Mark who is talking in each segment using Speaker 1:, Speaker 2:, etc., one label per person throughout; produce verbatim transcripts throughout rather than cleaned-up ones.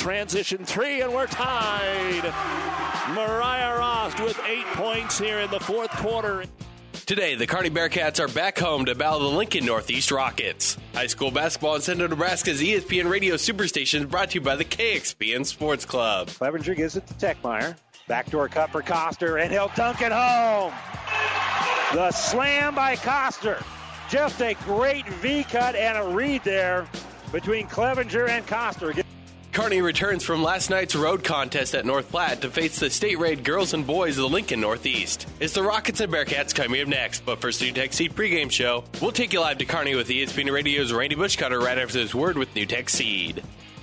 Speaker 1: transition three, and we're tied. Mariah Rost with eight points here in the fourth quarter.
Speaker 2: Today, the Kearney Bearcats are back home to battle the Lincoln Northeast Rockets. High school basketball in Central Nebraska's E S P N Radio Superstation is brought to you by the K X P N Sports Club.
Speaker 3: Clevenger gives it to Techmeyer. Backdoor cut for Coster, and he'll dunk it home. The slam by Coster. Just a great V-cut and a read there between Clevenger and Coster.
Speaker 2: Kearney returns from last night's road contest at North Platte to face the state-rated girls and boys of the Lincoln Northeast. It's the Rockets and Bearcats coming up next, but first, the New Tech Seed pregame show. We'll take you live to Kearney with E S P N Radio's Randy Bushcutter right after this word with New Tech Seed.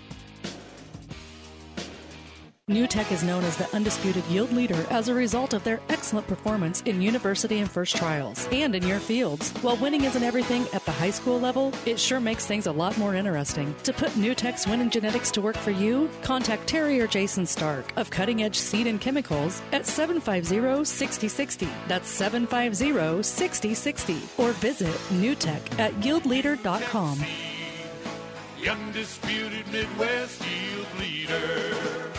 Speaker 4: New Tech is known as the undisputed yield leader as a result of their excellent performance in university and first trials and in your fields. While winning isn't everything at the high school level, it sure makes things a lot more interesting. To put New Tech's winning genetics to work for you, contact Terry or Jason Stark of Cutting Edge Seed and Chemicals at seven five zero, six zero six zero. That's seven five zero, six zero six zero. Or visit New Tech at yield leader dot com.
Speaker 5: The undisputed Midwest yield leader.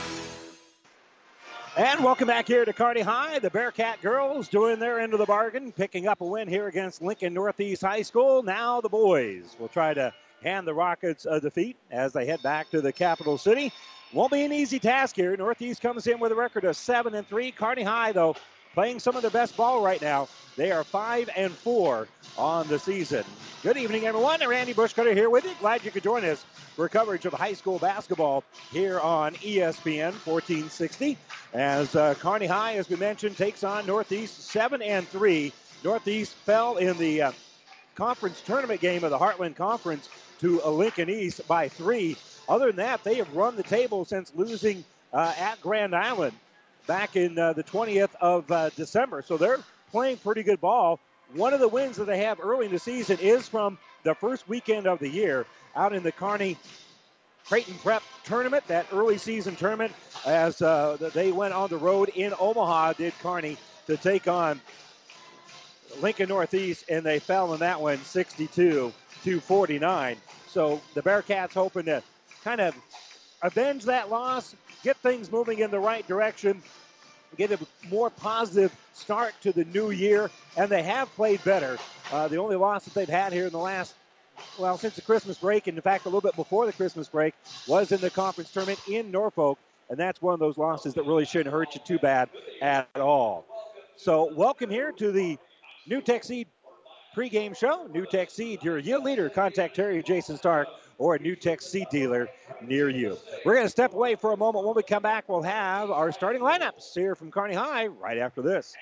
Speaker 3: And welcome back here to Kearney High. The Bearcat girls doing their end of the bargain, picking up a win here against Lincoln Northeast High School. Now the boys will try to hand the Rockets a defeat as they head back to the capital city. Won't be an easy task here. Northeast comes in with a record of seven and three. Kearney High, though, playing some of their best ball right now. They are five and four on the season. Good evening, everyone. Randy Bushcutter here with you. Glad you could join us for coverage of high school basketball here on E S P N fourteen sixty. As uh, Kearney High, as we mentioned, takes on Northeast seven and three. Northeast fell in the uh, conference tournament game of the Heartland Conference to uh, Lincoln East by three. Other than that, they have run the table since losing uh, at Grand Island back in uh, the twentieth of uh, December. So they're playing pretty good ball. One of the wins that they have early in the season is from the first weekend of the year out in the Kearney Creighton Prep tournament, that early season tournament, as uh, they went on the road in Omaha, did Kearney, to take on Lincoln Northeast, and they fell in that one sixty-two to forty-nine. So the Bearcats hoping to kind of avenge that loss, get things moving in the right direction, get a more positive start to the new year, and they have played better. Uh, the only loss that they've had here in the last, well, since the Christmas break, and in fact a little bit before the Christmas break, was in the conference tournament in Norfolk, and that's one of those losses that really shouldn't hurt you too bad at all. So welcome here to the New Tech Seed pregame show. New Tech Seed, your yield leader. Contact Terry or Jason Stark or a New Tech Seed dealer near you. We're going to step away for a moment. When we come back, we'll have our starting lineups here from Kearney High right after this.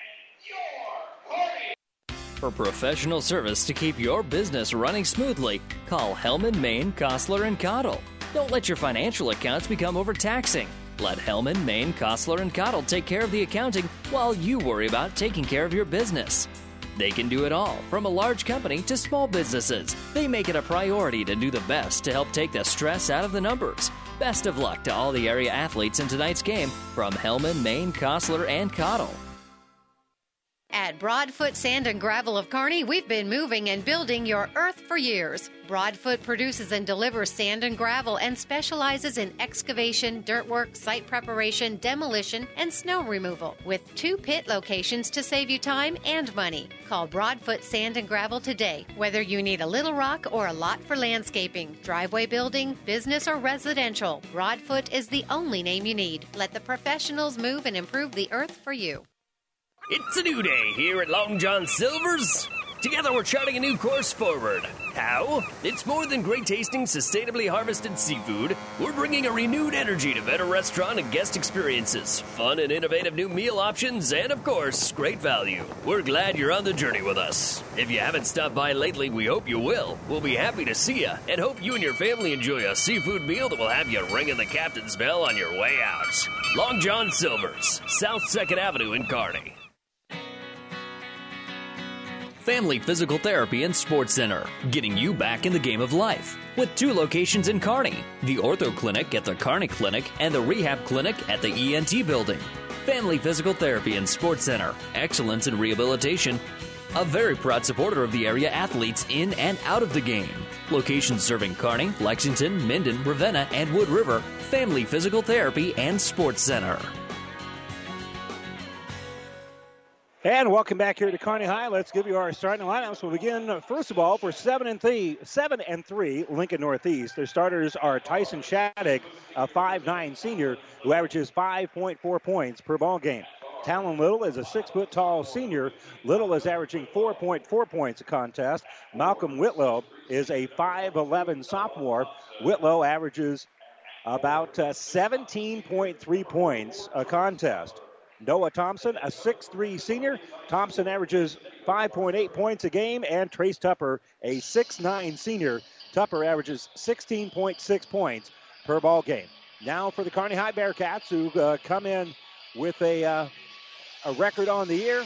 Speaker 6: For professional service to keep your business running smoothly, call Hellman, Maine, Kostler, and Cottle. Don't let your financial accounts become overtaxing. Let Hellman, Maine, Kostler, and Cottle take care of the accounting while you worry about taking care of your business. They can do it all, from a large company to small businesses. They make it a priority to do the best to help take the stress out of the numbers. Best of luck to all the area athletes in tonight's game from Hellman, Maine, Kostler, and Cottle.
Speaker 7: At Broadfoot Sand and Gravel of Kearney, we've been moving and building your earth for years. Broadfoot produces and delivers sand and gravel and specializes in excavation, dirt work, site preparation, demolition, and snow removal, with two pit locations to save you time and money. Call Broadfoot Sand and Gravel today. Whether you need a little rock or a lot for landscaping, driveway building, business, or residential, Broadfoot is the only name you need. Let the professionals move and improve the earth for you.
Speaker 8: It's a new day here at Long John Silver's. Together we're charting a new course forward. How? It's more than great-tasting, sustainably harvested seafood. We're bringing a renewed energy to better restaurant and guest experiences, fun and innovative new meal options, and, of course, great value. We're glad you're on the journey with us. If you haven't stopped by lately, we hope you will. We'll be happy to see you and hope you and your family enjoy a seafood meal that will have you ringing the captain's bell on your way out. Long John Silver's, South second Avenue in Kearney.
Speaker 6: Family Physical Therapy and Sports Center, getting you back in the game of life. With two locations in Kearney, the Ortho Clinic at the Kearney Clinic and the Rehab Clinic at the E N T Building. Family Physical Therapy and Sports Center, excellence in rehabilitation. a very proud supporter of the area athletes in and out of the game. Locations serving Kearney, Lexington, Minden, Ravenna, and Wood River. Family Physical Therapy and Sports Center.
Speaker 3: And welcome back here to Kearney High. Let's give you our starting lineups. We'll begin, first of all, for seven and three, seven and three Lincoln Northeast. Their starters are Tyson Shattuck, a five nine senior who averages five point four points per ball game. Talon Little is a six-foot-tall senior. Little is averaging four point four points a contest. Malcolm Whitlow is a five eleven sophomore. Whitlow averages about uh, seventeen point three points a contest. Noah Thompson, a six three senior. Thompson averages five point eight points a game. And Trace Tupper, a six nine senior. Tupper averages sixteen point six points per ball game. Now for the Kearney High Bearcats, who uh, come in with a, uh, a record on the year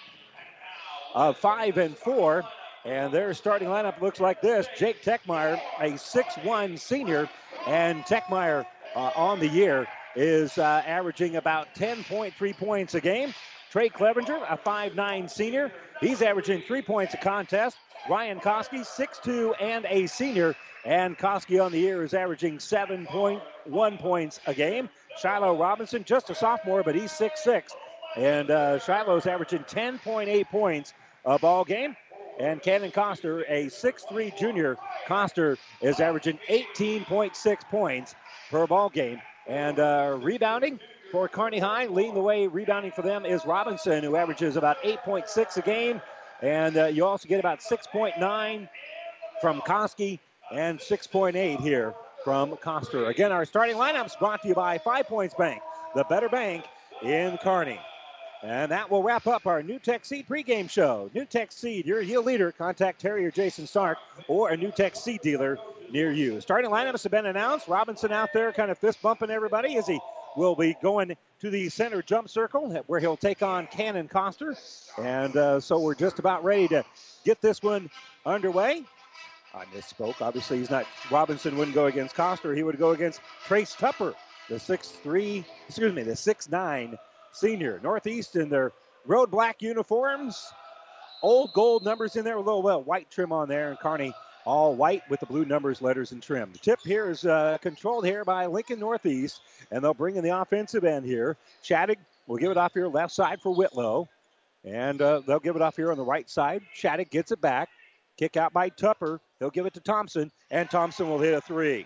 Speaker 3: of five and four. And their starting lineup looks like this. Jake Techmeyer, a six one senior. And Techmeyer uh, on the year is uh, averaging about ten point three points a game. Trey Clevenger, a five nine senior. He's averaging three points a contest. Ryan Koski, six two and a senior. And Koski on the year is averaging seven point one points a game. Shiloh Robinson, just a sophomore, but he's six six. And uh, Shiloh's averaging ten point eight points a ball game. And Cannon Coster, a six three junior. Coster is averaging eighteen point six points per ball game. And uh, rebounding for Kearney High, leading the way rebounding for them is Robinson, who averages about eight point six a game. And uh, you also get about six point nine from Koski and six point eight here from Coster. Again, our starting lineups brought to you by Five Points Bank, the better bank in Kearney. And that will wrap up our New Tech Seed pregame show. New Tech Seed, your heel leader. Contact Terry or Jason Stark or a New Tech Seed dealer near you. Starting lineups have been announced. Robinson out there kind of fist bumping everybody as he will be going to the center jump circle where he'll take on Cannon Coster. And uh, so we're just about ready to get this one underway. I misspoke. Obviously, he's not. Robinson wouldn't go against Coster. He would go against Trace Tupper, the six three, excuse me, the six nine senior. Northeast in their road black uniforms. Old gold numbers in there, a little well, white trim on there. And Kearney all white with the blue numbers, letters, and trim. The tip here is uh, controlled here by Lincoln Northeast, and they'll bring in the offensive end here. Shattuck will give it off here left side for Whitlow, and uh, they'll give it off here on the right side. Shattuck gets it back. Kick out by Tupper. He'll give it to Thompson, and Thompson will hit a three.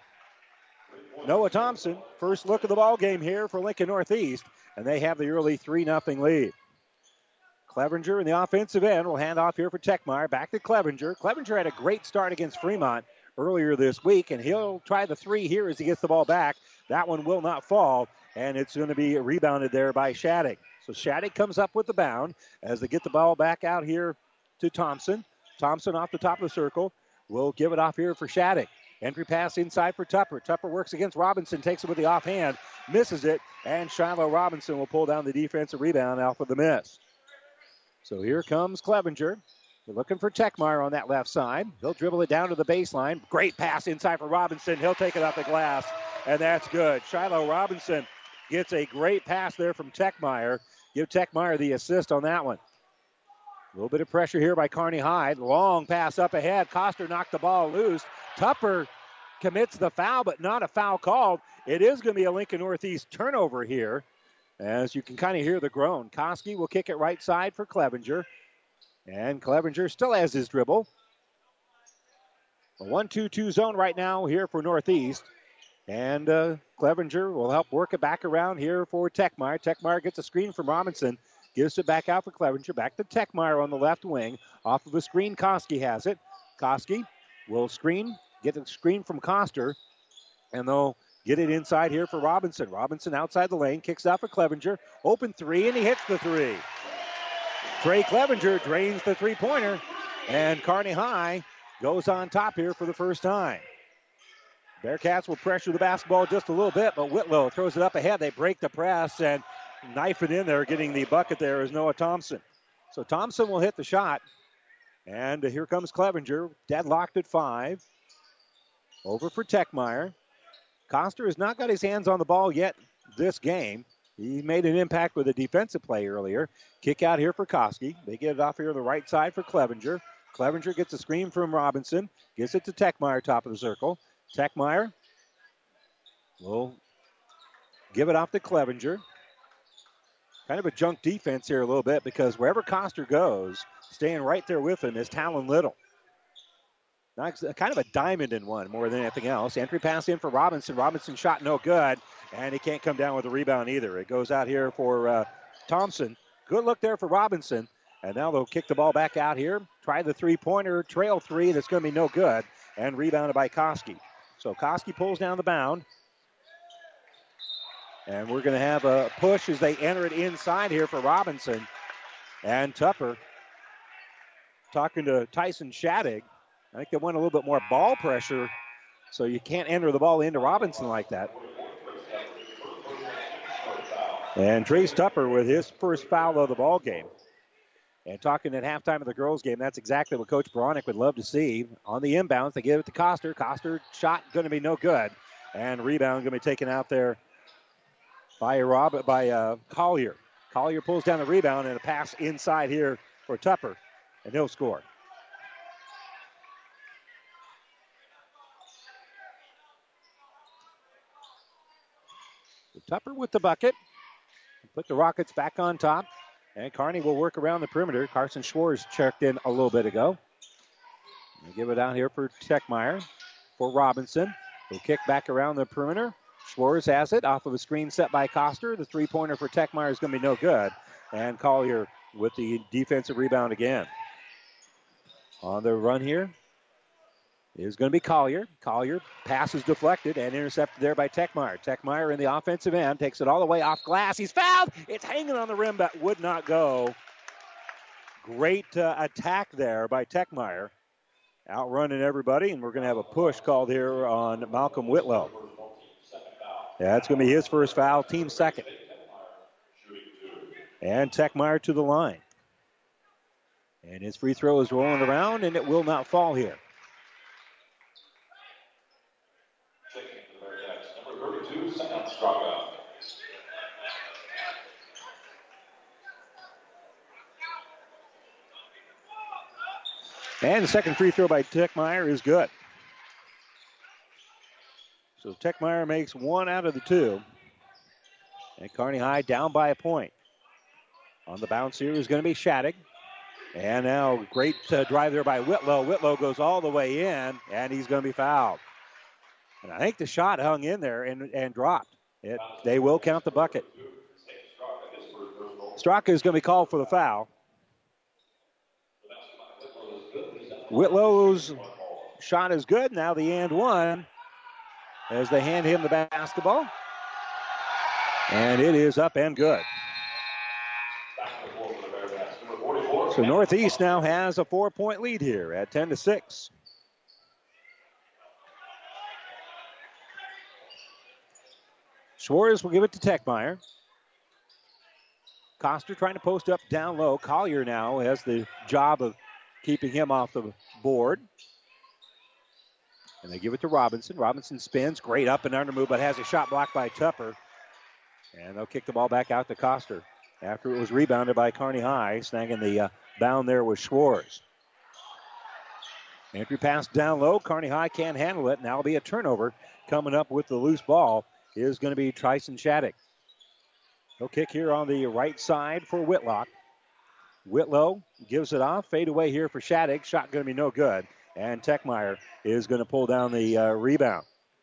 Speaker 3: Noah Thompson, first look of the ball game here for Lincoln Northeast, and they have the early three nothing lead. Clevenger in the offensive end will hand off here for Techmeyer. Back to Clevenger. Clevenger had a great start against Fremont earlier this week, and he'll try the three here as he gets the ball back. That one will not fall, and it's going to be rebounded there by Shattuck. So Shattuck comes up with the bound as they get the ball back out here to Thompson. Thompson off the top of the circle will give it off here for Shattuck. Entry pass inside for Tupper. Tupper works against Robinson, takes it with the offhand, misses it, and Shiloh Robinson will pull down the defensive rebound off of the miss. So here comes Clevenger. They're looking for Techmeyer on that left side. He'll dribble it down to the baseline. Great pass inside for Robinson. He'll take it off the glass, and that's good. Shiloh Robinson gets a great pass there from Techmeyer. Give Techmeyer the assist on that one. A little bit of pressure here by Kearney High. Long pass up ahead. Coster knocked the ball loose. Tupper commits the foul, but not a foul called. It is going to be a Lincoln Northeast turnover here. As you can kind of hear the groan. Koski will kick it right side for Clevenger. And Clevenger still has his dribble. A one two two zone right now here for Northeast. And uh, Clevenger will help work it back around here for Techmeyer. Techmeyer gets a screen from Robinson. Gives it back out for Clevenger. Back to Techmeyer on the left wing. Off of a screen, Koski has it. Koski will screen. Get the screen from Coster. And they'll get it inside here for Robinson. Robinson outside the lane, kicks out for Clevenger. Open three, and he hits the three. Trey Clevenger drains the three-pointer, and Kearney High goes on top here for the first time. Bearcats will pressure the basketball just a little bit, but Whitlow throws it up ahead. They break the press and knife it in there. Getting the bucket there is Noah Thompson. So Thompson will hit the shot, and here comes Clevenger, deadlocked at five. Over for Techmeyer. Coster has not got his hands on the ball yet this game. He made an impact with a defensive play earlier. Kick out here for Koski. They get it off here on the right side for Clevenger. Clevenger gets a screen from Robinson. Gets it to Techmeyer, top of the circle. Techmeyer will give it off to Clevenger. Kind of a junk defense here a little bit because wherever Coster goes, staying right there with him is Talon Little. Not, kind of a diamond in one more than anything else. Entry pass in for Robinson. Robinson shot no good, and he can't come down with a rebound either. It goes out here for uh, Thompson. Good look there for Robinson. And now they'll kick the ball back out here. Try the three-pointer, trail three. That's going to be no good. And rebounded by Koski. So Koski pulls down the bound. And we're going to have a push as they enter it inside here for Robinson. And Tupper talking to Tyson Shattuck. I think they want a little bit more ball pressure, so you can't enter the ball into Robinson like that. And Trace Tupper with his first foul of the ball game. And talking at halftime of the girls' game, that's exactly what Coach Beranek would love to see. On the inbounds, they give it to Coster. Coster shot going to be no good. And rebound going to be taken out there by Rob by uh, Collier. Collier pulls down the rebound and a pass inside here for Tupper, and he'll score. So Tupper with the bucket. Put the Rockets back on top. And Kearney will work around the perimeter. Carson Schwartz checked in a little bit ago. They give it out here for Techmeyer. For Robinson. He'll kick back around the perimeter. Schwartz has it off of a screen set by Coster. The three-pointer for Techmeyer is going to be no good. And Collier with the defensive rebound again. On the run here is going to be Collier. Collier passes deflected and intercepted there by Techmeyer. Techmeyer in the offensive end takes it all the way off glass. He's fouled. It's hanging on the rim but would not go. Great uh, attack there by Techmeyer. Outrunning everybody, and we're going to have a push called here on Malcolm Whitlow. Yeah, that's going to be his first foul, team second. And Techmeyer to the line. And his free throw is rolling around, and it will not fall here. And the second free throw by Techmeyer is good. So Techmeyer makes one out of the two. And Kearney High down by a point. On the bounce here is going to be Shattuck. And now great uh, drive there by Whitlow. Whitlow goes all the way in, and he's going to be fouled. And I think the shot hung in there and, and dropped. It, they will count the bucket. Straka is going to be called for the foul. Whitlow's shot is good. Now the and one as they hand him the basketball. And it is up and good. So Northeast now has a four-point lead here at ten to six. Schwartz will give it to Techmeyer. Coster trying to post up down low. Collier now has the job of keeping him off the board. And they give it to Robinson. Robinson spins. Great up and under move, but has a shot blocked by Tupper. And they'll kick the ball back out to Coster after it was rebounded by Kearney High. Snagging the uh, bound there with Schwartz. Entry pass down low. Kearney High can't handle it. Now will be a turnover. Coming up with the loose ball is going to be Tyson Shattuck. He'll kick here on the right side for Whitlock. Whitlow gives it off. Fade away here for Shattuck. Shot going to be no good. And Techmeyer is going to pull down the uh, rebound.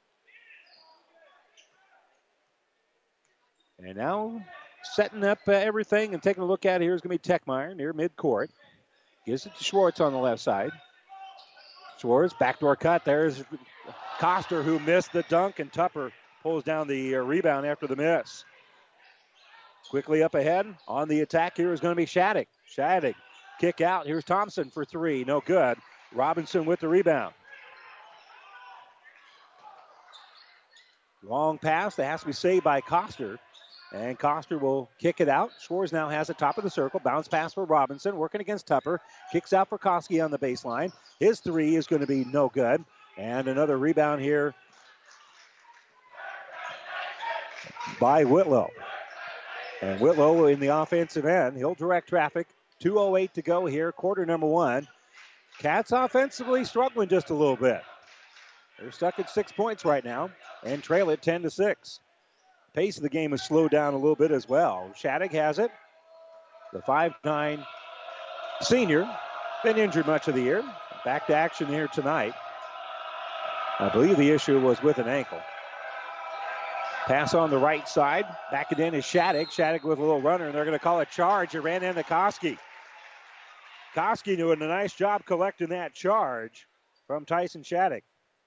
Speaker 3: And now setting up uh, everything and taking a look at it here is going to be Techmeyer near midcourt. Gives it to Schwartz on the left side. Schwartz, backdoor cut. There's Coster who missed the dunk, and Tupper pulls down the uh, rebound after the miss. Quickly up ahead on the attack here is going to be Shattuck. Shattuck, kick out. Here's Thompson for three. No good. Robinson with the rebound. Long pass that has to be saved by Coster. And Coster will kick it out. Schwartz now has it top of the circle. Bounce pass for Robinson. Working against Tupper. Kicks out for Koski on the baseline. His three is going to be no good. And another rebound here by Whitlow. And Whitlow in the offensive end. He'll direct traffic. two oh eight to go here, quarter number one. Cats offensively struggling just a little bit. They're stuck at six points right now and trail it ten to six. Pace of the game has slowed down a little bit as well. Shattuck has it. The five nine senior, been injured much of the year. Back to action here tonight. I believe the issue was with an ankle. Pass on the right side. Back it in is Shattuck. Shattuck with a little runner, and they're going to call a charge. It ran into Koski. Koski doing a nice job collecting that charge from Tyson Shattuck.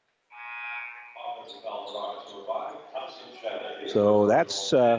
Speaker 3: So that's uh,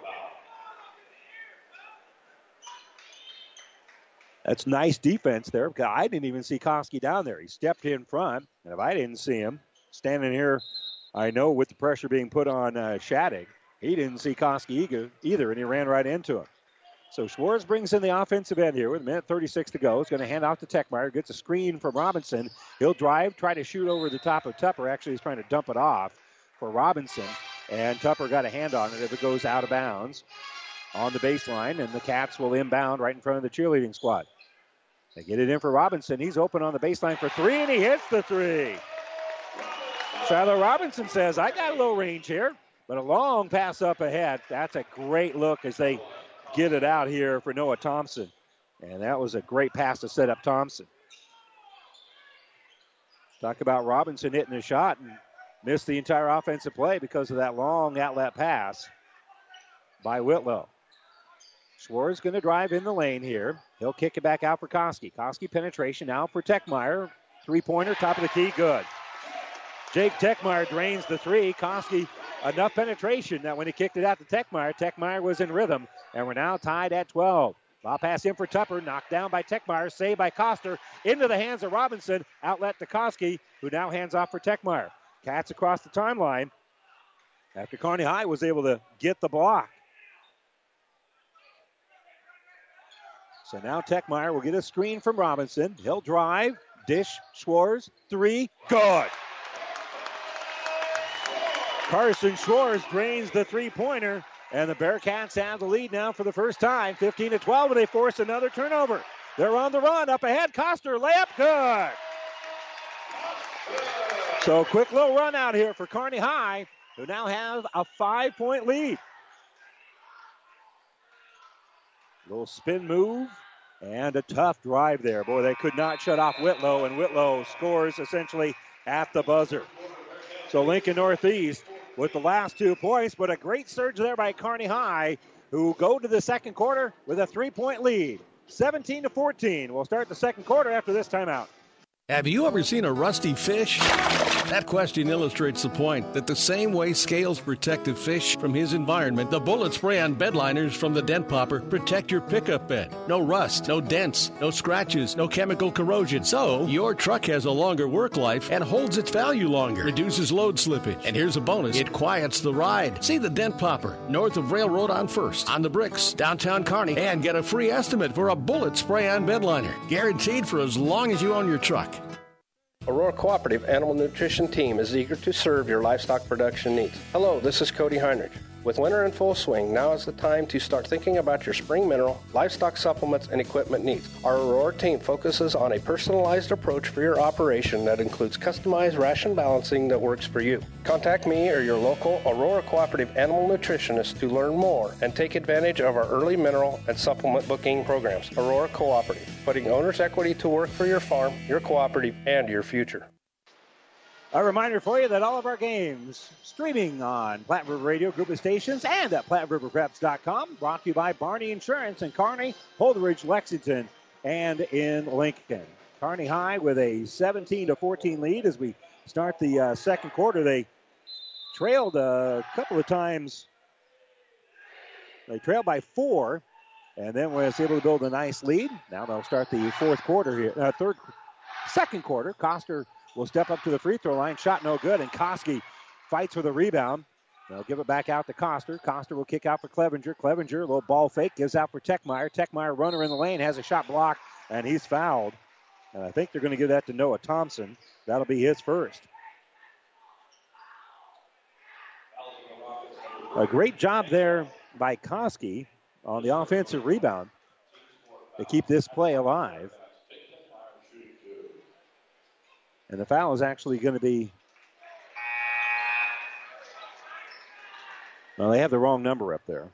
Speaker 3: that's nice defense there. I didn't even see Koski down there. He stepped in front, and if I didn't see him standing here, I know with the pressure being put on uh, Shattuck, he didn't see Koski either, and he ran right into him. So Schwartz brings in the offensive end here with a minute thirty-six to go. He's going to hand off to Techmeyer. Gets a screen from Robinson. He'll drive, try to shoot over the top of Tupper. Actually, he's trying to dump it off for Robinson. And Tupper got a hand on it if it goes out of bounds on the baseline. And the Cats will inbound right in front of the cheerleading squad. They get it in for Robinson. He's open on the baseline for three, and he hits the three. Shiloh Robinson says, I got a little range here, but a long pass up ahead. That's a great look as they get it out here for Noah Thompson. And that was a great pass to set up Thompson. Talk about Robinson hitting the shot and missed the entire offensive play because of that long outlet pass by Whitlow. Schwartz going to drive in the lane here. He'll kick it back out for Koski. Koski penetration now for Techmeyer. Three-pointer, top of the key, good. Jake Techmeyer drains the three. Koski, enough penetration that when he kicked it out to Techmeyer, Techmeyer was in rhythm, and we're now tied at twelve. Ball pass in for Tupper, knocked down by Techmeyer, saved by Coster, into the hands of Robinson, outlet to Koski, who now hands off for Techmeyer. Cats across the timeline after Kearney High was able to get the block. So now Techmeyer will get a screen from Robinson. He'll drive, dish, Schwartz, three, good. Carson Schwartz drains the three-pointer, and the Bearcats have the lead now for the first time, fifteen to twelve, and they force another turnover. They're on the run, up ahead, Coster, layup, good. So quick little run out here for Kearney High, who now have a five-point lead. Little spin move and a tough drive there. Boy, they could not shut off Whitlow, and Whitlow scores essentially at the buzzer. So Lincoln Northeast with the last two points, but a great surge there by Kearney High, who go to the second quarter with a three-point lead. seventeen to fourteen. We'll start the second quarter after this timeout.
Speaker 9: Have you ever seen a rusty fish? That question illustrates the point that the same way Scales protected fish from his environment, the bullet spray-on bed liners from the Dent Popper protect your pickup bed. No rust, no dents, no scratches, no chemical corrosion. So your truck has a longer work life and holds its value longer, reduces load slippage. And here's a bonus, it quiets the ride. See the Dent Popper, north of Railroad on First, on the Bricks, downtown Kearney, and get a free estimate for a bullet spray-on bed liner. Guaranteed for as long as you own your truck.
Speaker 10: Aurora Cooperative Animal Nutrition Team is eager to serve your livestock production needs. Hello, this is Cody Heinrich. With winter in full swing, now is the time to start thinking about your spring mineral, livestock supplements, and equipment needs. Our Aurora team focuses on a personalized approach for your operation that includes customized ration balancing that works for you. Contact me or your local Aurora Cooperative Animal Nutritionist to learn more and take advantage of our early mineral and supplement booking programs. Aurora Cooperative, putting owner's equity to work for your farm, your cooperative, and your future.
Speaker 3: A reminder for you that all of our games streaming on Platte River Radio Group of Stations and at Platte River Preps dot com, brought to you by Barney Insurance in Kearney, Holdridge, Lexington, and in Lincoln. Kearney High with a seventeen to fourteen lead as we start the uh, second quarter. They trailed a couple of times. They trailed by four, and then was able to build a nice lead. Now they'll start the fourth quarter here, uh, third, second quarter. Coster will step up to the free throw line. Shot no good, and Koski fights for the rebound. They'll give it back out to Coster. Coster will kick out for Clevenger. Clevenger, a little ball fake, gives out for Techmeyer. Techmeyer, runner in the lane, has a shot blocked, and he's fouled. And I think they're going to give that to Noah Thompson. That'll be his first. A great job there by Koski on the offensive rebound to keep this play alive. And the foul is actually going to be, well, they have the wrong number up there.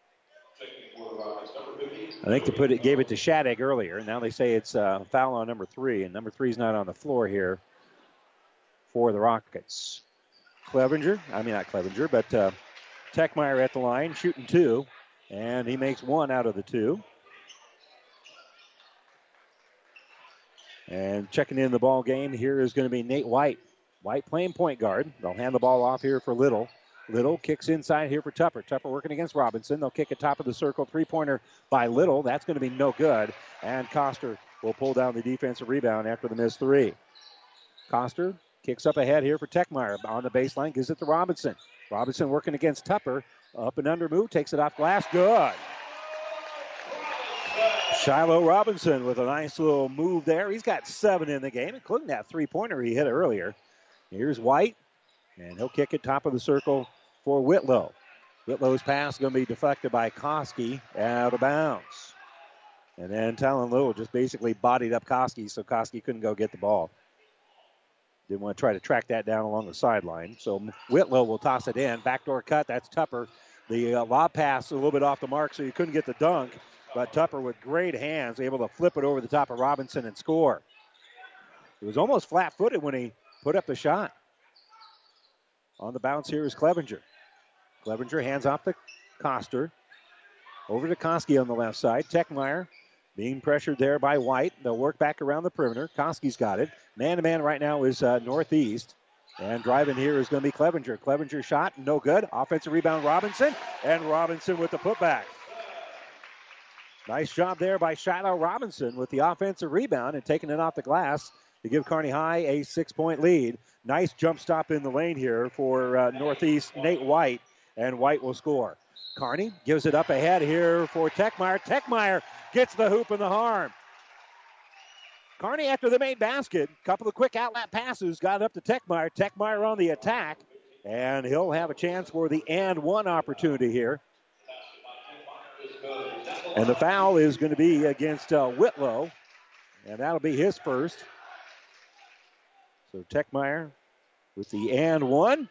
Speaker 3: I think they put it, gave it to Shattuck earlier. Now they say it's a foul on number three, and number three is not on the floor here for the Rockets. Clevenger, I mean not Clevenger, but uh, Techmeyer at the line, shooting two, and he makes one out of the two. And checking in the ball game here is going to be Nate White. White playing point guard. They'll hand the ball off here for Little. Little kicks inside here for Tupper. Tupper working against Robinson. They'll kick it top of the circle. Three-pointer by Little. That's going to be no good. And Coster will pull down the defensive rebound after the missed three. Coster kicks up ahead here for Techmeyer. On the baseline, gives it to Robinson. Robinson working against Tupper. Up and under move. Takes it off glass. Good. Shiloh Robinson with a nice little move there. He's got seven in the game, including that three-pointer he hit earlier. Here's White, and he'll kick it top of the circle for Whitlow. Whitlow's pass going to be deflected by Koski out of bounds. And then Talon Little just basically bodied up Koski, so Koski couldn't go get the ball. Didn't want to try to track that down along the sideline. So Whitlow will toss it in. Backdoor cut, that's Tupper. The uh, lob pass a little bit off the mark, so you couldn't get the dunk. But Tupper with great hands, able to flip it over the top of Robinson and score. He was almost flat-footed when he put up the shot. On the bounce here is Clevenger. Clevenger hands off to Coster. Over to Koski on the left side. Techmeyer being pressured there by White. They'll work back around the perimeter. Koski's got it. Man-to-man right now is uh, Northeast. And driving here is going to be Clevenger. Clevenger shot, no good. Offensive rebound, Robinson. And Robinson with the putback. Nice job there by Shiloh Robinson with the offensive rebound and taking it off the glass to give Kearney High a six-point lead. Nice jump stop in the lane here for uh, Northeast Nate White, and White will score. Kearney gives it up ahead here for Techmeyer. Techmeyer gets the hoop and the harm. Kearney after the main basket, a couple of quick outlet passes, got it up to Techmeyer. Techmeyer on the attack, and he'll have a chance for the and one opportunity here. And the foul is going to be against uh, Whitlow, and that'll be his first. So Techmeyer with the and one.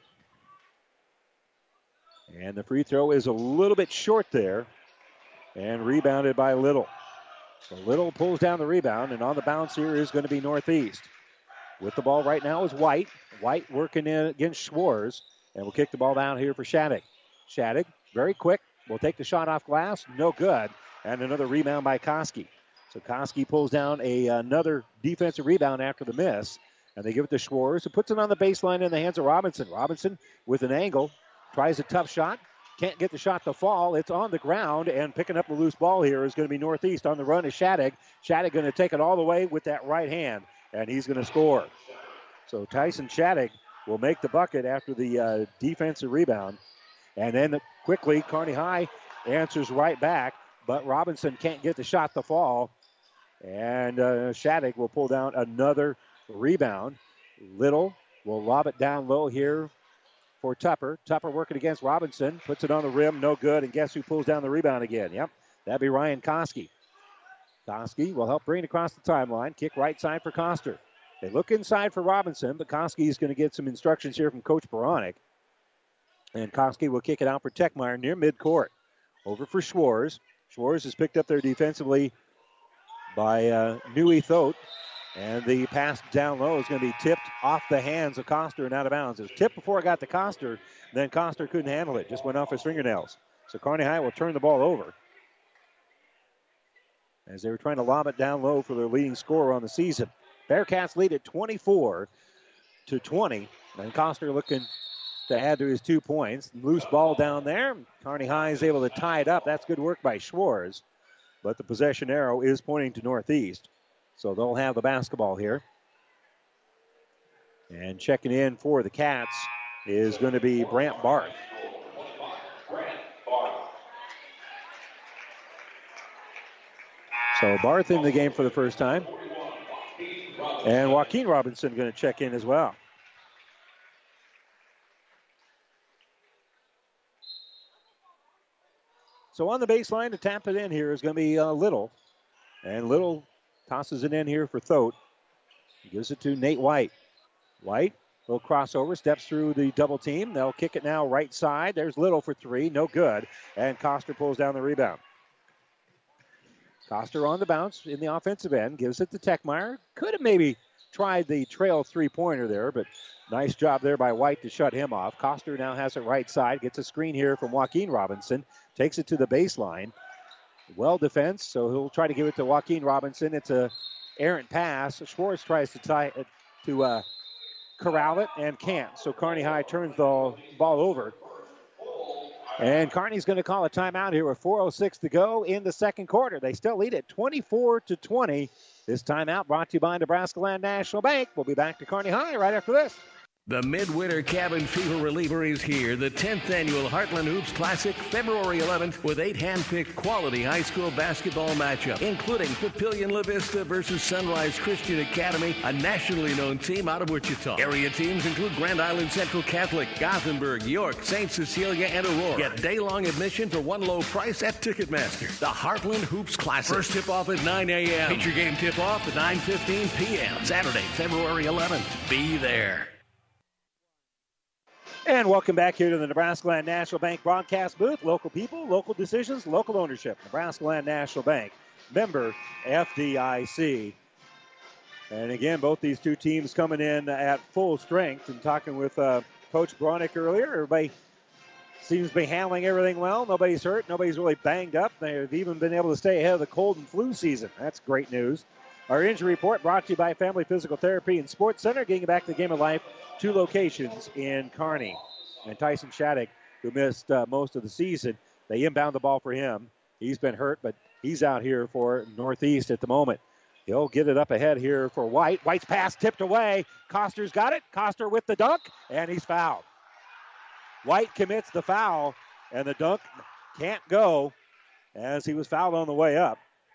Speaker 3: And the free throw is a little bit short there, and rebounded by Little. So Little pulls down the rebound, and on the bounce here is going to be Northeast. With the ball right now is White. White working in against Schwartz, and we'll kick the ball down here for Shattuck. Shattuck, very quick, will take the shot off glass, no good. And another rebound by Koski. So Koski pulls down a, another defensive rebound after the miss. And they give it to Schwartz, who puts it on the baseline in the hands of Robinson. Robinson with an angle, tries a tough shot. Can't get the shot to fall. It's on the ground, and picking up the loose ball here is going to be Northeast. On the run is Shattuck. Shattuck going to take it all the way with that right hand, and he's going to score. So Tyson Shattuck will make the bucket after the uh, defensive rebound. And then quickly, Kearney High answers right back. But Robinson can't get the shot to fall. And uh, Shattuck will pull down another rebound. Little will lob it down low here for Tupper. Tupper working against Robinson. Puts it on the rim, no good. And guess who pulls down the rebound again? Yep, that'd be Ryan Koski. Koski will help bring it across the timeline. Kick right side for Coster. They look inside for Robinson, but Koski is going to get some instructions here from Coach Baronic. And Koski will kick it out for Techmeyer near midcourt. Over for Schwartz. Schwartz is picked up there defensively by uh, Nui Thote. And the pass down low is going to be tipped off the hands of Coster and out of bounds. It was tipped before it got to Coster. Then Coster couldn't handle it. Just went off his fingernails. So Kearney High will turn the ball over. As they were trying to lob it down low for their leading scorer on the season. Bearcats lead at twenty-four to twenty. And Coster looking to add to his two points. Loose ball down there. Kearney High is able to tie it up. That's good work by Schwartz. But the possession arrow is pointing to Northeast. So they'll have the basketball here. And checking in for the Cats is going to be Brant Barth. So Barth in the game for the first time. And Joaquin Robinson going to check in as well. So on the baseline to tap it in here is going to be uh, Little. And Little tosses it in here for Thote. He gives it to Nate White. White, little crossover, steps through the double team. They'll kick it now right side. There's Little for three, no good. And Coster pulls down the rebound. Coster on the bounce in the offensive end, gives it to Techmeyer. Could have maybe tried the trail three-pointer there, but nice job there by White to shut him off. Coster now has it right side, gets a screen here from Joaquin Robinson, takes it to the baseline. Well defense, so he'll try to give it to Joaquin Robinson. It's a errant pass. Schwartz tries to tie it to uh, corral it and can't. So Kearney High turns the ball over. And Kearney's going to call a timeout here with four oh six to go in the second quarter. They still lead it twenty-four to twenty. This timeout brought to you by Nebraska Land National Bank. We'll be back to Kearney High right after this.
Speaker 9: The Midwinter Cabin Fever Reliever is here. The tenth Annual Heartland Hoops Classic, February eleventh, with eight hand-picked quality high school basketball matchups, including Papillion La Vista versus Sunrise Christian Academy, a nationally known team out of Wichita. Area teams include Grand Island Central Catholic, Gothenburg, York, Saint Cecilia, and Aurora. Get day-long admission for one low price at Ticketmaster. The Heartland Hoops Classic. First tip-off at nine a.m. Feature game tip-off at nine fifteen p.m. Saturday, February eleventh. Be there.
Speaker 3: And welcome back here to the Nebraska Land National Bank broadcast booth. Local people, local decisions, local ownership. Nebraska Land National Bank, member F D I C. And again, both these two teams coming in at full strength. And talking with uh, Coach Bronick earlier, everybody seems to be handling everything well. Nobody's hurt. Nobody's really banged up. They've even been able to stay ahead of the cold and flu season. That's great news. Our injury report brought to you by Family Physical Therapy and Sports Center, getting back to the game of life. Two locations in Kearney. And Tyson Shattuck, who missed uh, most of the season, they inbound the ball for him. He's been hurt, but he's out here for Northeast at the moment. He'll get it up ahead here for White. White's pass tipped away. Coster's got it. Coster with the dunk, and he's fouled. White commits the foul, and the dunk can't go as he was fouled on the way up.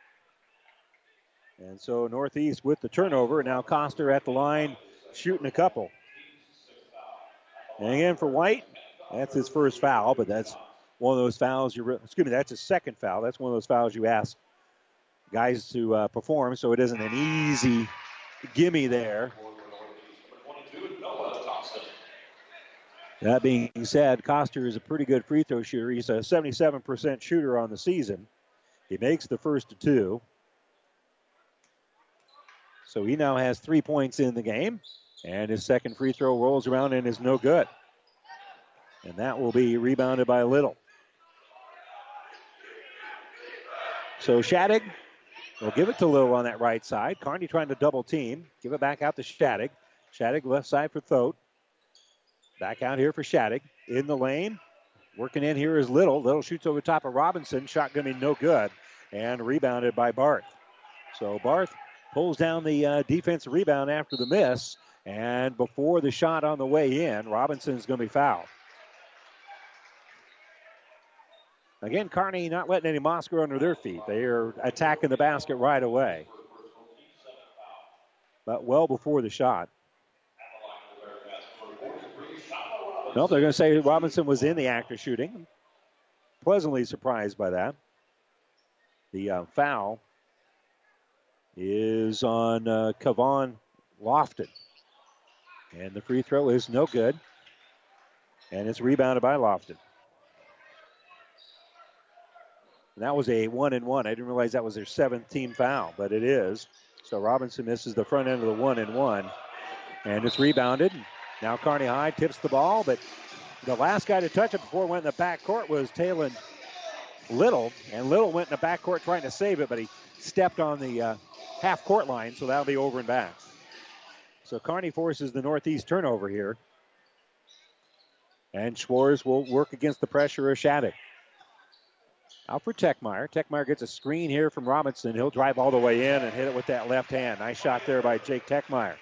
Speaker 3: And so Northeast with the turnover. Now Coster at the line shooting a couple. And again for White, that's his first foul, but that's one of those fouls you, excuse me, that's his second foul. That's one of those fouls you ask guys to uh, perform, so it isn't an easy gimme there. That being said, Coster is a pretty good free throw shooter. He's a seventy-seven percent shooter on the season. He makes the first two. So he now has three points in the game. And his second free throw rolls around and is no good. And that will be rebounded by Little. So Shattuck will give it to Little on that right side. Kearney trying to double team. Give it back out to Shattuck. Shattuck left side for Thote. Back out here for Shattuck. In the lane. Working in here is Little. Little shoots over top of Robinson. Shot going to be no good. And rebounded by Barth. So Barth pulls down the uh, defensive rebound after the miss. And before the shot on the way in, Robinson's going to be fouled. Again, Kearney not letting any moss grow under their feet. They are attacking the basket right away. But well before the shot. Nope, they're going to say Robinson was in the act of shooting. Pleasantly surprised by that. The uh, foul is on uh, Kevon Lofton. And the free throw is no good. And it's rebounded by Lofton. And that was a one and one. I didn't realize that was their seventh team foul, but it is. So Robinson misses the front end of the one and one. And it's rebounded. Now Kearney High tips the ball, but the last guy to touch it before it went in the backcourt was Talon Little. And Little went in the backcourt trying to save it, but he stepped on the uh, half-court line, so that'll be over and back. So Kearney forces the Northeast turnover here. And Schwartz will work against the pressure of Shattuck. Out for Techmeyer. Techmeyer gets a screen here from Robinson. He'll drive all the way in and hit it with that left hand. Nice shot there by Jake Techmeyer.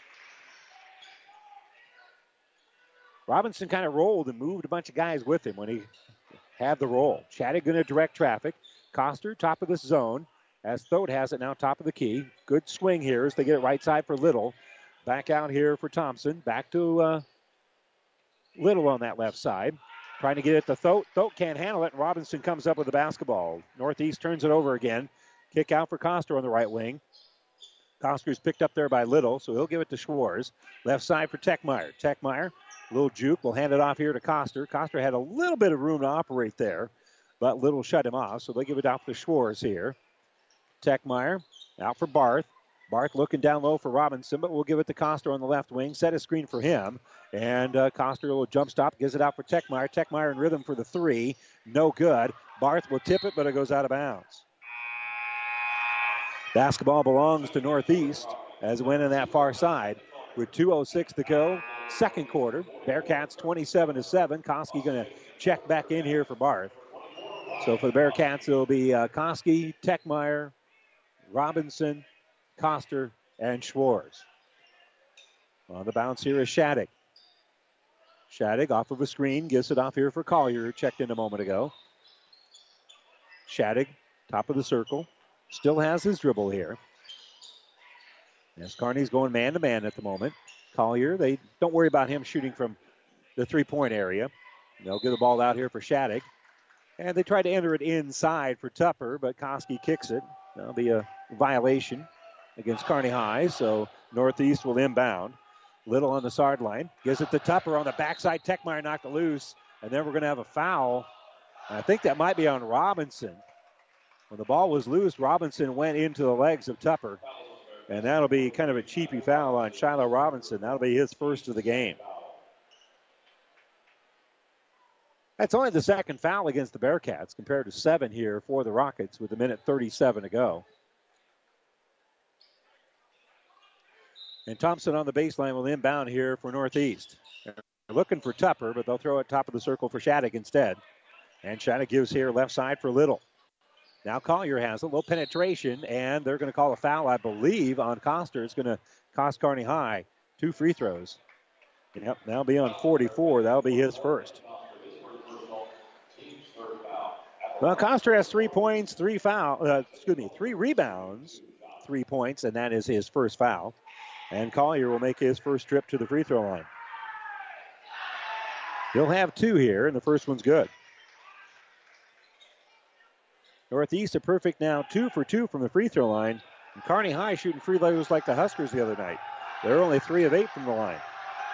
Speaker 3: Robinson kind of rolled and moved a bunch of guys with him when he had the roll. Shattuck going to direct traffic. Coster, top of this zone. As Thote has it now, top of the key. Good swing here as they get it right side for Little. Back out here for Thompson. Back to uh, Little on that left side. Trying to get it to Thote. Thote can't handle it, and Robinson comes up with the basketball. Northeast turns it over again. Kick out for Coster on the right wing. Coster's picked up there by Little, so he'll give it to Schwartz. Left side for Techmeyer. Techmeyer, little juke, will hand it off here to Coster. Coster had a little bit of room to operate there, but Little shut him off, so they give it out to Schwartz here. Techmeyer out for Barth. Barth looking down low for Robinson, but we'll give it to Coster on the left wing. Set a screen for him. And uh, Coster will jump stop, gives it out for Techmeyer. Techmeyer in rhythm for the three. No good. Barth will tip it, but it goes out of bounds. Basketball belongs to Northeast as it went in that far side. With two oh six to go, second quarter. Bearcats twenty-seven to seven. Koski going to check back in here for Barth. So for the Bearcats, it'll be uh, Koski, Techmeyer, Robinson, Coster, and Schwartz. On the bounce here is Shattuck. Shattuck off of a screen, gives it off here for Collier, who checked in a moment ago. Shattuck, top of the circle, still has his dribble here. As Kearney's going man-to-man at the moment. Collier, they don't worry about him shooting from the three-point area. They'll get the ball out here for Shattuck. And they try to enter it inside for Tupper, but Koski kicks it. That'll be a violation against Kearney High, so Northeast will inbound. Little on the sideline. Gives it to Tupper on the backside. Techmeyer knocked it loose, and then we're going to have a foul. I think that might be on Robinson. When the ball was loose, Robinson went into the legs of Tupper, and that'll be kind of a cheapy foul on Shiloh Robinson. That'll be his first of the game. That's only the second foul against the Bearcats compared to seven here for the Rockets with a minute thirty-seven to go. And Thompson on the baseline will inbound here for Northeast. They're looking for Tupper, but they'll throw it top of the circle for Shattuck instead. And Shattuck gives here left side for Little. Now Collier has a little penetration, and they're going to call a foul, I believe, on Coster. It's going to cost Kearney High two free throws. Yep, that'll be on forty-four. That'll be his first. Well, Coster has three points, three foul, uh, excuse me, three rebounds, three points, and that is his first foul. And Collier will make his first trip to the free throw line. He'll have two here, and the first one's good. Northeast a perfect now, two for two from the free throw line. And Kearney High shooting free throws like the Huskers the other night. They're only three of eight from the line.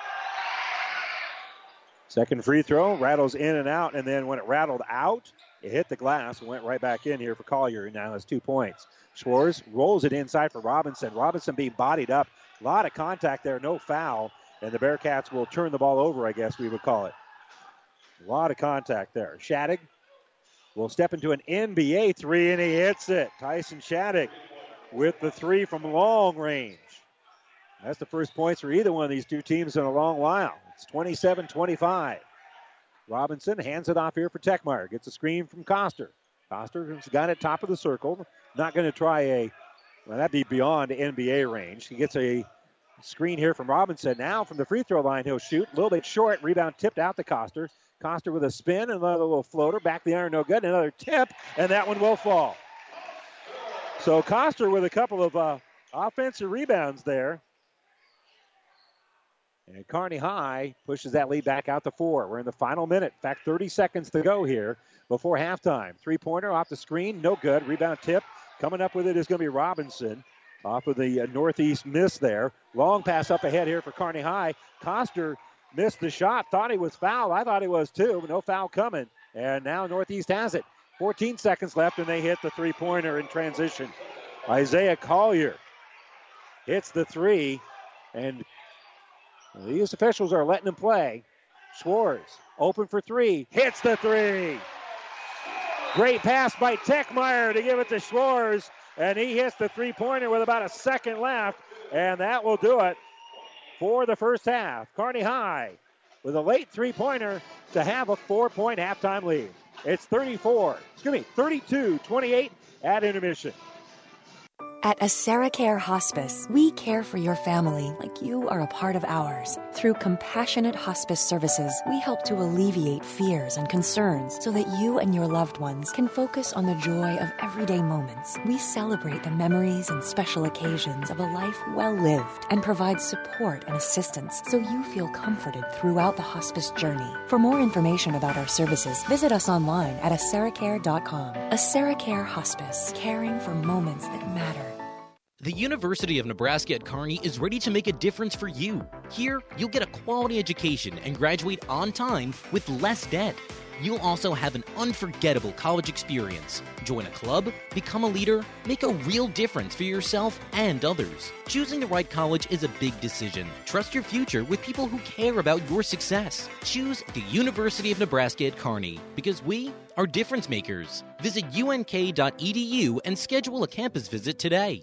Speaker 3: Second free throw, rattles in and out, and then when it rattled out, it hit the glass and went right back in here for Collier, and now has two points. Schwartz rolls it inside for Robinson. Robinson being bodied up. A lot of contact there, no foul, and the Bearcats will turn the ball over, I guess we would call it. A lot of contact there. Shattuck will step into an N B A three, and he hits it. Tyson Shattuck with the three from long range. That's the first points for either one of these two teams in a long while. It's twenty-seven twenty-five. Robinson hands it off here for Techmeyer. Gets a screen from Coster. Coster's got it top of the circle. Not going to try a, well, that'd be beyond N B A range. He gets a screen here from Robinson. Now from the free throw line, he'll shoot. A little bit short. Rebound tipped out to Coster. Coster with a spin, another little floater. Back the iron, no good. Another tip, and that one will fall. So Coster with a couple of uh, offensive rebounds there. And Kearney High pushes that lead back out to four. We're in the final minute. In fact, thirty seconds to go here before halftime. Three-pointer off the screen, no good. Rebound tip. Coming up with it is going to be Robinson off of the uh, Northeast miss there. Long pass up ahead here for Kearney High. Coster missed the shot. Thought he was fouled. I thought he was too, but no foul coming. And now Northeast has it. fourteen seconds left, and they hit the three-pointer in transition. Isaiah Collier hits the three, and these officials are letting him play. Schwartz open for three. Hits the three. Great pass by Techmeyer to give it to Schwartz. And he hits the three-pointer with about a second left. And that will do it for the first half. Kearney High with a late three-pointer to have a four-point halftime lead. It's thirty-four, excuse me, thirty-two twenty-eight at intermission.
Speaker 11: At AseraCare Hospice, we care for your family like you are a part of ours. Through compassionate hospice services, we help to alleviate fears and concerns so that you and your loved ones can focus on the joy of everyday moments. We celebrate the memories and special occasions of a life well lived and provide support and assistance so you feel comforted throughout the hospice journey. For more information about our services, visit us online at aseracare dot com. AseraCare Hospice, caring for moments that matter.
Speaker 12: The University of Nebraska at Kearney is ready to make a difference for you. Here, you'll get a quality education and graduate on time with less debt. You'll also have an unforgettable college experience. Join a club, become a leader, make a real difference for yourself and others. Choosing the right college is a big decision. Trust your future with people who care about your success. Choose the University of Nebraska at Kearney, because we are difference makers. Visit U N K dot E D U and schedule a campus visit today.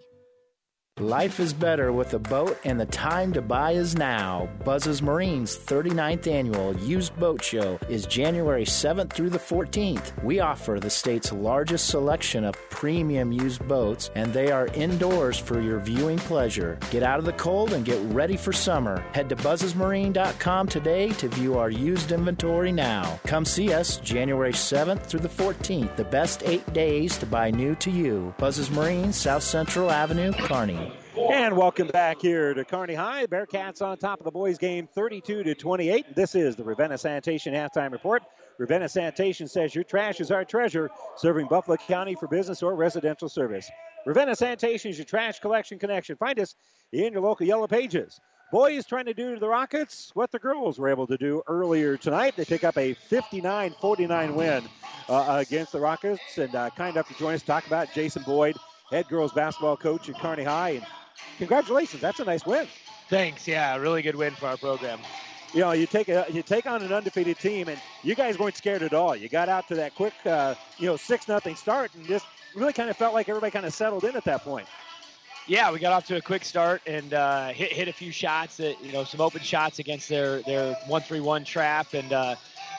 Speaker 13: Life is better with a boat, and the time to buy is now. Buzz's Marine's thirty-ninth Annual Used Boat Show is January seventh through the fourteenth. We offer the state's largest selection of premium used boats, and they are indoors for your viewing pleasure. Get out of the cold and get ready for summer. Head to buzzes marine dot com today to view our used inventory now. Come see us January seventh through the fourteenth, the best eight days to buy new to you. Buzz's Marine, South Central Avenue, Kearney.
Speaker 3: And welcome back here to Kearney High. Bearcats on top of the boys game thirty-two to twenty-eight. This is the Ravenna Sanitation Halftime Report. Ravenna Sanitation says your trash is our treasure, serving Buffalo County for business or residential service. Ravenna Sanitation is your trash collection connection. Find us in your local Yellow Pages. Boys trying to do to the Rockets what the girls were able to do earlier tonight. They pick up a fifty-nine forty-nine win uh, against the Rockets. And uh, kind enough to join us to talk about Jason Boyd, head girls basketball coach at Kearney High. And congratulations, that's a nice win.
Speaker 14: Thanks, yeah, really good win for our program.
Speaker 3: You know, you take a you take on an undefeated team, and you guys weren't scared at all. You got out to that quick, uh, you know, six nothing start, and just really kind of felt like everybody kind of settled in at that point.
Speaker 14: Yeah, we got off to a quick start and uh, hit hit a few shots, that, you know, some open shots against their their one three one trap, and uh,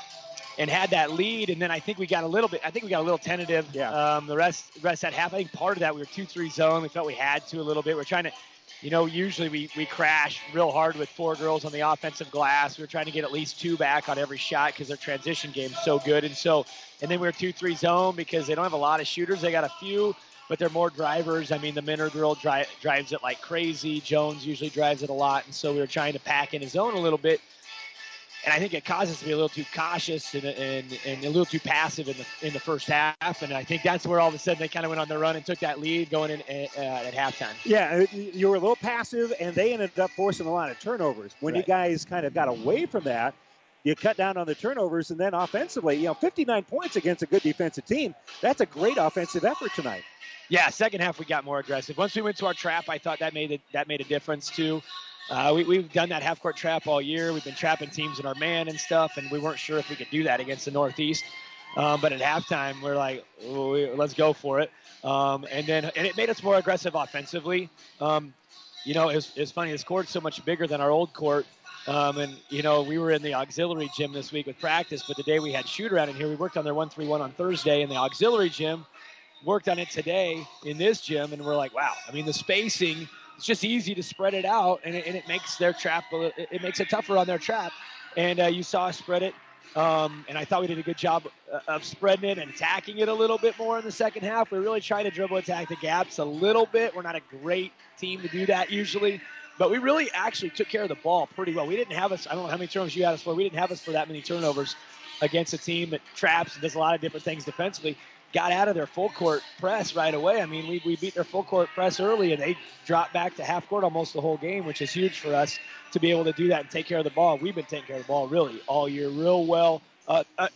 Speaker 14: and had that lead. And then I think we got a little bit. I think we got a little tentative.
Speaker 3: Yeah.
Speaker 14: Um, the rest rest had half. I think part of that we were two three zone. We felt we had to a little bit. We're trying to. You know, usually we, we crash real hard with four girls on the offensive glass. We were trying to get at least two back on every shot because their transition game's so good. And so, and then we were two three zone because they don't have a lot of shooters. They got a few, but they're more drivers. I mean, the Minner girl dri- drives it like crazy. Jones usually drives it a lot. And so we were trying to pack in his zone a little bit. And I think it caused us to be a little too cautious and, and, and a little too passive in the in the first half. And I think that's where all of a sudden they kind of went on the run and took that lead going in uh, at halftime.
Speaker 3: Yeah, you were a little passive, and they ended up forcing a lot of turnovers. When right. you guys kind of got away from that, you cut down on the turnovers, and then offensively, you know, fifty-nine points against a good defensive team, that's a great offensive effort tonight.
Speaker 14: Yeah, second half we got more aggressive. Once we went to our trap, I thought that made it, that made a difference too. Uh, we, we've done that half-court trap all year. We've been trapping teams in our man and stuff, and we weren't sure if we could do that against the Northeast. Um, but at halftime, we're like, oh, let's go for it. Um, and then and it made us more aggressive offensively. Um, you know, it was, it was funny. This court's so much bigger than our old court. Um, and, you know, we were in the auxiliary gym this week with practice, but the day we had shoot-around in here, we worked on their one three one on Thursday in the auxiliary gym, worked on it today in this gym, and we're like, wow. I mean, the spacing – it's just easy to spread it out, and it, and it makes their trap, it, it makes it tougher on their trap. And uh, you saw us spread it, um, and I thought we did a good job of spreading it and attacking it a little bit more in the second half. We're really trying to dribble attack the gaps a little bit. We're not a great team to do that usually, but we really actually took care of the ball pretty well. We didn't have us, I don't know how many turnovers you had us for, we didn't have us for that many turnovers against a team that traps and does a lot of different things defensively. Got out of their full court press right away. I mean, we, we beat their full court press early, and they dropped back to half court almost the whole game, which is huge for us to be able to do that and take care of the ball. We've been taking care of the ball really all year real well, uh, uh,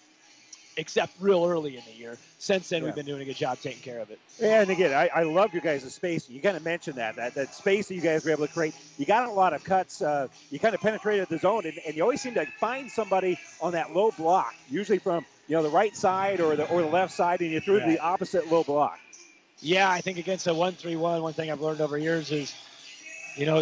Speaker 14: except real early in the year. Since then, yeah. we've been doing a good job taking care of it.
Speaker 3: Yeah, and again, I, I love you guys' space. You kind of mentioned that, that, that space that you guys were able to create. You got a lot of cuts. Uh, you kind of penetrated the zone, and, and you always seem to find somebody on that low block, usually from – you know, the right side or the or the left side, and you threw yeah. the opposite low block.
Speaker 14: Yeah, I think against a one three one, one thing I've learned over years is, you know, that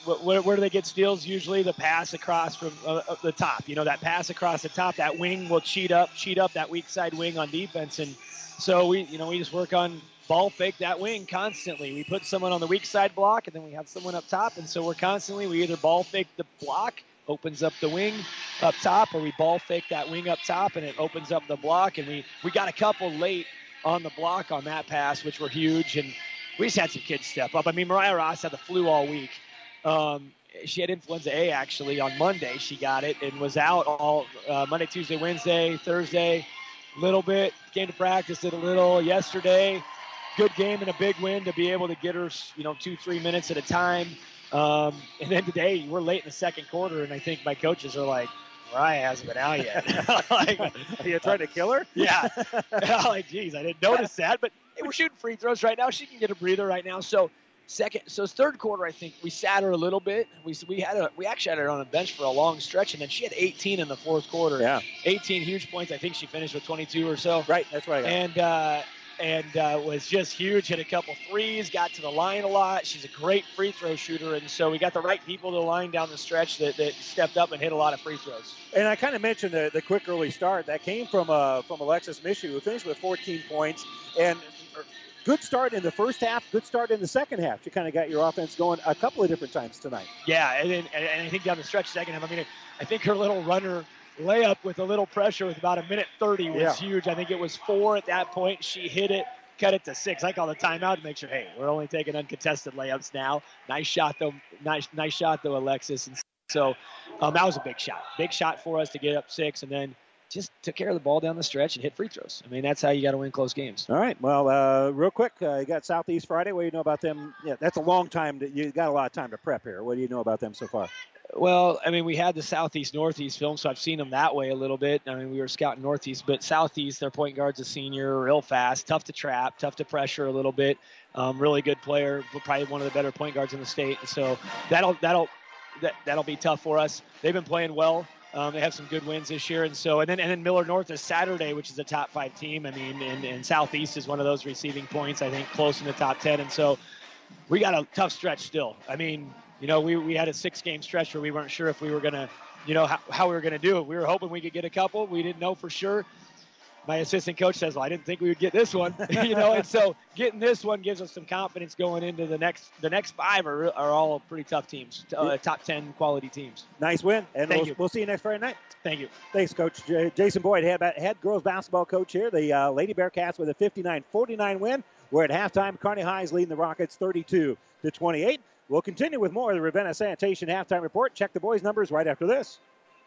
Speaker 14: where, where do they get steals? Usually the pass across from uh, the top. You know, that pass across the top, that wing will cheat up, cheat up that weak side wing on defense. And so we, you know, we just work on ball fake that wing constantly. We put someone on the weak side block, and then we have someone up top. And so we're constantly, we either ball fake the block, opens up the wing up top, or we ball fake that wing up top, and it opens up the block. And we, we got a couple late on the block on that pass, which were huge. And we just had some kids step up. I mean, Mariah Ross had the flu all week. Um, she had influenza A, actually, on Monday. She got it and was out all uh, Monday, Tuesday, Wednesday, Thursday, a little bit. Came to practice it a little yesterday. Good game and a big win to be able to get her, you know, two, three minutes at a time. Um, and then today, we're late in the second quarter, and I think my coaches are like, Mariah hasn't been out yet. Like,
Speaker 3: are you trying to kill her?
Speaker 14: Yeah. I'm like, geez, I didn't notice that. But hey, we're shooting free throws right now. She can get a breather right now. So second, so third quarter, I think we sat her a little bit. We we had a, we actually had her on the bench for a long stretch, and then she had eighteen in the fourth quarter.
Speaker 3: Yeah.
Speaker 14: eighteen huge points. I think she finished with twenty-two or so.
Speaker 3: Right. That's right.
Speaker 14: And uh, and uh, was just huge. Hit a couple threes. Got to the line a lot. She's a great free throw shooter, and so we got the right people to the line down the stretch that, that stepped up and hit a lot of free throws.
Speaker 3: And I kind of mentioned the, the quick early start that came from uh, from Alexis Mishu, who finished with fourteen points and good start in the first half, good start in the second half. You kind of got your offense going a couple of different times tonight.
Speaker 14: Yeah, and, and, and I think down the stretch second half, I mean, I think her little runner layup with a little pressure with about a minute thirty was
Speaker 3: yeah.
Speaker 14: huge. I think it was four at that point. She hit it, cut it to six. I call the timeout to make sure, hey, we're only taking uncontested layups now. Nice shot, though. Nice, nice shot, though, Alexis. And so um, that was a big shot. Big shot for us to get up six, and then just took care of the ball down the stretch and hit free throws. I mean, that's how you got to win close games.
Speaker 3: All right. Well, uh, real quick, uh, you got Southeast Friday. What do you know about them? Yeah, that's a long time. To, you got a lot of time to prep here. What do you know about them so far?
Speaker 14: Well, I mean, we had the Southeast Northeast film, so I've seen them that way a little bit. I mean, we were scouting Northeast, but Southeast, their point guard's a senior, real fast, tough to trap, tough to pressure a little bit. Um, really good player, probably one of the better point guards in the state. So that'll that'll that, that'll be tough for us. They've been playing well. Um, they have some good wins this year, and so and then and then Miller North is Saturday, which is a top five team. I mean, and, and Southeast is one of those receiving points, I think, close in the top ten, and so we got a tough stretch still. I mean, you know, we, we had a six-game stretch where we weren't sure if we were going to, you know, how, how we were going to do it. We were hoping we could get a couple. We didn't know for sure. My assistant coach says, well, I didn't think we would get this one, you know, and so getting this one gives us some confidence going into the next the next five are, are all pretty tough teams, uh, top ten quality teams.
Speaker 3: Nice win, and
Speaker 14: Thank
Speaker 3: we'll,
Speaker 14: you.
Speaker 3: we'll see you next Friday night.
Speaker 14: Thank you.
Speaker 3: Thanks, Coach J- Jason Boyd, head, head girls basketball coach here. The uh, Lady Bearcats with a fifty-nine forty-nine win. We're at halftime. Kearney High is leading the Rockets thirty-two to twenty-eight. We'll continue with more of the Ravenna Sanitation halftime report. Check the boys' numbers right after this.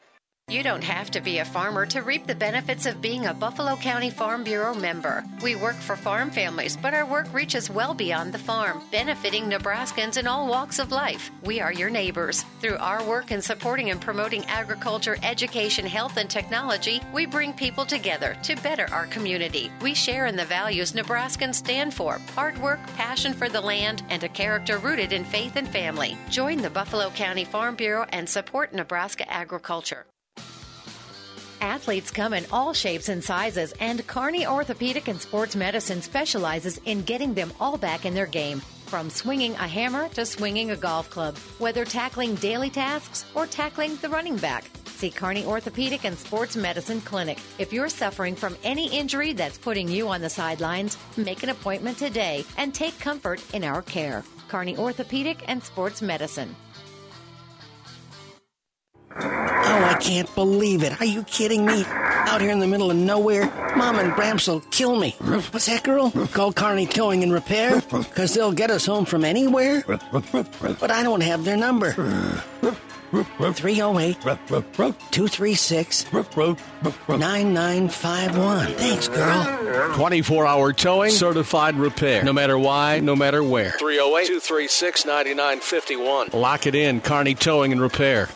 Speaker 7: You don't have to be a farmer to reap the benefits of being a Buffalo County Farm Bureau member. We work for farm families, but our work reaches well beyond the farm, benefiting Nebraskans in all walks of life. We are your neighbors. Through our work in supporting and promoting agriculture, education, health, and technology, we bring people together to better our community. We share in the values Nebraskans stand for: hard work, passion for the land, and a character rooted in faith and family. Join the Buffalo County Farm Bureau and support Nebraska agriculture. Athletes come in all shapes and sizes, and Kearney Orthopedic and Sports Medicine specializes in getting them all back in their game. From swinging a hammer to swinging a golf club, whether tackling daily tasks or tackling the running back. See Kearney Orthopedic and Sports Medicine Clinic. If you're suffering from any injury that's putting you on the sidelines, make an appointment today and take comfort in our care. Kearney Orthopedic and Sports Medicine.
Speaker 15: Oh, I can't believe it. Are you kidding me? Out here in the middle of nowhere, Mom and Bramps will kill me. What's that, girl? Call Kearney Towing and Repair? Because they'll get us home from anywhere? But I don't have their number. three oh eight, two three six, nine nine five one. Thanks, girl.
Speaker 9: twenty-four hour towing, certified repair. No matter why, no matter where.
Speaker 2: three oh eight, two three six, nine nine five one.
Speaker 9: Lock it in, Kearney Towing and Repair.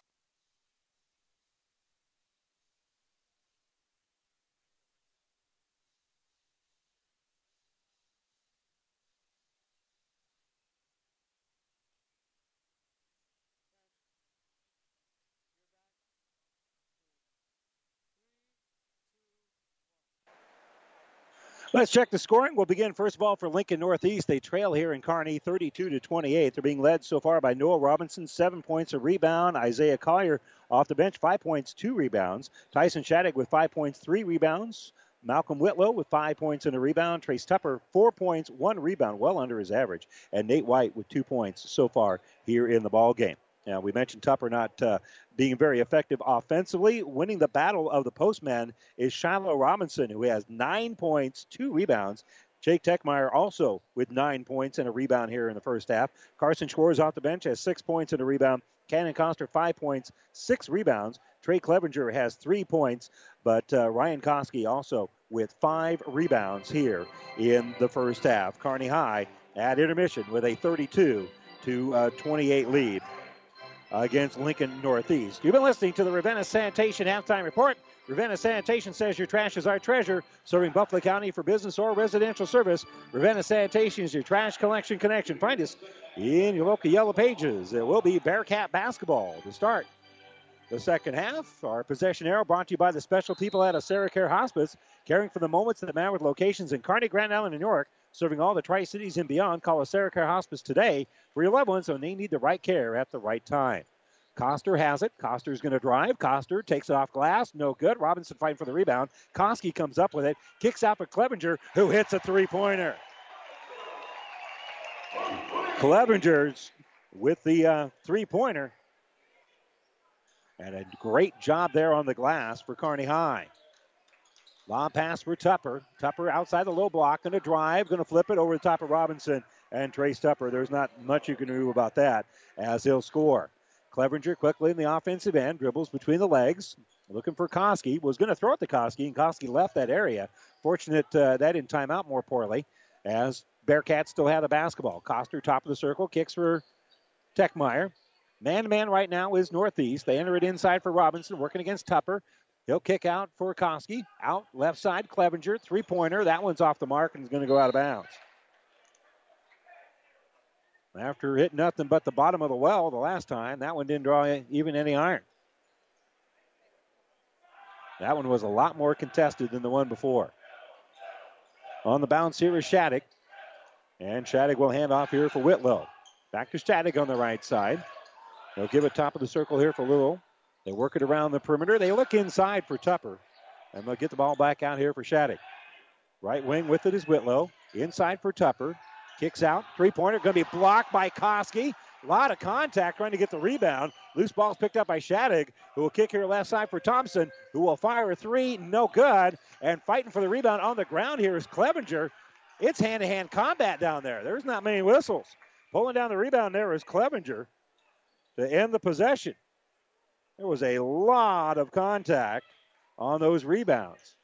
Speaker 3: Let's check the scoring. We'll begin first of all for Lincoln Northeast. They trail here in Kearney thirty-two to twenty-eight. They're being led so far by Noah Robinson, seven points, a rebound. Isaiah Collier off the bench, five points, two rebounds. Tyson Shattuck with five points, three rebounds. Malcolm Whitlow with five points and a rebound. Trace Tupper, four points, one rebound, well under his average. And Nate White with two points so far here in the ball game. Now, we mentioned Tupper not uh, being very effective offensively. Winning the battle of the postman is Shiloh Robinson, who has nine points, two rebounds. Jake Techmeyer also with nine points and a rebound here in the first half. Carson Schwartz off the bench has six points and a rebound. Cannon Coster, five points, six rebounds. Trey Clevenger has three points, but uh, Ryan Koski also with five rebounds here in the first half. Kearney High at intermission with a thirty-two to twenty-eight lead against Lincoln Northeast. You've been listening to the Ravenna Sanitation Halftime Report. Ravenna Sanitation says your trash is our treasure, serving Buffalo County for business or residential service. Ravenna Sanitation is your trash collection connection. Find us in your local Yellow Pages. It will be Bearcat basketball to start the second half. Our possession arrow brought to you by the special people at AseraCare Hospice, caring for the moments that matter with locations in Kearney, Grand Island, and York, serving all the Tri-Cities and beyond. Call AseraCare Hospice today for your loved ones when they need the right care at the right time. Coster has it. Coster's going to drive. Coster takes it off glass. No good. Robinson fighting for the rebound. Koski comes up with it. Kicks out for Clevenger, who hits a three-pointer. Clevenger's with the uh, three-pointer. And a great job there on the glass for Kearney High. Long pass for Tupper. Tupper outside the low block. Going to drive. Going to flip it over the top of Robinson and Trace Tupper. There's not much you can do about that as he'll score. Clevenger quickly in the offensive end. Dribbles between the legs. Looking for Koski. Was going to throw it to Koski, and Koski left that area. Fortunate uh, that didn't time out more poorly as Bearcats still have the basketball. Coster, top of the circle. Kicks for Techmeyer. Man-to-man right now is Northeast. They enter it inside for Robinson, working against Tupper. He'll kick out for Koski. Out, left side, Clevenger, three-pointer. That one's off the mark and is going to go out of bounds. After hitting nothing but the bottom of the well the last time, that one didn't draw even any iron. That one was a lot more contested than the one before. On the bounce here is Shattuck. And Shattuck will hand off here for Whitlow. Back to Shattuck on the right side. They'll give it top of the circle here for Little. They work it around the perimeter. They look inside for Tupper. And they'll get the ball back out here for Shattuck. Right wing with it is Whitlow. Inside for Tupper. Kicks out. Three-pointer going to be blocked by Koski. A lot of contact trying to get the rebound. Loose ball's picked up by Shattuck, who will kick here left side for Thompson, who will fire a three. No good. And fighting for the rebound on the ground here is Clevenger. It's hand-to-hand combat down there. There's not many whistles. Pulling down the rebound there is Clevenger to end the possession. There was a lot of contact on those rebounds.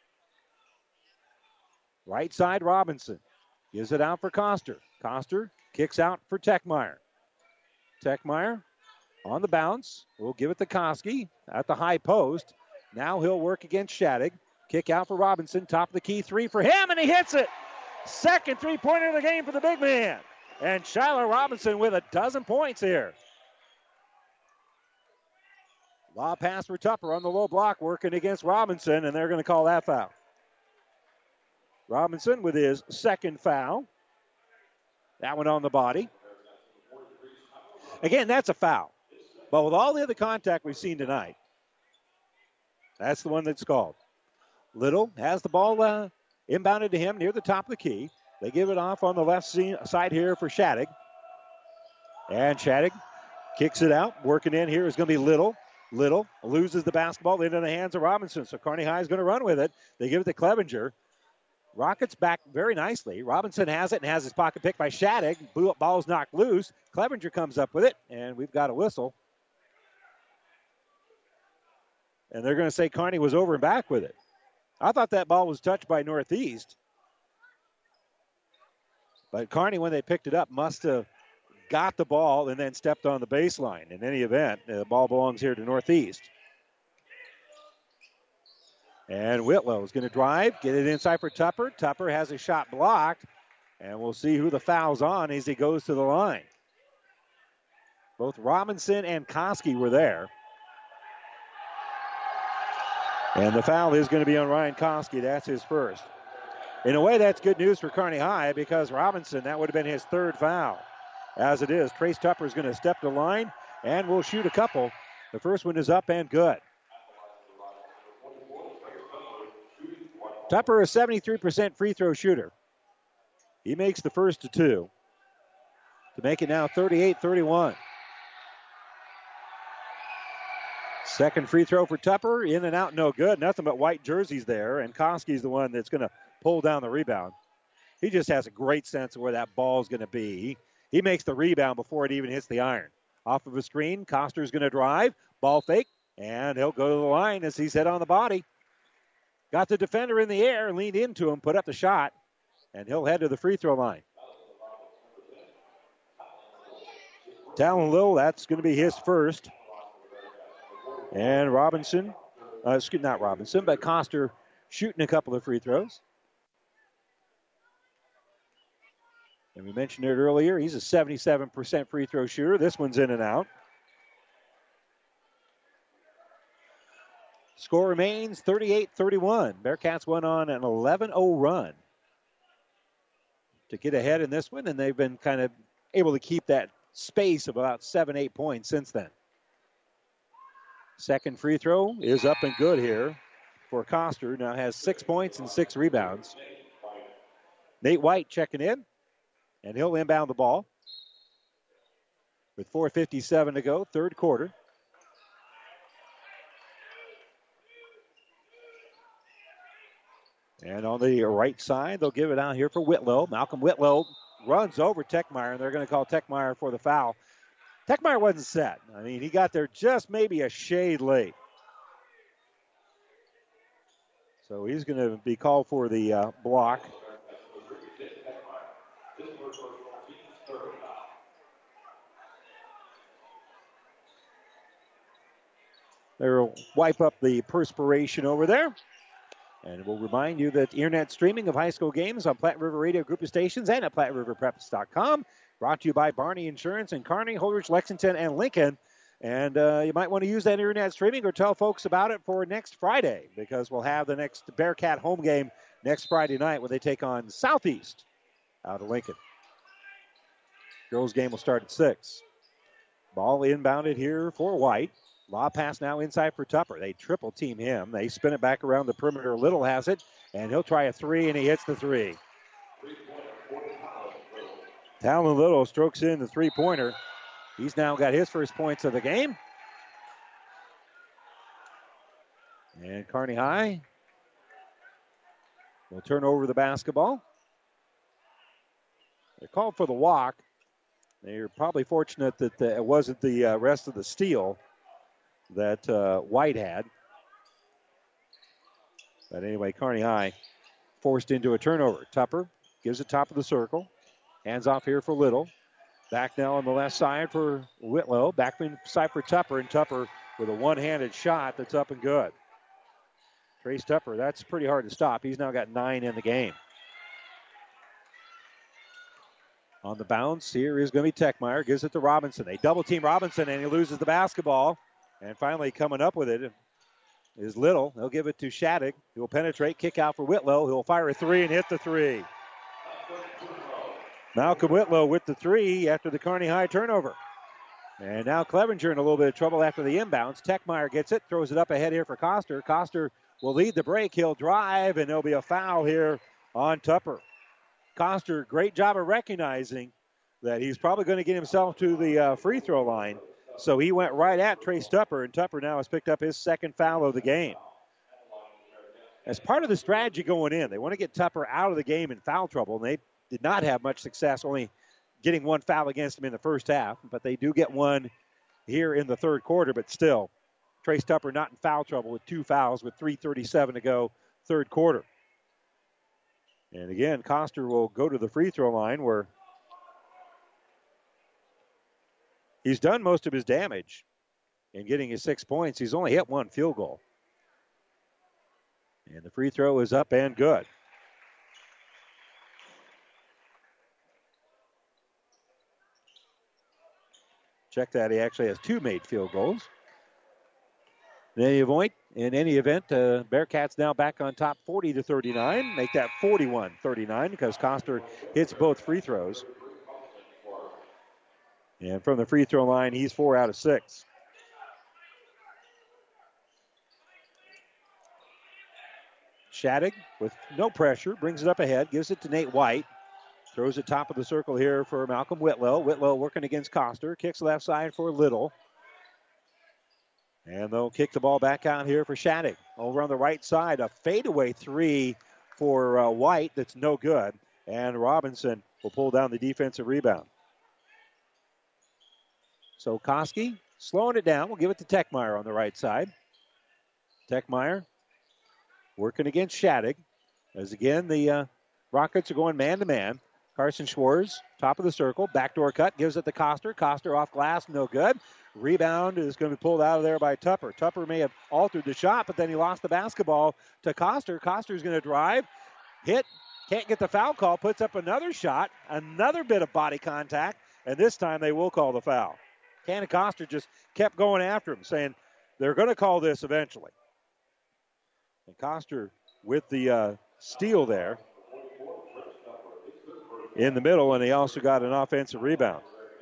Speaker 3: Right side, Robinson. Gives it out for Coster. Coster kicks out for Techmeyer. Techmeyer on the bounce. We'll give it to Koski at the high post. Now he'll work against Shattuck. Kick out for Robinson. Top of the key three for him, and he hits it. Second three-pointer of the game for the big man. And Shiloh Robinson with a dozen points here. Lob pass for Tupper on the low block, working against Robinson, and they're going to call that foul. Robinson with his second foul. That one on the body. Again, that's a foul. But with all the other contact we've seen tonight, that's the one that's called. Little has the ball uh, inbounded to him near the top of the key. They give it off on the left side here for Shattuck. And Shattuck kicks it out. Working in here is going to be Little. Little loses the basketball into the hands of Robinson. So Kearney High is going to run with it. They give it to Clevenger. Rockets back very nicely. Robinson has it and has his pocket picked by Shattuck. Ball's knocked loose. Clevenger comes up with it, and we've got a whistle. And they're going to say Kearney was over and back with it. I thought that ball was touched by Northeast. But Kearney, when they picked it up, must have got the ball and then stepped on the baseline. In any event, the ball belongs here to Northeast. And Whitlow is going to drive, get it inside for Tupper. Tupper has a shot blocked, and we'll see who the foul's on as he goes to the line. Both Robinson and Koski were there. And the foul is going to be on Ryan Koski. That's his first. In a way, that's good news for Kearney High because Robinson, that would have been his third foul. As it is, Trace Tupper is going to step to the line and will shoot a couple. The first one is up and good. Tupper, a seventy-three percent free throw shooter. He makes the first to two to make it now thirty-eight thirty-one. Second free throw for Tupper, in and out, no good. Nothing but white jerseys there, and Koski's the one that's going to pull down the rebound. He just has a great sense of where that ball is going to be. He, he makes the rebound before it even hits the iron. Off of a screen, Koster's going to drive, ball fake, and he'll go to the line as he's hit on the body. Got the defender in the air, leaned into him, put up the shot, and he'll head to the free throw line. Talon Little, that's going to be his first. And Robinson, uh, excuse not Robinson, but Koster shooting a couple of free throws. And we mentioned it earlier, he's a seventy-seven percent free throw shooter. This one's in and out. Score remains thirty-eight thirty-one. Bearcats went on an eleven oh run to get ahead in this one, and they've been kind of able to keep that space of about seven, eight points since then. Second free throw is up and good here for Koster. Now has six points and six rebounds. Nate White checking in, and he'll inbound the ball with four fifty-seven to go, third quarter. And on the right side, they'll give it out here for Whitlow. Malcolm Whitlow runs over Techmeyer, and they're going to call Techmeyer for the foul. Techmeyer wasn't set. I mean, he got there just maybe a shade late. So he's going to be called for the uh, block. They'll wipe up the perspiration over there. And we'll remind you that internet streaming of high school games on Platte River Radio Group of Stations and at Platte River Preps dot com. Brought to you by Barney Insurance in Kearney, Holdrege, Lexington, and Lincoln. And uh, you might want to use that internet streaming or tell folks about it for next Friday because we'll have the next Bearcat home game next Friday night when they take on Southeast out of Lincoln. Girls game will start at six. Ball inbounded here for White. Law pass now inside for Tupper. They triple team him. They spin it back around the perimeter. Little has it, and he'll try a three, and he hits the three. Talon Little strokes in the three-pointer. He's now got his first points of the game. And Kearney High will turn over the basketball. They called for the walk. They're probably fortunate that the, it wasn't the uh, rest of the steal that uh, White had. But anyway, Kearney High forced into a turnover. Tupper gives it top of the circle. Hands off here for Little. Back now on the left side for Whitlow. Back side for Tupper, and Tupper with a one-handed shot that's up and good. Trace Tupper, that's pretty hard to stop. He's now got nine in the game. On the bounce, here is going to be Techmeyer. Gives it to Robinson. They double-team Robinson, and he loses the basketball. And finally coming up with it is Little. They'll give it to Shattuck. He'll penetrate, kick out for Whitlow. He'll fire a three and hit the three. Malcolm Whitlow with the three after the Kearney High turnover. And now Clevenger in a little bit of trouble after the inbounds. Techmeyer gets it, throws it up ahead here for Koster. Koster will lead the break. He'll drive, and there'll be a foul here on Tupper. Koster, great job of recognizing that he's probably going to get himself to the uh, free throw line. So he went right at Trace Tupper, and Tupper now has picked up his second foul of the game. As part of the strategy going in, they want to get Tupper out of the game in foul trouble, and they did not have much success only getting one foul against him in the first half, but they do get one here in the third quarter, but still, Trace Tupper not in foul trouble with two fouls with three thirty-seven to go, third quarter. And again, Koster will go to the free throw line where he's done most of his damage in getting his six points. He's only hit one field goal. And the free throw is up and good. Check that. He actually has two made field goals. In any event, in any event, uh, Bearcats now back on top forty to thirty-nine. Make that forty-one thirty-nine because Coster hits both free throws. And from the free throw line, he's four out of six. Shattuck with no pressure, brings it up ahead, gives it to Nate White. Throws it top of the circle here for Malcolm Whitlow. Whitlow working against Coster. Kicks left side for Little. And they'll kick the ball back out here for Shattuck. Over on the right side, a fadeaway three for uh, White that's no good. And Robinson will pull down the defensive rebound. So Koski slowing it down. We'll give it to Techmeyer on the right side. Techmeyer working against Shattuck. As again, the uh, Rockets are going man-to-man. Carson Schwartz, top of the circle. Backdoor cut, gives it to Coster. Coster off glass, no good. Rebound is going to be pulled out of there by Tupper. Tupper may have altered the shot, but then he lost the basketball to Coster. Coster's going to drive, hit, can't get the foul call, puts up another shot, another bit of body contact, and this time they will call the foul. Cannon Coster just kept going after him, saying they're going to call this eventually. And Coster with the uh, steal there in the middle, and he also got an offensive rebound.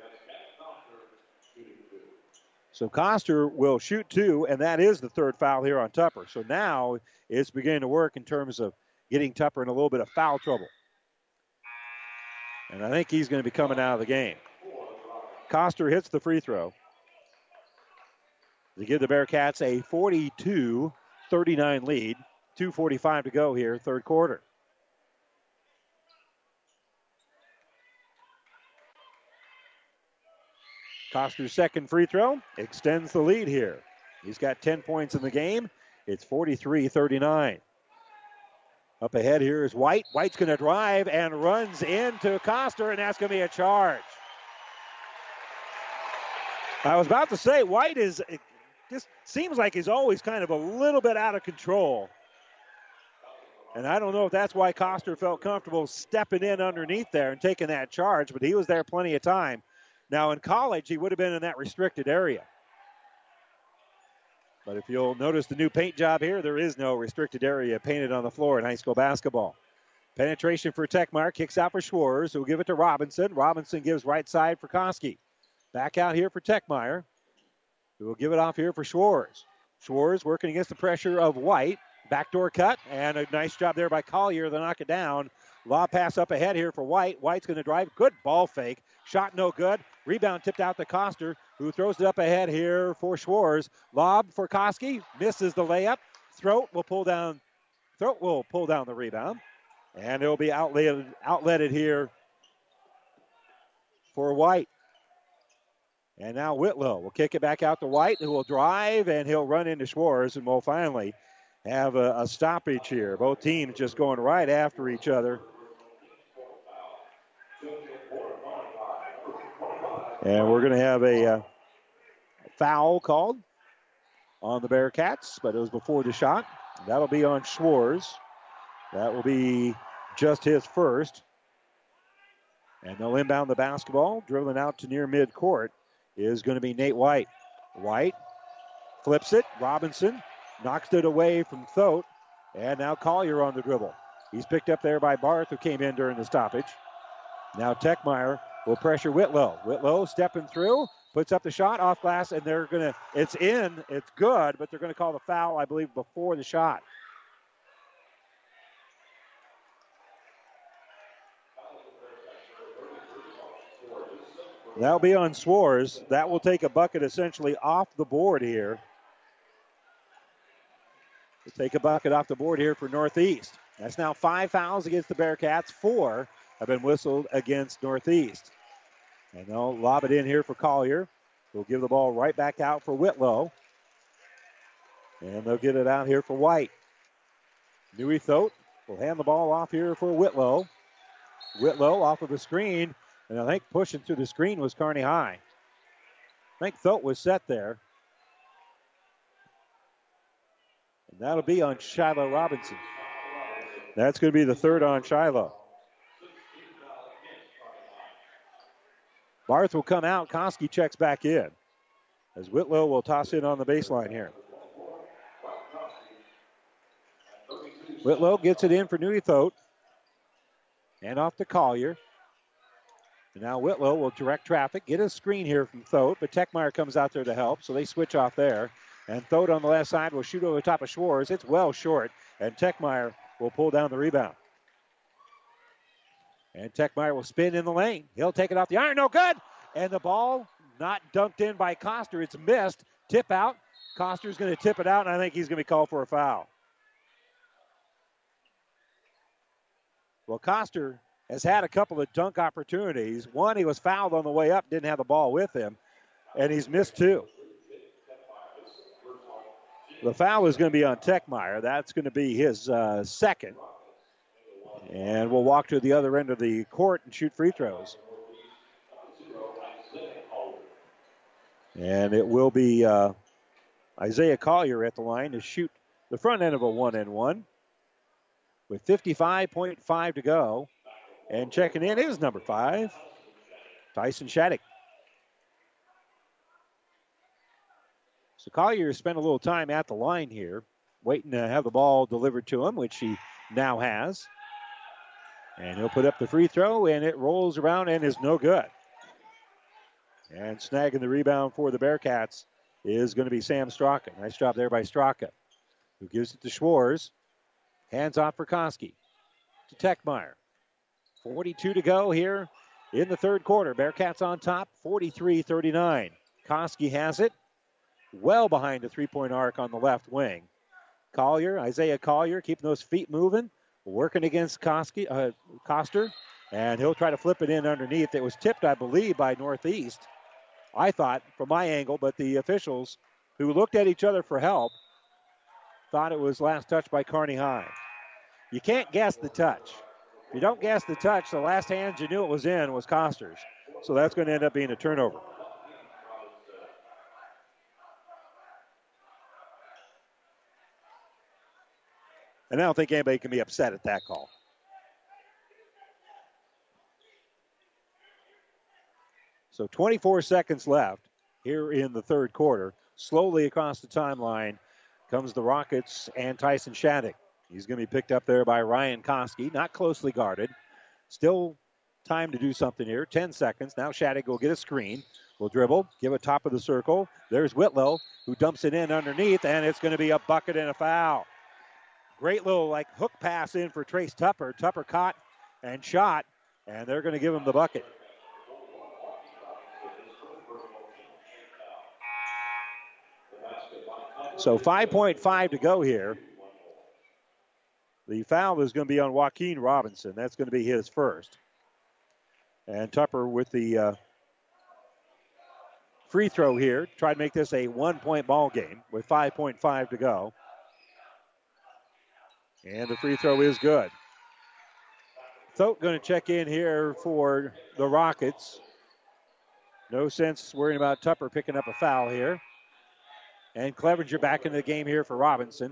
Speaker 3: So Coster will shoot two, and that is the third foul here on Tupper. So now it's beginning to work in terms of getting Tupper in a little bit of foul trouble. And I think he's going to be coming out of the game. Coster hits the free throw. They give the Bearcats a forty-two thirty-nine lead. two forty-five to go here, third quarter. Coster's second free throw extends the lead here. He's got ten points in the game. It's forty-three thirty-nine. Up ahead here is White. White's going to drive and runs into Coster, and that's going to be a charge. I was about to say, White is, it just seems like he's always kind of a little bit out of control. And I don't know if that's why Coster felt comfortable stepping in underneath there and taking that charge, but he was there plenty of time. Now, in college, he would have been in that restricted area. But if you'll notice the new paint job here, there is no restricted area painted on the floor in high school basketball. Penetration for Techmeyer, kicks out for Schwartz, who will give it to Robinson. Robinson gives right side for Koski. Back out here for Techmeyer, who will give it off here for Schwartz. Schwartz working against the pressure of White. Backdoor cut, and a nice job there by Collier to knock it down. Lob pass up ahead here for White. White's going to drive. Good ball fake. Shot no good. Rebound tipped out to Coster, who throws it up ahead here for Schwartz. Lob for Koski. Misses the layup. Throat will pull down. Throat will pull down the rebound. And it'll be outlet, outletted here for White. And now Whitlow will kick it back out to White, who will drive, and he'll run into Schwartz, and we'll finally have a, a stoppage here. Both teams just going right after each other. And we're going to have a uh, foul called on the Bearcats, but it was before the shot. That'll be on Schwartz. That will be just his first. And they'll inbound the basketball. Dribbling out to near midcourt is going to be Nate White. White flips it. Robinson knocks it away from Thote. And now Collier on the dribble. He's picked up there by Barth, who came in during the stoppage. Now Techmeyer will pressure Whitlow. Whitlow stepping through, puts up the shot off glass, and they're going to, it's in, it's good, but they're going to call the foul, I believe, before the shot. That'll be on Schwartz. That will take a bucket essentially off the board here. We'll take a bucket off the board here for Northeast. That's now five fouls against the Bearcats. Four have been whistled against Northeast. And they'll lob it in here for Collier. They'll give the ball right back out for Whitlow. And they'll get it out here for White. Nui Thote will hand the ball off here for Whitlow. Whitlow off of the screen. And I think pushing through the screen was Kearney High. I think Thote was set there. And that'll be on Shiloh Robinson. That's going to be the third on Shiloh. Barth will come out. Koski checks back in as Whitlow will toss in on the baseline here. Whitlow gets it in for Newey Thote. And off to Collier. And now Whitlow will direct traffic, get a screen here from Thote, but Techmeyer comes out there to help, so they switch off there. And Thote on the left side will shoot over the top of Schwartz. It's well short, and Techmeyer will pull down the rebound. And Techmeyer will spin in the lane. He'll take it off the iron, no good! And the ball not dunked in by Coster. It's missed. Tip out. Coster's going to tip it out, and I think he's going to be called for a foul. Well, Coster has had a couple of dunk opportunities. One, he was fouled on the way up, didn't have the ball with him, and he's missed two. The foul is going to be on Techmeyer. That's going to be his uh, second. And we'll walk to the other end of the court and shoot free throws. And it will be uh, Isaiah Collier at the line to shoot the front end of a one and one. With fifty-five point five to go. And checking in is number five, Tyson Shattuck. So Collier spent a little time at the line here, waiting to have the ball delivered to him, which he now has. And he'll put up the free throw, and it rolls around and is no good. And snagging the rebound for the Bearcats is going to be Sam Straka. Nice job there by Straka, who gives it to Schwartz. Hands off for Koski to Techmeyer. forty-two to go here in the third quarter. Bearcats on top, forty-three thirty-nine. Koski has it well behind the three-point arc on the left wing. Collier, Isaiah Collier, keeping those feet moving, working against Koski, uh, Coster, and he'll try to flip it in underneath. It was tipped, I believe, by Northeast, I thought, from my angle, but the officials who looked at each other for help thought it was last touch by Kearney High. You can't guess the touch. If you don't guess the touch, the last hand you knew it was in was Coster's. So that's going to end up being a turnover. And I don't think anybody can be upset at that call. So twenty-four seconds left here in the third quarter. Slowly across the timeline comes the Rockets and Tyson Shattuck. He's going to be picked up there by Ryan Koski, not closely guarded. Still time to do something here. Ten seconds. Now Shattuck will get a screen. Will dribble, give it top of the circle. There's Whitlow, who dumps it in underneath, and it's going to be a bucket and a foul. Great little like hook pass in for Trace Tupper. Tupper caught and shot, and they're going to give him the bucket. So five point five to go here. The foul is going to be on Joaquin Robinson. That's going to be his first. And Tupper with the uh, free throw here. Try to make this a one-point ball game with five point five to go. And the free throw is good. Thote going to check in here for the Rockets. No sense worrying about Tupper picking up a foul here. And Clevenger back into the game here for Robinson.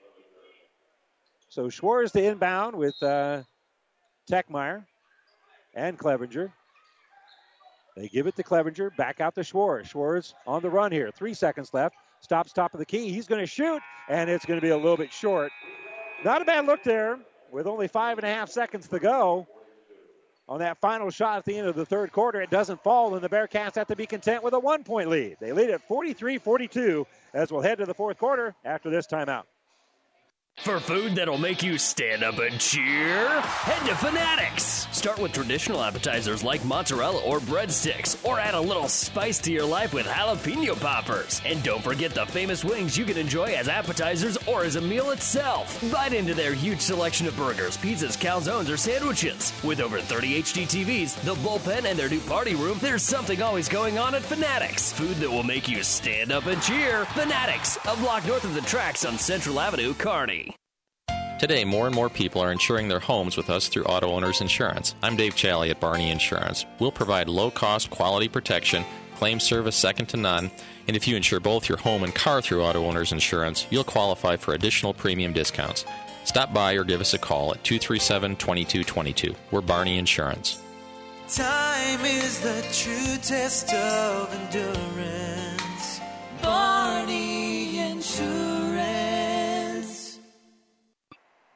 Speaker 3: So Schwartz to inbound with uh, Techmeyer and Clevenger. They give it to Clevenger, back out to Schwartz. Schwartz on the run here. Three seconds left. Stops top of the key. He's going to shoot, and it's going to be a little bit short. Not a bad look there with only five and a half seconds to go. On that final shot at the end of the third quarter, it doesn't fall, and the Bearcats have to be content with a one-point lead. They lead at forty-three forty-two as we'll head to the fourth quarter after this timeout.
Speaker 8: For food that'll make you stand up and cheer, head to Fanatics. Start with traditional appetizers like mozzarella or breadsticks, or add a little spice to your life with jalapeno poppers. And don't forget the famous wings you can enjoy as appetizers or as a meal itself. Bite into their huge selection of burgers, pizzas, calzones, or sandwiches. With over thirty H D T Vs, the bullpen, and their new party room, there's something always going on at Fanatics. Food that will make you stand up and cheer. Fanatics, a block north of the tracks on Central Avenue, Kearney.
Speaker 16: Today, more and more people are insuring their homes with us through Auto Owners Insurance. I'm Dave Challey at Barney Insurance. We'll provide low-cost, quality protection, claim service second to none, and if you insure both your home and car through Auto Owners Insurance, you'll qualify for additional premium discounts. Stop by or give us a call at two three seven, two two two two. We're Barney Insurance.
Speaker 17: Time is the true test of endurance. Barney Insurance.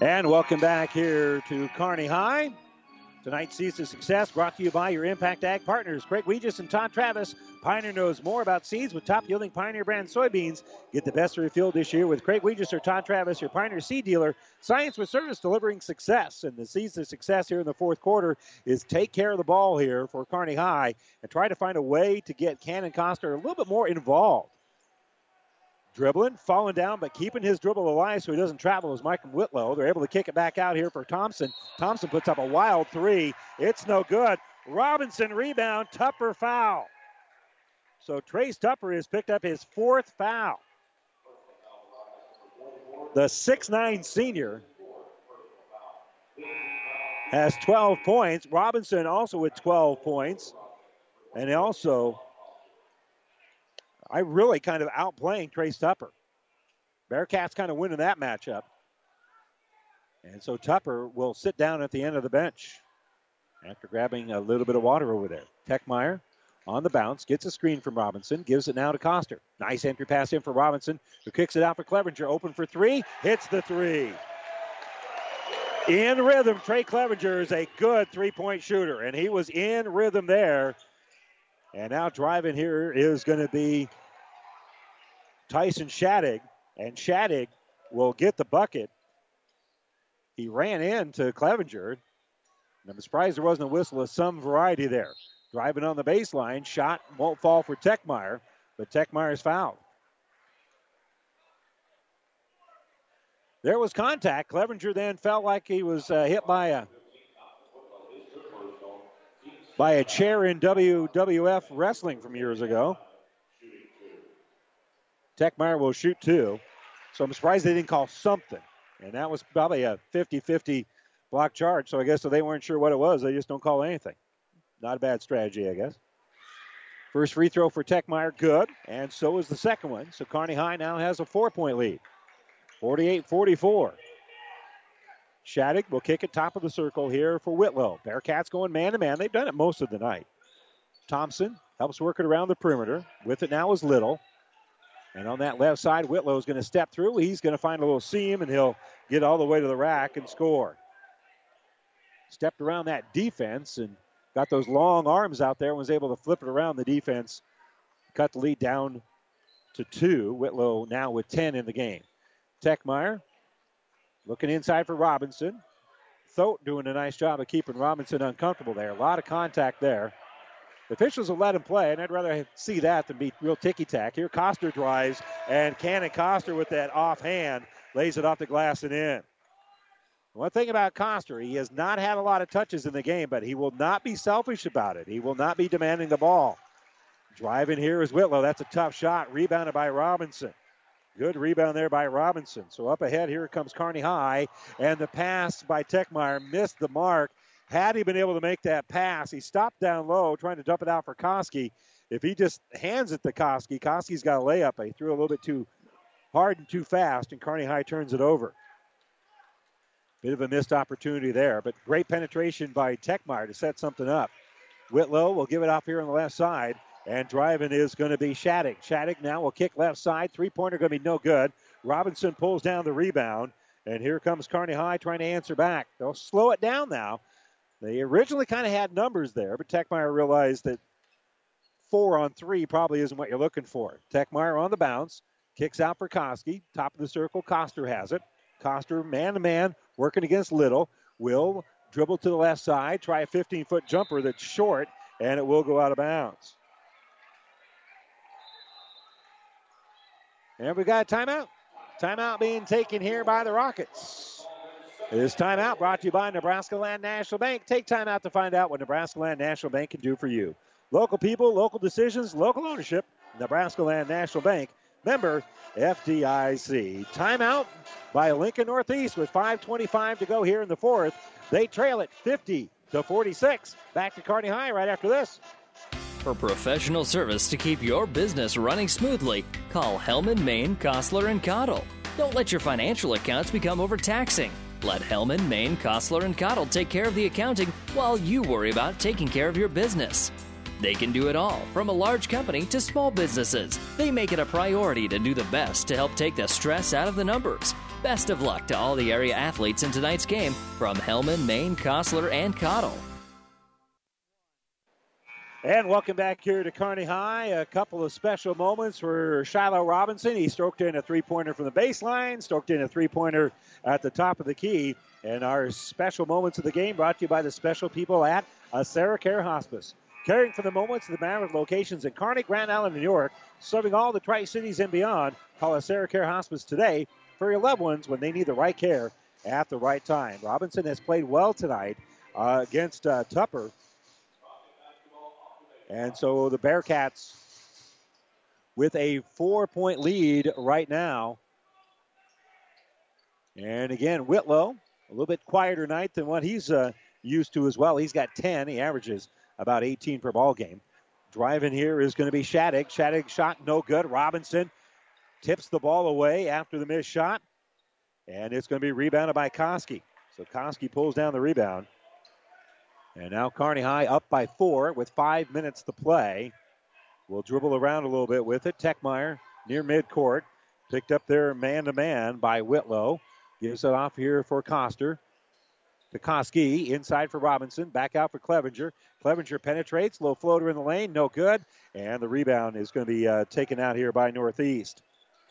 Speaker 3: And welcome back here to Kearney High. Tonight's Seeds of Success brought to you by your Impact Ag partners, Craig Weegis and Todd Travis. Pioneer knows more about seeds with top-yielding Pioneer brand soybeans. Get the best of your field this year with Craig Weegis or Todd Travis, your Pioneer seed dealer. Science with service delivering success. And the Seeds of Success here in the fourth quarter is take care of the ball here for Kearney High and try to find a way to get Cannon Coster a little bit more involved. Dribbling, falling down, but keeping his dribble alive so he doesn't travel is Michael Whitlow. They're able to kick it back out here for Thompson. Thompson puts up a wild three. It's no good. Robinson rebound, Tupper foul. So Trace Tupper has picked up his fourth foul. The six nine senior has twelve points. Robinson also with twelve points. And also, I really kind of outplaying Trace Tupper. Bearcats kind of winning that matchup. And so Tupper will sit down at the end of the bench after grabbing a little bit of water over there. Techmeyer on the bounce, gets a screen from Robinson, gives it now to Coster. Nice entry pass in for Robinson, who kicks it out for Clevenger. Open for three, hits the three. In rhythm, Trey Clevenger is a good three-point shooter, and he was in rhythm there. And now driving here is going to be Tyson Shadig, and Shadig will get the bucket. He ran into Clevenger, and I'm surprised there wasn't a whistle of some variety there. Driving on the baseline, shot won't fall for Techmeyer, but Techmeyer is fouled. There was contact. Clevenger then felt like he was uh, hit by a by a chair in W W F wrestling from years ago. Techmeyer will shoot two. So I'm surprised they didn't call something. And that was probably a fifty-fifty block charge. So I guess if they weren't sure what it was, they just don't call anything. Not a bad strategy, I guess. First free throw for Techmeyer, good. And so is the second one. So Kearney High now has a four-point lead. forty-eight forty-four. Shadig will kick it top of the circle here for Whitlow. Bearcats going man-to-man. They've done it most of the night. Thompson helps work it around the perimeter. With it now is Little. And on that left side, Whitlow is going to step through. He's going to find a little seam, and he'll get all the way to the rack and score. Stepped around that defense and got those long arms out there and was able to flip it around the defense. Cut the lead down to two. Whitlow now with ten in the game. Techmeyer looking inside for Robinson. Thote doing a nice job of keeping Robinson uncomfortable there. A lot of contact there. The officials will let him play, and I'd rather see that than be real ticky-tack. Here Coster drives, and Cannon Coster with that offhand lays it off the glass and in. One thing about Coster, he has not had a lot of touches in the game, but he will not be selfish about it. He will not be demanding the ball. Driving here is Whitlow. That's a tough shot. Rebounded by Robinson. Good rebound there by Robinson. So up ahead, here comes Kearney High, and the pass by Techmeyer missed the mark. Had he been able to make that pass, he stopped down low trying to dump it out for Koski. If he just hands it to Koski, Koski's got a layup. He threw a little bit too hard and too fast, and Kearney High turns it over. Bit of a missed opportunity there, but great penetration by Techmeyer to set something up. Whitlow will give it off here on the left side, and driving is going to be Shadig. Shadig now will kick left side. Three-pointer going to be no good. Robinson pulls down the rebound, and here comes Kearney High trying to answer back. They'll slow it down now. They originally kind of had numbers there, but Techmeyer realized that four on three probably isn't what you're looking for. Techmeyer on the bounce, kicks out for Koski. Top of the circle, Coster has it. Coster, man-to-man, working against Little. Will dribble to the left side, try a fifteen-foot jumper that's short, and it will go out of bounds. And we got a timeout. Timeout being taken here by the Rockets. This timeout brought to you by Nebraska Land National Bank. Take time out to find out what Nebraska Land National Bank can do for you. Local people, local decisions, local ownership. Nebraska Land National Bank. Member F D I C. Timeout by Lincoln Northeast with five twenty-five to go here in the fourth. They trail it fifty to forty-six. Back to Kearney High right after this.
Speaker 6: For professional service to keep your business running smoothly, call Hellman, Maine, Kostler, and Cottle. Don't let your financial accounts become overtaxing. Let Hellman, Maine, Kostler, and Cottle take care of the accounting while you worry about taking care of your business. They can do it all, from a large company to small businesses. They make it a priority to do the best to help take the stress out of the numbers. Best of luck to all the area athletes in tonight's game from Hellman, Maine, Kostler, and Cottle.
Speaker 3: And welcome back here to Kearney High. A couple of special moments for Shiloh Robinson. He stroked in a three-pointer from the baseline, stroked in a three-pointer at the top of the key. And our special moments of the game brought to you by the special people at AseraCare Hospice. Caring for the moments of the man with locations in Kearney, Grand Island, and York, serving all the Tri-Cities and beyond. Call AseraCare Hospice today for your loved ones when they need the right care at the right time. Robinson has played well tonight uh, against uh, Tupper. And so the Bearcats with a four-point lead right now. And again, Whitlow, a little bit quieter night than what he's uh, used to as well. He's got ten. He averages about eighteen per ball game. Driving here is going to be Shattuck. Shattuck shot no good. Robinson tips the ball away after the missed shot. And it's going to be rebounded by Koski. So Koski pulls down the rebound. And now Kearney High up by four with five minutes to play. We'll dribble around a little bit with it. Techmeyer near midcourt. Picked up there man-to-man by Whitlow. Gives it off here for Koster. To Koski. Inside for Robinson. Back out for Clevenger. Clevenger penetrates. Low floater in the lane. No good. And the rebound is going to be uh, taken out here by Northeast.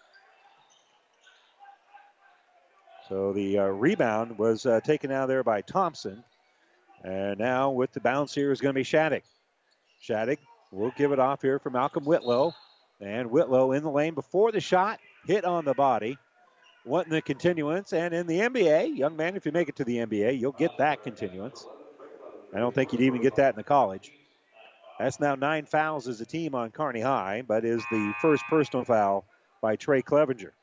Speaker 3: So the uh, rebound was uh, taken out there by Thompson. And now with the bounce here is going to be Shattuck. Shattuck will give it off here for Malcolm Whitlow. And Whitlow in the lane before the shot. Hit on the body. Wanting the continuance. And in the N B A, young man, if you make it to the N B A, you'll get that continuance. I don't think you'd even get that in the college. That's now nine fouls as a team on Kearney High, but is the first personal foul by Trey Clevenger.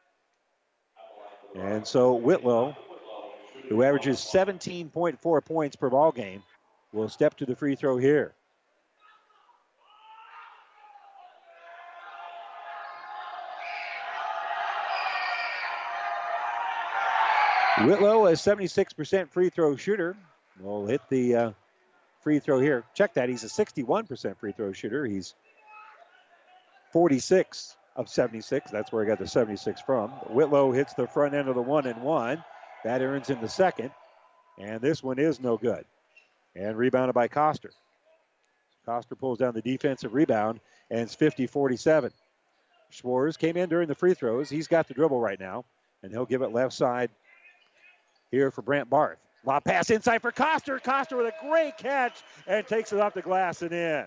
Speaker 3: And so Whitlow, who averages seventeen point four points per ball game, will step to the free throw here. Whitlow, a seventy-six percent free throw shooter, will hit the uh, free throw here. Check that. He's a sixty-one percent free throw shooter. He's forty-six of seventy-six. That's where he got the seventy-six from. Whitlow hits the front end of the one and one. That earns him the second. And this one is no good. And rebounded by Koster. Koster pulls down the defensive rebound, and it's fifty forty-seven. Schwartz came in during the free throws. He's got the dribble right now, and he'll give it left side here for Brant Barth. Lob pass inside for Koster. Koster with a great catch and takes it off the glass and in.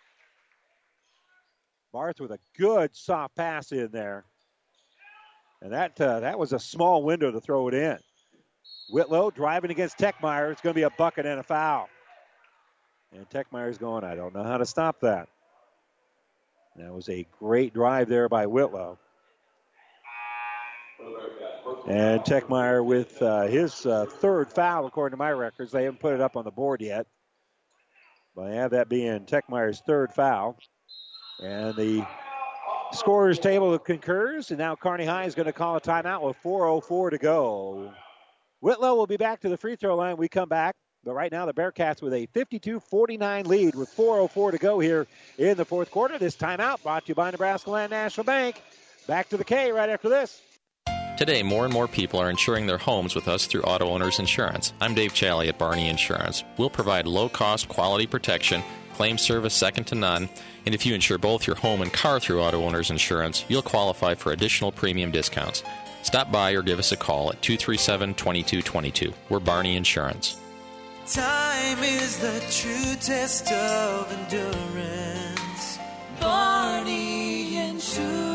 Speaker 3: Barth with a good soft pass in there. And that uh, that was a small window to throw it in. Whitlow driving against Techmeyer. It's going to be a bucket and a foul. And Techmeyer's going, I don't know how to stop that. That was a great drive there by Whitlow. And Techmeyer with uh, his uh, third foul, according to my records. They haven't put it up on the board yet. But I have that being Techmeyer's third foul. And the scorer's table concurs. And now Kearney High is going to call a timeout with four oh four to go. Whitlow will be back to the free throw line. We come back. But right now the Bearcats with a fifty-two forty-nine lead with four oh four to go here in the fourth quarter. This timeout brought to you by Nebraska Land National Bank. Back to the K right after this.
Speaker 16: Today, more and more people are insuring their homes with us through Auto Owners Insurance. I'm Dave Challey at Barney Insurance. We'll provide low-cost, quality protection, claim service second to none, and if you insure both your home and car through Auto Owners Insurance, you'll qualify for additional premium discounts. Stop by or give us a call at two three seven, two two two two. We're Barney Insurance.
Speaker 17: Time is the true test of endurance. Barney Insurance.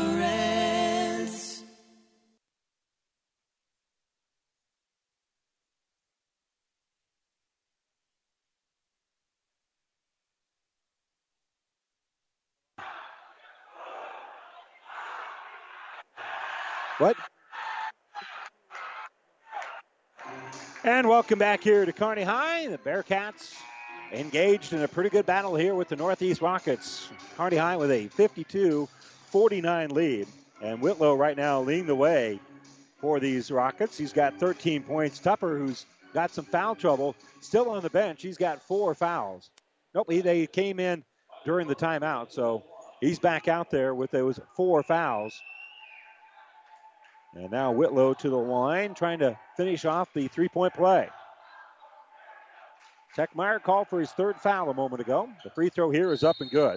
Speaker 3: What? And welcome back here to Kearney High. The Bearcats engaged in a pretty good battle here with the Northeast Rockets. Kearney High with a fifty-two forty-nine lead. And Whitlow right now leading the way for these Rockets. He's got thirteen points. Tupper, who's got some foul trouble, still on the bench. He's got four fouls. Nope, he, they came in during the timeout, so he's back out there with those four fouls. And now Whitlow to the line, trying to finish off the three-point play. Techmeyer called for his third foul a moment ago. The free throw here is up and good.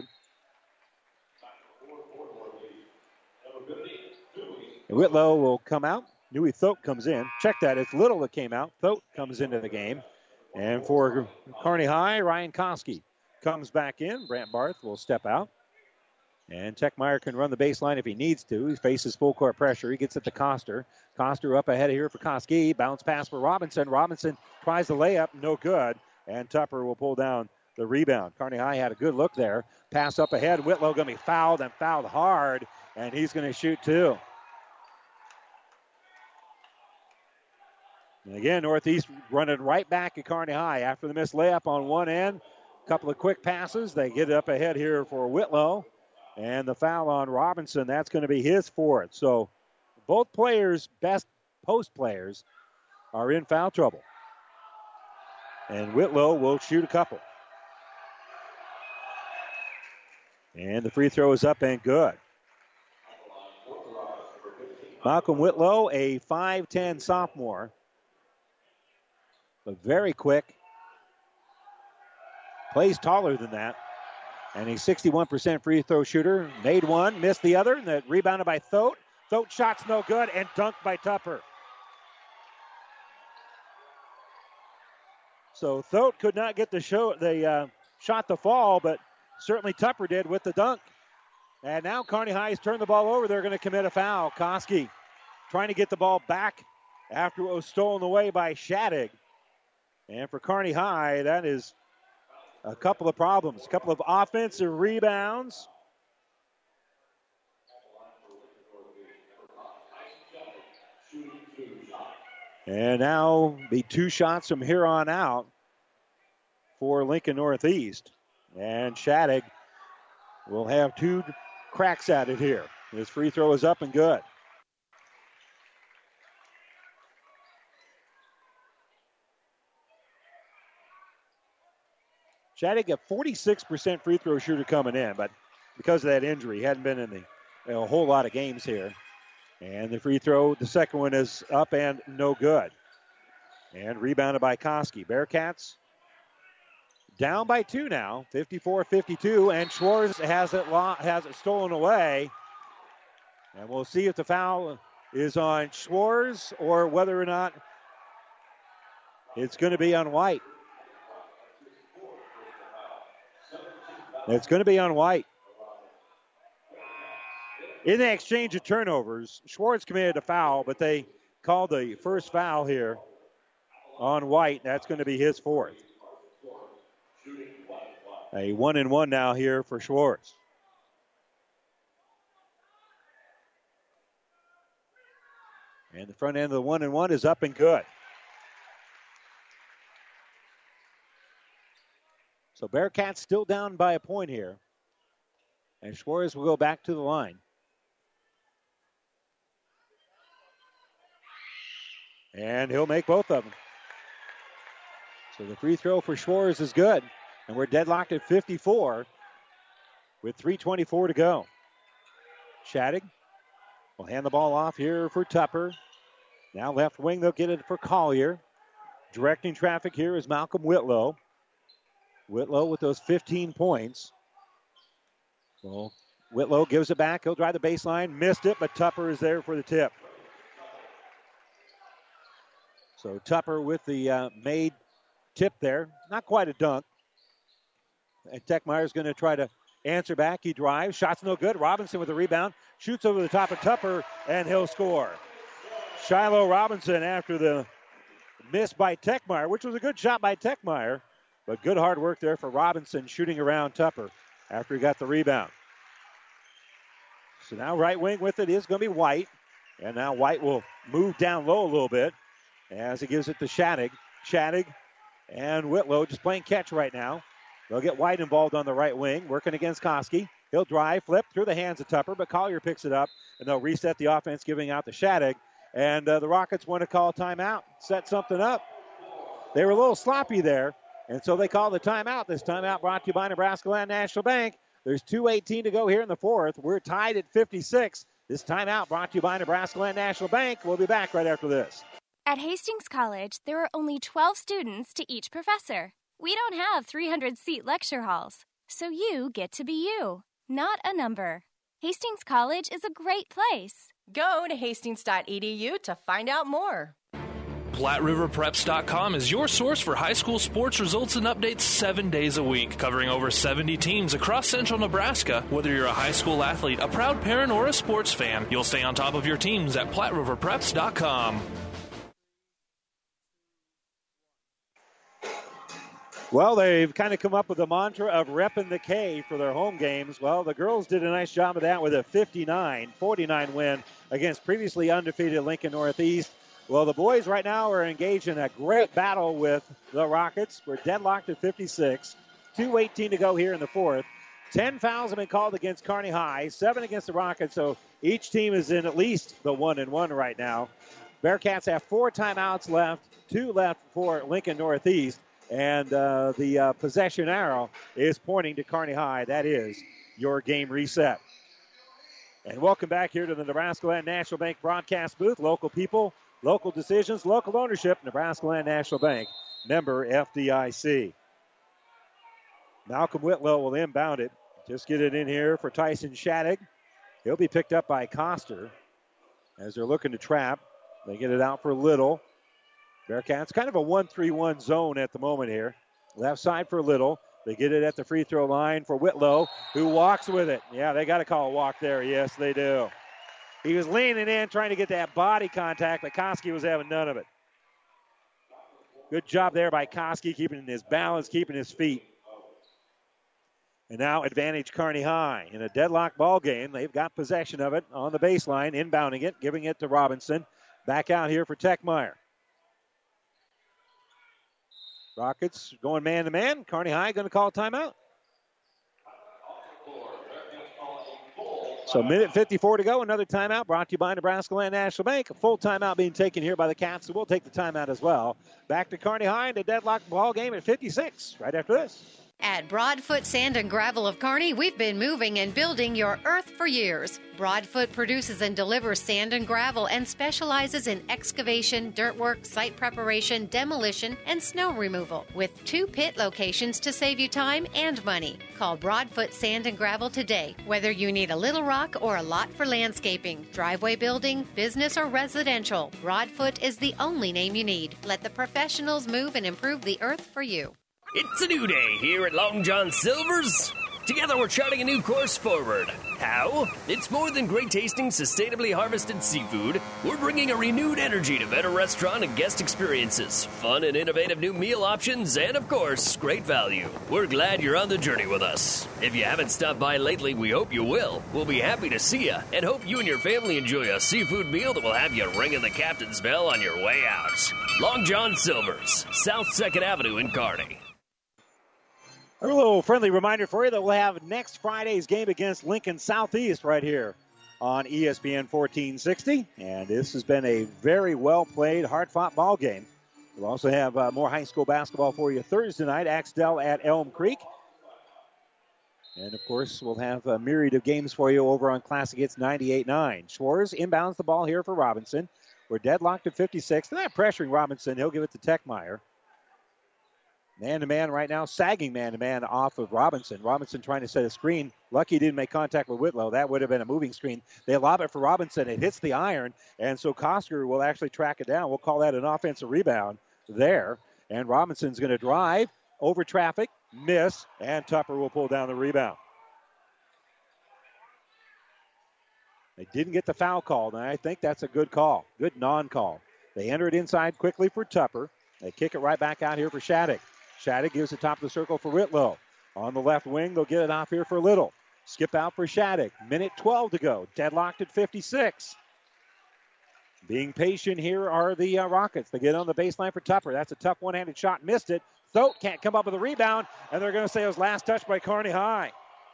Speaker 3: And Whitlow will come out. Nui Thote comes in. Check that. It's Little that came out. Thote comes into the game. And for Kearney High, Ryan Koski comes back in. Brant Barth will step out. And Techmeyer can run the baseline if he needs to. He faces full court pressure. He gets it to Coster. Coster up ahead here for Koski. Bounce pass for Robinson. Robinson tries the layup. No good. And Tupper will pull down the rebound. Kearney High had a good look there. Pass up ahead. Whitlow going to be fouled and fouled hard. And he's going to shoot two. And again, Northeast running right back at Kearney High after the missed layup on one end. A couple of quick passes. They get it up ahead here for Whitlow. And the foul on Robinson, that's going to be his fourth. So both players, best post players, are in foul trouble. And Whitlow will shoot a couple. And the free throw is up and good. Malcolm Whitlow, a five ten sophomore. But very quick. Plays taller than that. And a sixty-one percent free throw shooter. Made one, missed the other, and that rebounded by Thote. Thote shot's no good, and dunked by Tupper. So Thote could not get the show, the uh, shot to fall, but certainly Tupper did with the dunk. And now Kearney High has turned the ball over. They're going to commit a foul. Koski trying to get the ball back after it was stolen away by Shattuck. And for Kearney High, that is a couple of problems. A couple of offensive rebounds. And now the two shots from here on out for Lincoln Northeast. And Shattuck will have two cracks at it here. His free throw is up and good. Shattuck, a forty-six percent free throw shooter coming in, but because of that injury, he hadn't been in the, you know, a whole lot of games here. And the free throw, the second one is up and no good. And rebounded by Koski. Bearcats down by two now, fifty-four fifty-two, and Schwartz has it lo- has it stolen away. And we'll see if the foul is on Schwartz or whether or not it's going to be on White. It's going to be on White. In the exchange of turnovers, Schwartz committed a foul, but they called the first foul here on White. That's going to be his fourth. A one and one now here for Schwartz. And the front end of the one and one is up and good. So Bearcats still down by a point here. And Schwartz will go back to the line. And he'll make both of them. So the free throw for Schwartz is good. And we're deadlocked at fifty-four with three twenty-four to go. Shattuck will hand the ball off here for Tupper. Now left wing, they'll get it for Collier. Directing traffic here is Malcolm Whitlow. Whitlow with those fifteen points. Well, Whitlow gives it back. He'll drive the baseline. Missed it, but Tupper is there for the tip. So Tupper with the uh, made tip there. Not quite a dunk. And Techmeyer's going to try to answer back. He drives. Shot's no good. Robinson with the rebound. Shoots over the top of Tupper, and he'll score. Shiloh Robinson after the miss by Techmeyer, which was a good shot by Techmeyer. But good hard work there for Robinson shooting around Tupper after he got the rebound. So now right wing with it is going to be White. And now White will move down low a little bit as he gives it to Shattuck. Shattuck and Whitlow just playing catch right now. They'll get White involved on the right wing, working against Koski. He'll drive, flip through the hands of Tupper, but Collier picks it up, and they'll reset the offense, giving out to Shattuck. And uh, the Rockets want to call a timeout, set something up. They were a little sloppy there, and so they call the timeout. This timeout brought to you by Nebraska Land National Bank. There's two eighteen to go here in the fourth. We're tied at fifty-six. This timeout brought to you by Nebraska Land National Bank. We'll be back right after this.
Speaker 18: At Hastings College, there are only twelve students to each professor. We don't have three hundred seat lecture halls, so you get to be you, not a number. Hastings College is a great place.
Speaker 19: Go to hastings dot e d u to find out more.
Speaker 20: Platte River Preps dot com is your source for high school sports results and updates seven days a week, covering over seventy teams across central Nebraska. Whether you're a high school athlete, a proud parent, or a sports fan, you'll stay on top of your teams at Platte River Preps dot com.
Speaker 3: Well, they've kind of come up with a mantra of repping the K for their home games. Well, the girls did a nice job of that with a fifty-nine forty-nine win against previously undefeated Lincoln Northeast. Well, the boys right now are engaged in a great battle with the Rockets. We're deadlocked at fifty-six. two eighteen to go here in the fourth. Ten fouls have been called against Kearney High, seven against the Rockets, so each team is in at least the one and one right now. Bearcats have four timeouts left, two left for Lincoln Northeast, and uh, the uh, possession arrow is pointing to Kearney High. That is your game reset. And welcome back here to the Nebraska Land National Bank broadcast booth. Local people, local decisions, local ownership. Nebraska Land National Bank, member F D I C. Malcolm Whitlow will inbound it. Just get it in here for Tyson Shattuck. He'll be picked up by Coster as they're looking to trap. They get it out for Little. Bearcats kind of a one three one zone at the moment here. Left side for Little. They get it at the free throw line for Whitlow, who walks with it. Yeah, they got to call a walk there. Yes, they do. He was leaning in, trying to get that body contact, but Koski was having none of it. Good job there by Koski, keeping his balance, keeping his feet. And now advantage Kearney High. In a deadlock ball game, they've got possession of it on the baseline, inbounding it, giving it to Robinson. Back out here for Techmeyer. Rockets going man-to-man. Kearney High going to call a timeout. So minute fifty-four to go. Another timeout brought to you by Nebraska Land National Bank. A full timeout being taken here by the Cats, so we'll take the timeout as well. Back to Kearney High in a deadlock ball game at fifty-six right after this.
Speaker 7: At Broadfoot Sand and Gravel of Kearney, we've been moving and building your earth for years. Broadfoot produces and delivers sand and gravel and specializes in excavation, dirt work, site preparation, demolition, and snow removal, with two pit locations to save you time and money. Call Broadfoot Sand and Gravel today. Whether you need a little rock or a lot for landscaping, driveway building, business, or residential, Broadfoot is the only name you need. Let the professionals move and improve the earth for you.
Speaker 8: It's a new day here at Long John Silver's. Together we're charting a new course forward. How? It's more than great tasting, sustainably harvested seafood. We're bringing a renewed energy to better restaurant and guest experiences, fun and innovative new meal options, and of course, great value. We're glad you're on the journey with us. If you haven't stopped by lately, we hope you will. We'll be happy to see you and hope you and your family enjoy a seafood meal that will have you ringing the captain's bell on your way out. Long John Silver's, South second Avenue in Kearney.
Speaker 3: A little friendly reminder for you that we'll have next Friday's game against Lincoln Southeast right here on E S P N fourteen sixty. And this has been a very well-played, hard-fought ball game. We'll also have uh, more high school basketball for you Thursday night, Axtell at Elm Creek. And, of course, we'll have a myriad of games for you over on Classic Hits ninety-eight nine. Schwartz inbounds the ball here for Robinson. We're deadlocked at fifty-six. They're not pressuring Robinson. He'll give it to Techmeyer. Man-to-man right now, sagging man-to-man off of Robinson. Robinson trying to set a screen. Lucky he didn't make contact with Whitlow. That would have been a moving screen. They lob it for Robinson. It hits the iron, and so Kosker will actually track it down. We'll call that an offensive rebound there. And Robinson's going to drive over traffic, miss, and Tupper will pull down the rebound. They didn't get the foul called, and I think that's a good call, good non-call. They enter it inside quickly for Tupper. They kick it right back out here for Shattuck. Shattuck gives the top of the circle for Whitlow. On the left wing, they'll get it off here for Little. Skip out for Shattuck. Minute twelve to go. Deadlocked at fifty-six. Being patient here are the uh, Rockets. They get on the baseline for Tupper. That's a tough one-handed shot. Missed it. Thote can't come up with a rebound, and they're going to say it was last touch by Kearney High.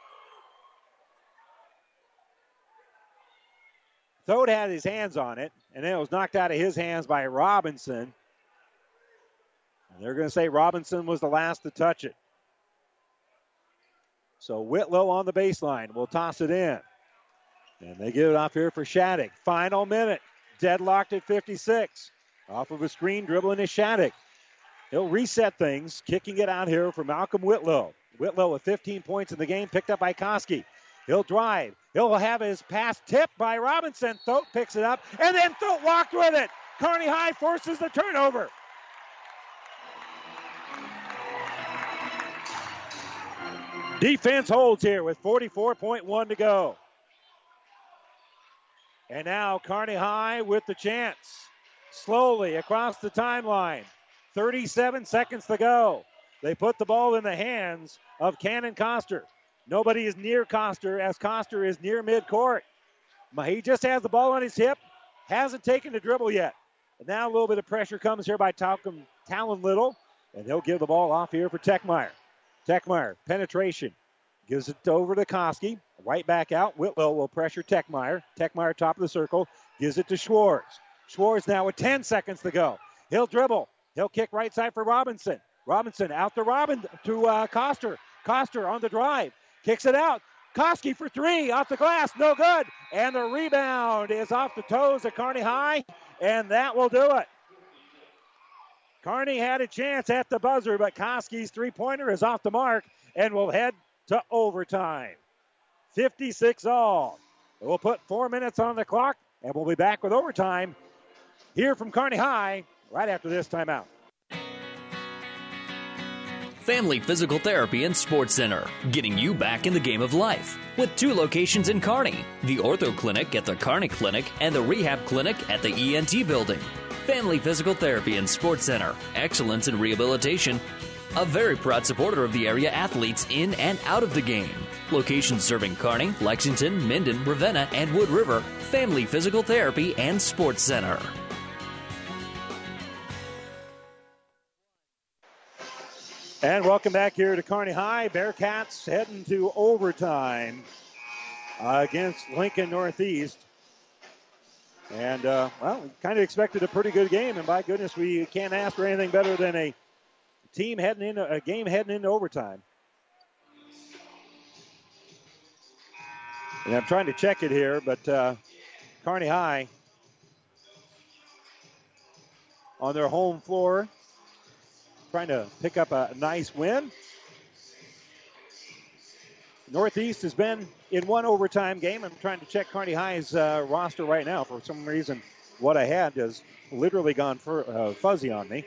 Speaker 3: Thote had his hands on it, and then it was knocked out of his hands by Robinson. They're going to say Robinson was the last to touch it. So Whitlow on the baseline will toss it in. And they get it off here for Shattuck. Final minute. Deadlocked at fifty-six. Off of a screen, dribbling is Shattuck. He'll reset things, kicking it out here for Malcolm Whitlow. Whitlow with fifteen points in the game, picked up by Koski. He'll drive. He'll have his pass tipped by Robinson. Thote picks it up, and then Thote walked with it. Kearney High forces the turnover. Defense holds here with forty-four point one to go. And now Kearney High with the chance. Slowly across the timeline. thirty-seven seconds to go. They put the ball in the hands of Cannon Coster. Nobody is near Coster as Coster is near midcourt. He just has the ball on his hip. Hasn't taken the dribble yet. And now a little bit of pressure comes here by Talcum, Talon Little. And he'll give the ball off here for Techmeyer. Techmeyer, penetration. Gives it over to Koski. Right back out. Whitlow will pressure Techmeyer. Techmeyer top of the circle. Gives it to Schwartz. Schwartz now with ten seconds to go. He'll dribble. He'll kick right side for Robinson. Robinson out to Robin to uh, Coster. Coster on the drive. Kicks it out. Koski for three. Off the glass. No good. And the rebound is off the toes of Kearney High. And that will do it. Kearney had a chance at the buzzer, but Koski's three-pointer is off the mark and will head to overtime. fifty-six all. We'll put four minutes on the clock, and we'll be back with overtime here from Kearney High right after this timeout.
Speaker 6: Family Physical Therapy and Sports Center, getting you back in the game of life. With two locations in Kearney, the Ortho Clinic at the Kearney Clinic and the Rehab Clinic at the E N T Building. Family Physical Therapy and Sports Center, excellence in rehabilitation. A very proud supporter of the area athletes in and out of the game. Locations serving Kearney, Lexington, Minden, Ravenna, and Wood River. Family Physical Therapy and Sports Center.
Speaker 3: And welcome back here to Kearney High. Bearcats heading to overtime uh, against Lincoln Northeast. And, uh, well, we kind of expected a pretty good game, and by goodness, we can't ask for anything better than a team heading into a game heading into overtime. And I'm trying to check it here, but uh, Kearney High on their home floor trying to pick up a nice win. Northeast has been in one overtime game. I'm trying to check Kearney High's uh, roster right now. For some reason, what I had has literally gone for, uh, fuzzy on me.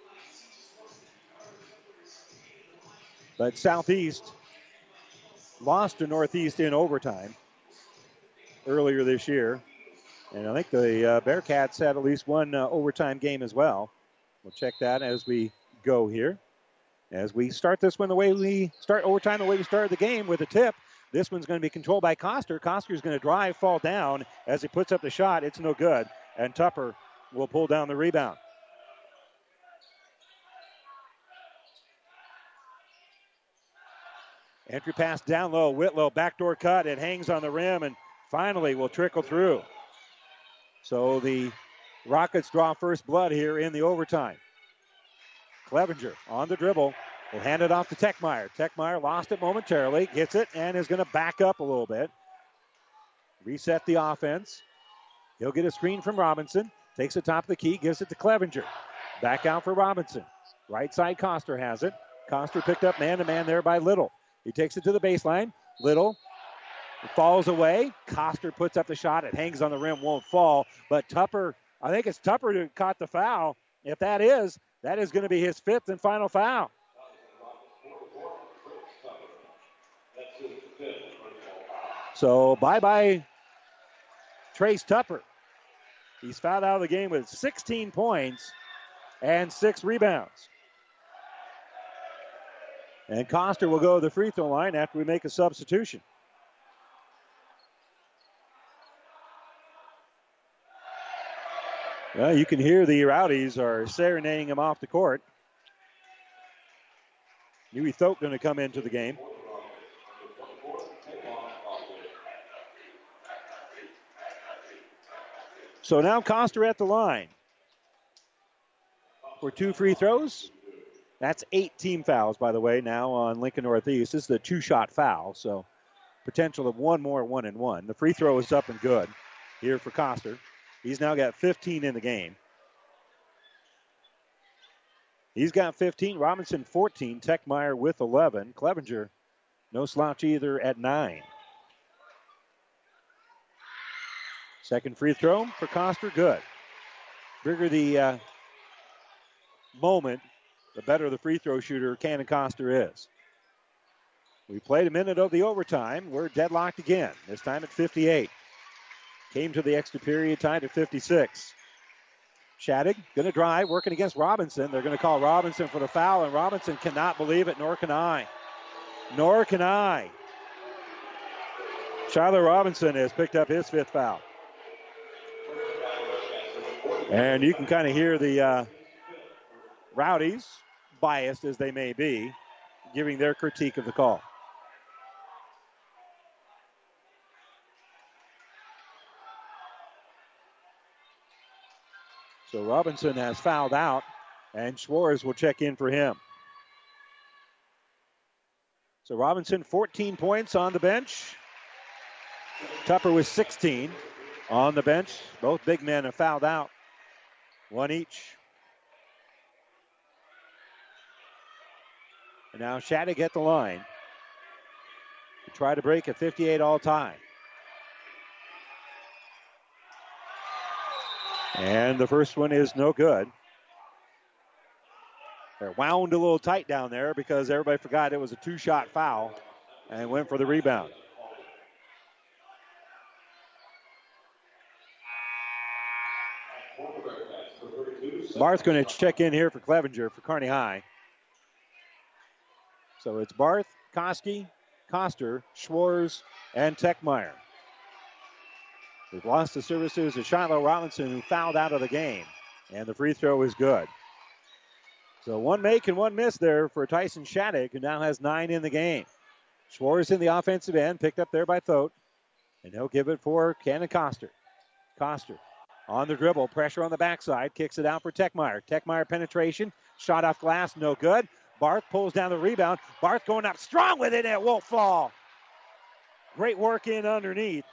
Speaker 3: But Southeast lost to Northeast in overtime earlier this year. And I think the uh, Bearcats had at least one uh, overtime game as well. We'll check that as we go here. As we start this one the way we start overtime, the way we started the game with a tip. This one's going to be controlled by Coster. Coster's going to drive, fall down. As he puts up the shot, it's no good. And Tupper will pull down the rebound. Entry pass down low. Whitlow, backdoor cut. It hangs on the rim and finally will trickle through. So the Rockets draw first blood here in the overtime. Clevenger on the dribble. Will hand it off to Techmeyer. Techmeyer lost it momentarily. Gets it and is going to back up a little bit. Reset the offense. He'll get a screen from Robinson. Takes the top of the key. Gives it to Clevenger. Back out for Robinson. Right side Coster has it. Coster picked up man-to-man there by Little. He takes it to the baseline. Little falls away. Coster puts up the shot. It hangs on the rim. Won't fall. But Tupper, I think it's Tupper who caught the foul. If that is, that is going to be his fifth and final foul. So bye-bye Trace Tupper. He's fouled out of the game with sixteen points and six rebounds. And Coster will go to the free throw line after we make a substitution. Well, you can hear the Rowdies are serenading him off the court. Huey Thote going to come into the game. So now Coster at the line for two free throws. That's eight team fouls, by the way, now on Lincoln Northeast. This is the two-shot foul, so potential of one more one and one. The free throw is up and good here for Coster. He's now got fifteen in the game. He's got fifteen. Robinson fourteen. Techmeyer with eleven. Clevenger, no slouch either at nine. Second free throw for Coster, good. Bigger the uh, moment, the better the free throw shooter Cannon Coster is. We played a minute of the overtime. We're deadlocked again, this time at fifty-eight. Came to the extra period, tied at fifty-six. Shattuck going to drive, working against Robinson. They're going to call Robinson for the foul, and Robinson cannot believe it, nor can I. Nor can I. Shiloh Robinson has picked up his fifth foul. And you can kind of hear the uh, Rowdies, biased as they may be, giving their critique of the call. So Robinson has fouled out, and Schwartz will check in for him. So Robinson, fourteen points on the bench. Tupper with sixteen on the bench. Both big men have fouled out. One each. And now Shattuck at the line to try to break a fifty-eight all-time. And the first one is no good. They're wound a little tight down there because everybody forgot it was a two-shot foul and went for the rebound. Barth's going to check in here for Clevenger for Kearney High. So it's Barth, Koski, Coster, Schwartz, and Techmeyer. We've lost the services of Shiloh Robinson, who fouled out of the game. And the free throw is good. So one make and one miss there for Tyson Shattuck, who now has nine in the game. Schwartz in the offensive end, picked up there by Thote. And he'll give it for Cannon Coster. Coster on the dribble, pressure on the backside, kicks it out for Techmeyer. Techmeyer penetration, shot off glass, no good. Barth pulls down the rebound. Barth going up strong with it, and it won't fall. Great work in underneath.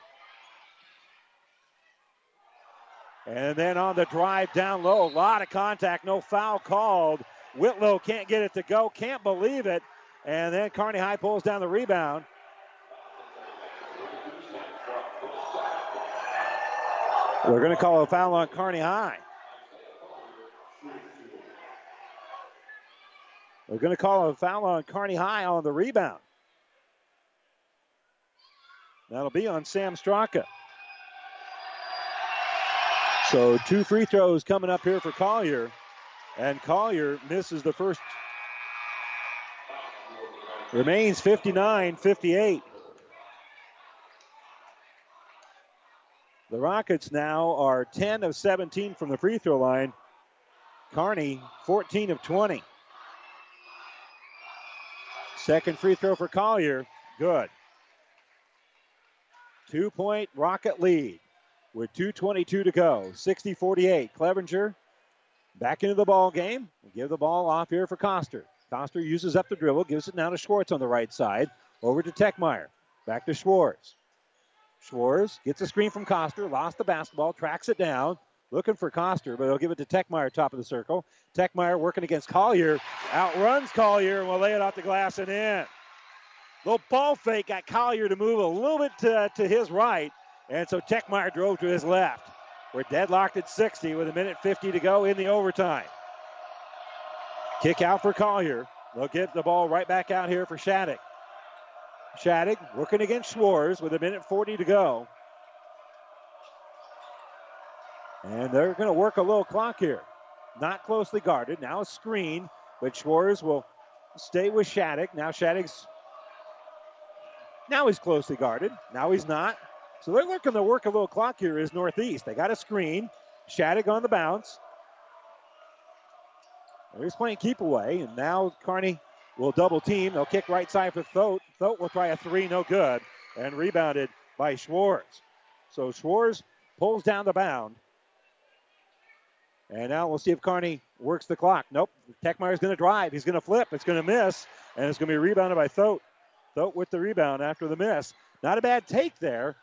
Speaker 3: And then on the drive down low, a lot of contact, no foul called. Whitlow can't get it to go, can't believe it. And then Kearney High pulls down the rebound. We're going to call a foul on Kearney High. We're going to call a foul on Kearney High on the rebound. That'll be on Sam Straka. So two free throws coming up here for Collier. And Collier misses the first. Remains fifty-nine fifty-eight. The Rockets now are ten of seventeen from the free throw line. Kearney, fourteen of twenty. Second free throw for Collier. Good. Two-point Rocket lead with two twenty-two to go. sixty forty-eight. Clevenger back into the ball game. We give the ball off here for Coster. Coster uses up the dribble, gives it now to Schwartz on the right side. Over to Techmeyer. Back to Schwartz. Schwartz gets a screen from Coster, lost the basketball, tracks it down, looking for Coster, but he'll give it to Techmeyer, top of the circle. Techmeyer working against Collier, outruns Collier and will lay it off the glass and in. Little ball fake got Collier to move a little bit to, to his right, and so Techmeyer drove to his left. We're deadlocked at sixty with a minute fifty to go in the overtime. Kick out for Collier. They'll get the ball right back out here for Shattuck. Shattuck working against Schwartz with a minute forty to go. And they're going to work a little clock here. Not closely guarded. Now a screen, but Schwartz will stay with Shattuck. Now Shattuck's, now he's closely guarded. Now he's not. So they're looking to work a little clock here is Northeast. They got a screen. Shattuck on the bounce. They're just playing keep away, and now Kearney will double team. They'll kick right side for Thote. Thote will try a three, no good, and rebounded by Schwartz. So Schwartz pulls down the bound. And now we'll see if Kearney works the clock. Nope. Techmeyer's going to drive. He's going to flip. It's going to miss, and it's going to be rebounded by Thote. Thote with the rebound after the miss. Not a bad take there.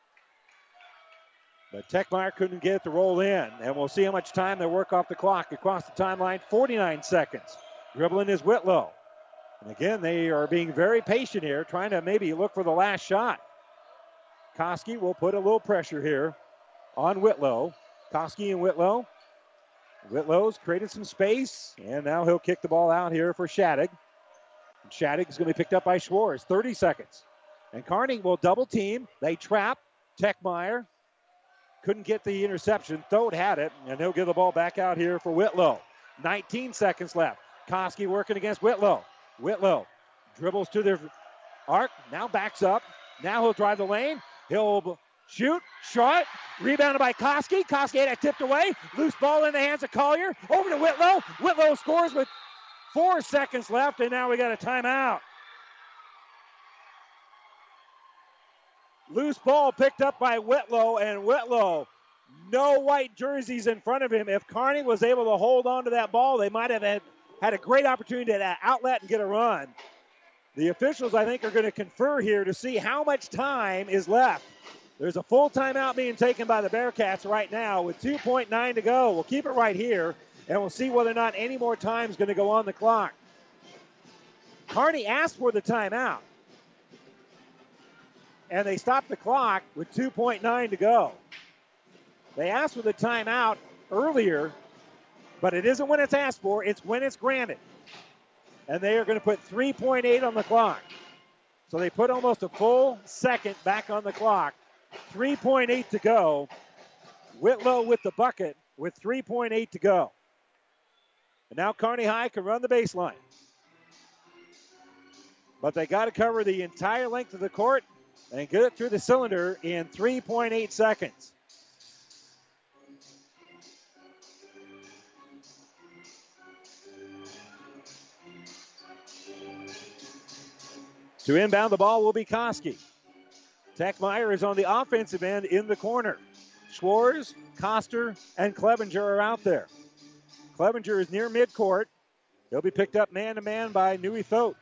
Speaker 3: But Techmeyer couldn't get it to roll in. And we'll see how much time they work off the clock. Across the timeline, forty-nine seconds. Dribbling is Whitlow. And again, they are being very patient here, trying to maybe look for the last shot. Koski will put a little pressure here on Whitlow. Koski and Whitlow. Whitlow's created some space, and now he'll kick the ball out here for Shattuck. Shattuck is going to be picked up by Schwartz. thirty seconds. And Kearney will double team. They trap Techmeyer. Couldn't get the interception. Thoth had it, and he'll give the ball back out here for Whitlow. nineteen seconds left. Koski working against Whitlow. Whitlow dribbles to the arc. Now backs up. Now he'll drive the lane. He'll shoot. Shot. Rebounded by Koski. Koski had it tipped away. Loose ball in the hands of Collier. Over to Whitlow. Whitlow scores with four seconds left, and now we got a timeout. Loose ball picked up by Whitlow, and Whitlow, no white jerseys in front of him. If Kearney was able to hold on to that ball, they might have had, had a great opportunity to outlet and get a run. The officials, I think, are going to confer here to see how much time is left. There's a full timeout being taken by the Bearcats right now with two point nine to go. We'll keep it right here, and we'll see whether or not any more time is going to go on the clock. Kearney asked for the timeout, and they stopped the clock with two point nine to go. They asked for the timeout earlier, but it isn't when it's asked for, it's when it's granted. And they are going to put three point eight on the clock. So they put almost a full second back on the clock. three point eight to go. Whitlow with the bucket with three point eight to go. And now Kearney High can run the baseline. But they got to cover the entire length of the court and get it through the cylinder in three point eight seconds. To inbound the ball will be Koski. Techmeyer is on the offensive end in the corner. Schwartz, Koster, and Clevenger are out there. Clevenger is near midcourt. He'll be picked up man-to-man by Nui Thoth.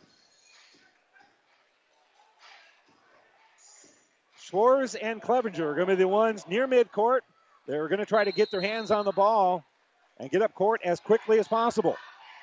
Speaker 3: Schwartz and Clevenger are going to be the ones near midcourt. They're going to try to get their hands on the ball and get up court as quickly as possible.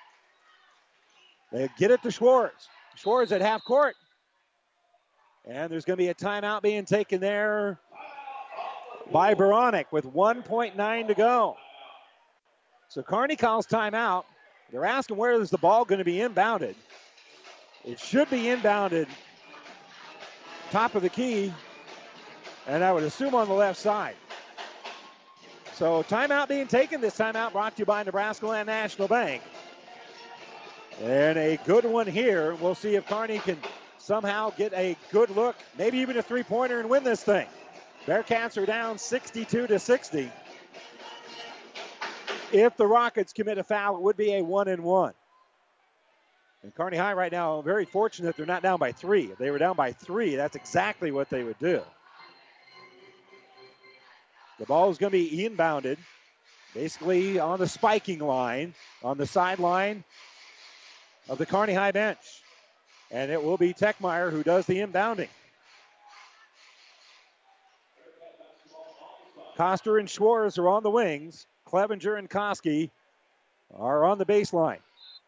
Speaker 3: They get it to Schwartz. Schwartz at half court. And there's going to be a timeout being taken there by Beranek with one point nine to go. So Kearney calls timeout. They're asking where is the ball going to be inbounded. It should be inbounded top of the key, and I would assume on the left side. So timeout being taken. This timeout brought to you by Nebraska Land National Bank. And a good one here. We'll see if Kearney can somehow get a good look, maybe even a three-pointer, and win this thing. Bearcats are down sixty-two to sixty. If the Rockets commit a foul, it would be a one and one. And Kearney High right now, very fortunate they're not down by three. If they were down by three, that's exactly what they would do. The ball is going to be inbounded, basically on the spiking line, on the sideline of the Kearney High bench. And it will be Techmeyer who does the inbounding. Koster and Schwartz are on the wings. Clevenger and Koski are on the baseline.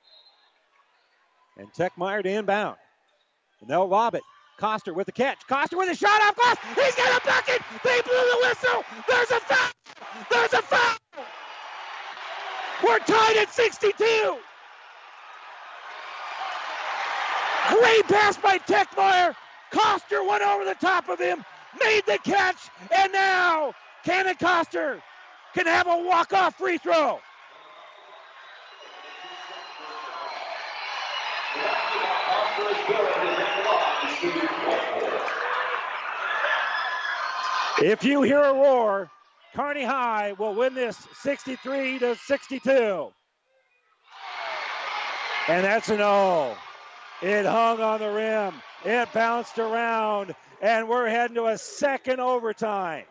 Speaker 3: And Techmeyer to inbound. And they'll lob it. Koster with the catch. Koster with a shot off glass. He's got a bucket. They blew the whistle. There's a foul. There's a foul. We're tied at sixty-two. Great pass by Techmeyer. Koster went over the top of him, made the catch, and now Cannon Koster can have a walk-off free throw. If you hear a roar, Kearney High will win this sixty-three to sixty-two. And that's an O. It hung on the rim. It bounced around, and we're heading to a second overtime.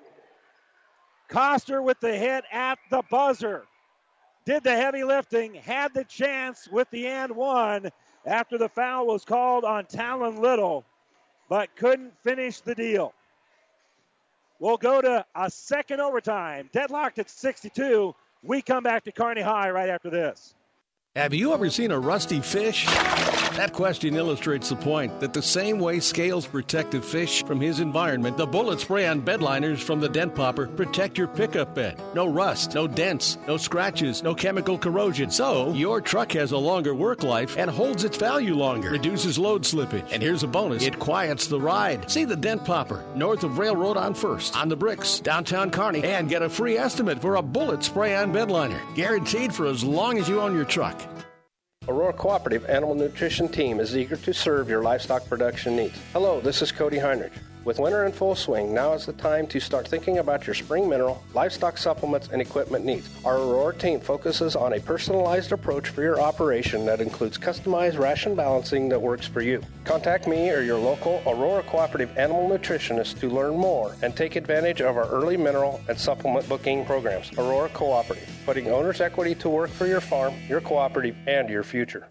Speaker 3: Koster with the hit at the buzzer. Did the heavy lifting, had the chance with the and one after the foul was called on Talon Little. but couldn't finish the deal. We'll go to a second overtime. Deadlocked at sixty-two. We come back to Kearney High right after this.
Speaker 9: Have you ever seen a rusty fish? That question illustrates the point that the same way scales protect a fish from his environment, the bullet spray on bed liners from the Dent Popper protect your pickup bed. No rust, no dents, no scratches, no chemical corrosion. So, your truck has a longer work life and holds its value longer, reduces load slippage. And here's a bonus, it quiets the ride. See the Dent Popper, north of Railroad on First, on the Bricks, downtown Kearney, and get a free estimate for a bullet spray on bed liner. Guaranteed for as long as you own your truck.
Speaker 10: Aurora Cooperative Animal Nutrition Team is eager to serve your livestock production needs. Hello, this is Cody Heinrich. With winter in full swing, now is the time to start thinking about your spring mineral, livestock supplements, and equipment needs. Our Aurora team focuses on a personalized approach for your operation that includes customized ration balancing that works for you. Contact me or your local Aurora Cooperative Animal Nutritionist to learn more and take advantage of our early mineral and supplement booking programs. Aurora Cooperative, putting owner's equity to work for your farm, your cooperative, and your future.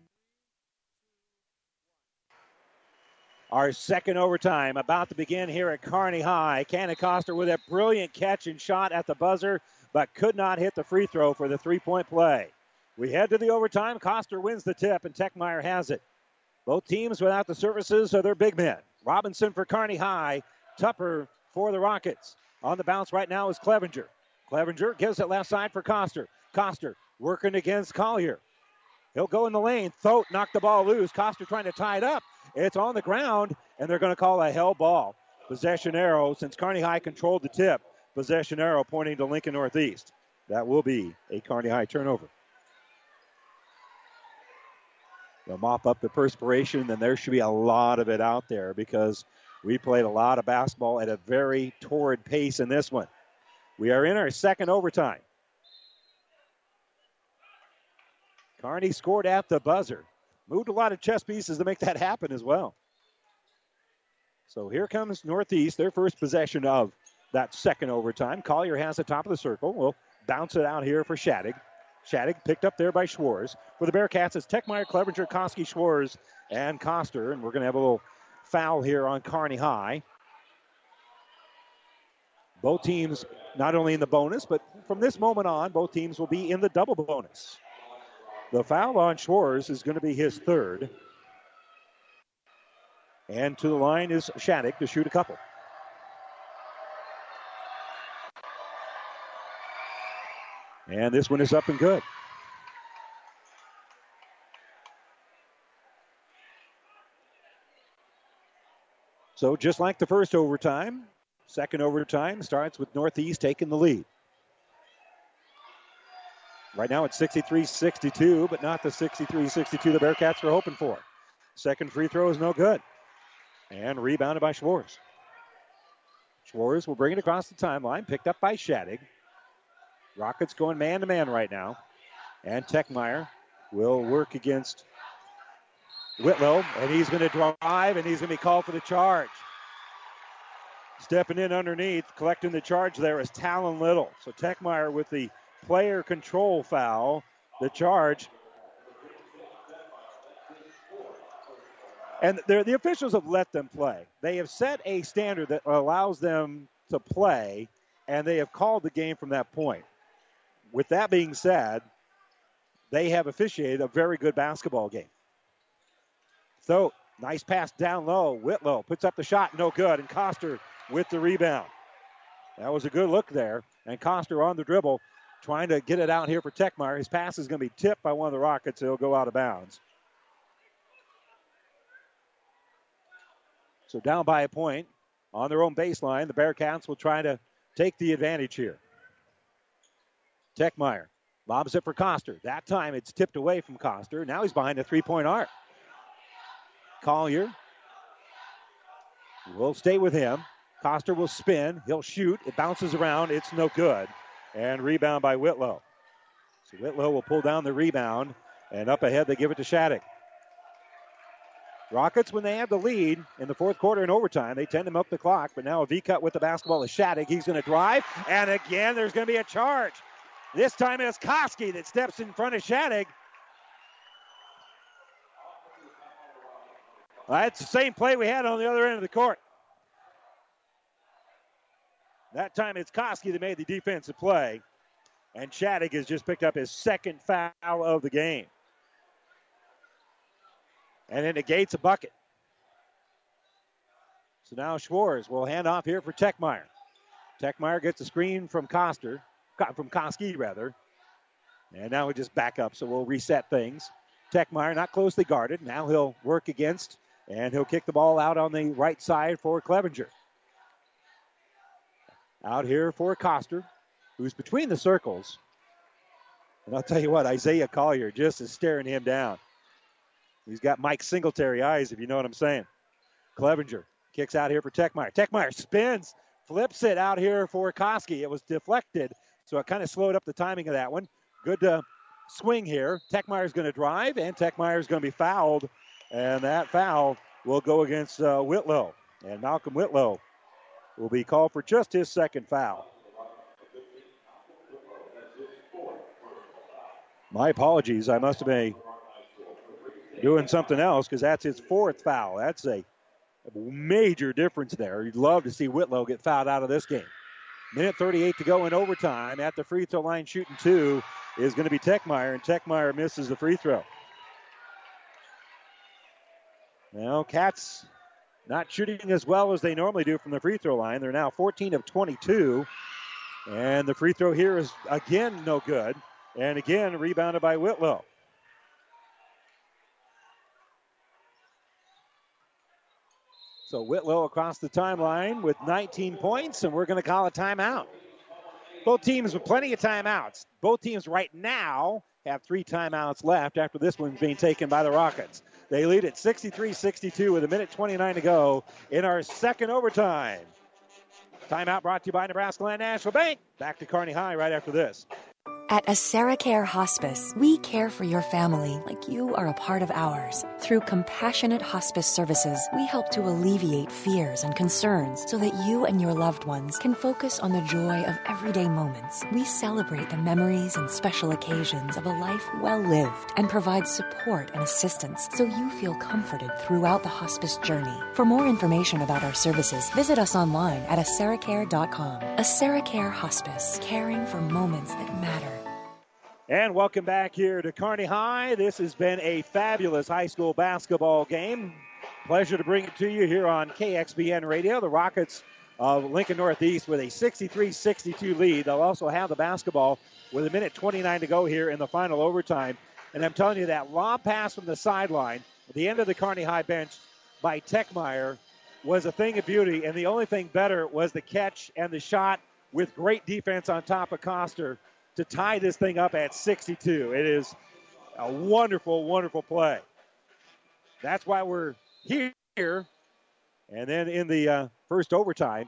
Speaker 3: Our second overtime about to begin here at Kearney High. Cannon Coster with a brilliant catch and shot at the buzzer, but could not hit the free throw for the three-point play. We head to the overtime. Coster wins the tip, and Techmeyer has it. Both teams without the services of their big men. Robinson for Kearney High. Tupper for the Rockets. On the bounce right now is Clevenger. Clevenger gives it left side for Coster. Coster working against Collier. He'll go in the lane. Thote knocked the ball loose. Coster trying to tie it up. It's on the ground, and they're going to call a held ball. Possession arrow, since Kearney High controlled the tip. Possession arrow pointing to Lincoln Northeast. That will be a Kearney High turnover. They'll mop up the perspiration, and there should be a lot of it out there because we played a lot of basketball at a very torrid pace in this one. We are in our second overtime. Kearney scored at the buzzer. Moved a lot of chess pieces to make that happen as well. So here comes Northeast, their first possession of that second overtime. Collier has the top of the circle. We'll bounce it out here for Shattuck. Shattuck picked up there by Schwartz. For the Bearcats, it's Techmeyer, Clevenger, Koski, Schwartz, and Coster. And we're going to have a little foul here on Kearney High. Both teams not only in the bonus, but from this moment on, both teams will be in the double bonus. The foul on Schwartz is going to be his third. And to the line is Shattuck to shoot a couple. And this one is up and good. So just like the first overtime, second overtime starts with Northeast taking the lead. Right now it's sixty-three sixty-two, but not the sixty-three sixty-two the Bearcats were hoping for. Second free throw is no good. And rebounded by Schwartz. Schwartz will bring it across the timeline, picked up by Shattuck. Rockets going man-to-man right now. And Techmeyer will work against Whitlow, and he's going to drive, and he's going to be called for the charge. Stepping in underneath, collecting the charge there is Talon Little. So Techmeyer with the player control foul, the charge. And the officials have let them play. They have set a standard that allows them to play, and they have called the game from that point. With that being said, they have officiated a very good basketball game. So, nice pass down low. Whitlow puts up the shot, no good, and Coster with the rebound. That was a good look there, and Coster on the dribble, trying to get it out here for Techmeyer. His pass is going to be tipped by one of the Rockets. He'll go out of bounds. So down by a point on their own baseline, the Bearcats will try to take the advantage here. Techmeyer lobs it for Coster. That time it's tipped away from Coster. Now he's behind a three-point arc. Collier will stay with him. Coster will spin. He'll shoot. It bounces around. It's no good. And rebound by Whitlow. So Whitlow will pull down the rebound. And up ahead, they give it to Shattuck. Rockets, when they have the lead in the fourth quarter and overtime, they tend to milk the clock. But now a V-cut with the basketball is Shattuck. He's going to drive. And again, there's going to be a charge. This time it's Koski that steps in front of Shattuck. Well, that's the same play we had on the other end of the court. That time it's Koski that made the defensive play. And Shattuck has just picked up his second foul of the game. And it negates a bucket. So now Schwartz will hand off here for Techmeyer. Techmeyer gets a screen from Koster, from Koski rather. And now we just back up, so we'll reset things. Techmeyer not closely guarded. Now he'll work against, and he'll kick the ball out on the right side for Clevenger. Out here for Koster, who's between the circles. And I'll tell you what, Isaiah Collier just is staring him down. He's got Mike Singletary eyes, if you know what I'm saying. Clevenger kicks out here for Techmeyer. Techmeyer spins, flips it out here for Koski. It was deflected, so it kind of slowed up the timing of that one. Good uh, swing here. Techmeyer's going to drive, and Techmeyer's going to be fouled. And that foul will go against uh, Whitlow. And Malcolm Whitlow will be called for just his second foul. My apologies. I must have been doing something else because that's his fourth foul. That's a major difference there. You'd love to see Whitlow get fouled out of this game. Minute thirty-eight to go in overtime. At the free throw line shooting two is going to be Techmeyer, and Techmeyer misses the free throw. Now, Cats not shooting as well as they normally do from the free throw line. They're now fourteen of twenty-two, and the free throw here is again no good, and again rebounded by Whitlow. So Whitlow across the timeline with nineteen points, and we're going to call a timeout. Both teams with plenty of timeouts. Both teams right now have three timeouts left after this one's being taken by the Rockets. They lead at sixty-three sixty-two with a minute twenty-nine to go in our second overtime. Timeout brought to you by Nebraska Land National Bank. Back to Kearney High right after this.
Speaker 11: At AseraCare Hospice, we care for your family like you are a part of ours. Through compassionate hospice services, we help to alleviate fears and concerns so that you and your loved ones can focus on the joy of everyday moments. We celebrate the memories and special occasions of a life well lived and provide support and assistance so you feel comforted throughout the hospice journey. For more information about our services, visit us online at aseracare dot com. AseraCare Hospice, caring for moments that matter.
Speaker 3: And welcome back here to Kearney High. This has been a fabulous high school basketball game. Pleasure to bring it to you here on K X B N Radio. The Rockets of Lincoln Northeast with a sixty-three sixty-two lead. They'll also have the basketball with a minute twenty-nine to go here in the final overtime. And I'm telling you, that lob pass from the sideline at the end of the Kearney High bench by Techmeyer was a thing of beauty. And the only thing better was the catch and the shot with great defense on top of Koster to tie this thing up at sixty-two. It is a wonderful, wonderful play. That's why we're here. And then in the uh, first overtime,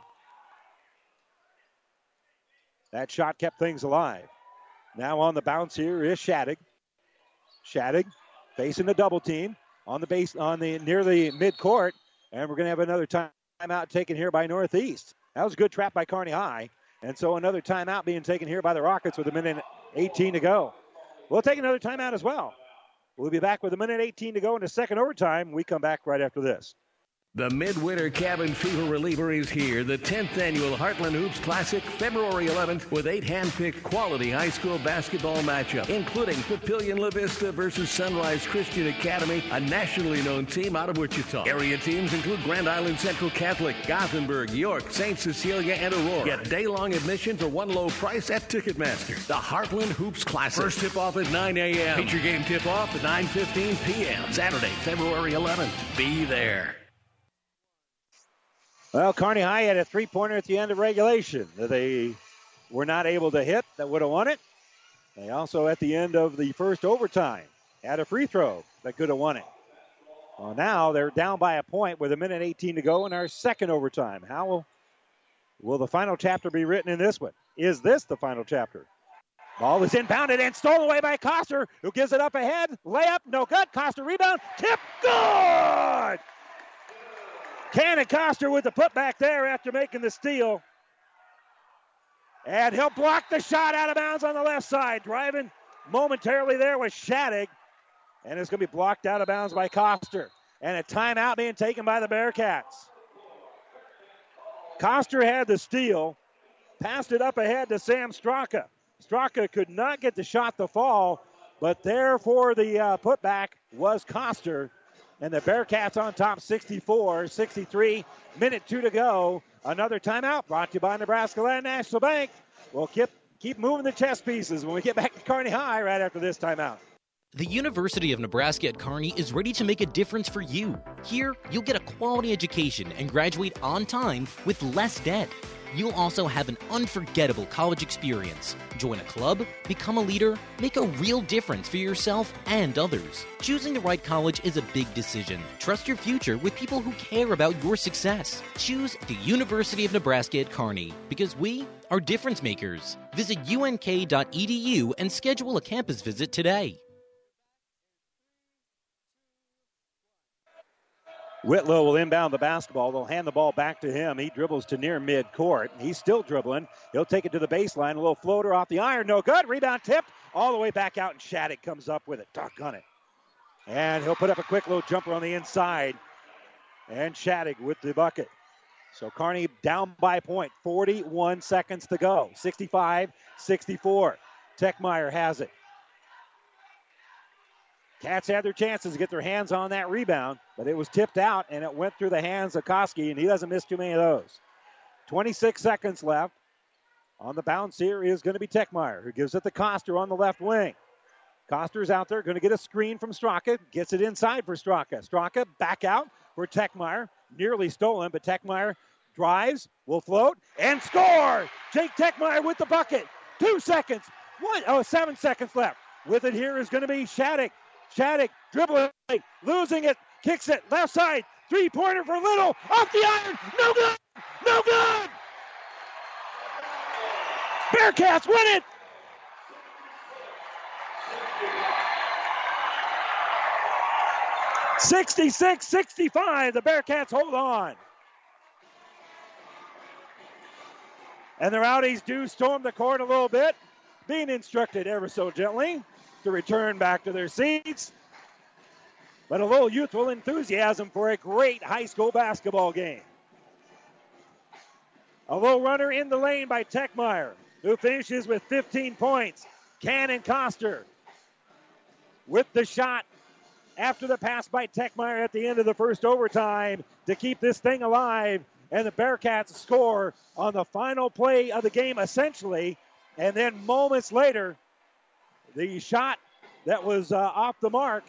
Speaker 3: that shot kept things alive. Now on the bounce here is Shattuck. Shattuck facing the double team on the base, on the near the midcourt, and we're going to have another timeout taken here by Northeast. That was a good trap by Kearney High. And so another timeout being taken here by the Rockets with a minute eighteen to go. We'll take another timeout as well. We'll be back with a minute eighteen to go in the second overtime. We come back right after this.
Speaker 9: The Midwinter Cabin Fever Reliever is here. The tenth Annual Heartland Hoops Classic, February eleventh, with eight hand-picked quality high school basketball matchups, including Papillion La Vista versus Sunrise Christian Academy, a nationally known team out of Wichita. Area teams include Grand Island Central Catholic, Gothenburg, York, Saint Cecilia, and Aurora. Get day-long admission for one low price at Ticketmaster. The Heartland Hoops Classic. First tip-off at nine a.m. Feature game tip-off at nine fifteen p.m. Saturday, February eleventh. Be there.
Speaker 3: Well, Kearney High had a three-pointer at the end of regulation that they were not able to hit that would have won it. They also, at the end of the first overtime, had a free throw that could have won it. Well, now they're down by a point with a minute eighteen to go in our second overtime. How will, will the final chapter be written in this one? Is this the final chapter? Ball is inbounded and stolen away by Koster, who gives it up ahead. Layup, no good. Koster rebound. Tip, good! Cannon Koster with the putback there after making the steal. And he'll block the shot out of bounds on the left side. Driving momentarily there was Shattuck. And it's going to be blocked out of bounds by Koster. And a timeout being taken by the Bearcats. Coster had the steal, passed it up ahead to Sam Straka. Straka could not get the shot to fall, but there for the uh, putback was Coster. And the Bearcats on top sixty-four sixty-three. Minute two to go. Another timeout brought to you by Nebraska Land National Bank. We'll keep, keep moving the chess pieces when we get back to Kearney High right after this timeout.
Speaker 12: The University of Nebraska at Kearney is ready to make a difference for you. Here, you'll get a quality education and graduate on time with less debt. You'll also have an unforgettable college experience. Join a club, become a leader, make a real difference for yourself and others. Choosing the right college is a big decision. Trust your future with people who care about your success. Choose the University of Nebraska at Kearney, because we are difference makers. Visit U N K dot E D U and schedule a campus visit today.
Speaker 3: Whitlow will inbound the basketball. They'll hand the ball back to him. He dribbles to near midcourt. He's still dribbling. He'll take it to the baseline. A little floater off the iron. No good. Rebound tipped all the way back out, and Shattuck comes up with it. Doggone it. And he'll put up a quick little jumper on the inside. And Shattuck with the bucket. So Kearney down by a point. forty-one seconds to go. sixty-five sixty-four. Techmeyer has it. Cats had their chances to get their hands on that rebound, but it was tipped out, and it went through the hands of Koski, and he doesn't miss too many of those. twenty-six seconds left. On the bounce here is going to be Techmeyer, who gives it to Coster on the left wing. Coster's out there, going to get a screen from Straka, gets it inside for Straka. Straka back out for Techmeyer, nearly stolen, but Techmeyer drives, will float, and score! Jake Techmeyer with the bucket. Two seconds. One, oh, seven seconds left. With it here is going to be Shattuck. Shattuck dribbling, losing it, kicks it, left side, three-pointer for Little, off the iron, no good, no good! Bearcats win it! sixty-six sixty-five, the Bearcats hold on. And the Rowdies do storm the court a little bit, being instructed ever so gently to return back to their seats. But a little youthful enthusiasm for a great high school basketball game. A low runner in the lane by Techmeyer, who finishes with fifteen points. Cannon Coster with the shot after the pass by Techmeyer at the end of the first overtime to keep this thing alive. And the Bearcats score on the final play of the game, essentially. And then moments later, the shot that was uh, off the mark.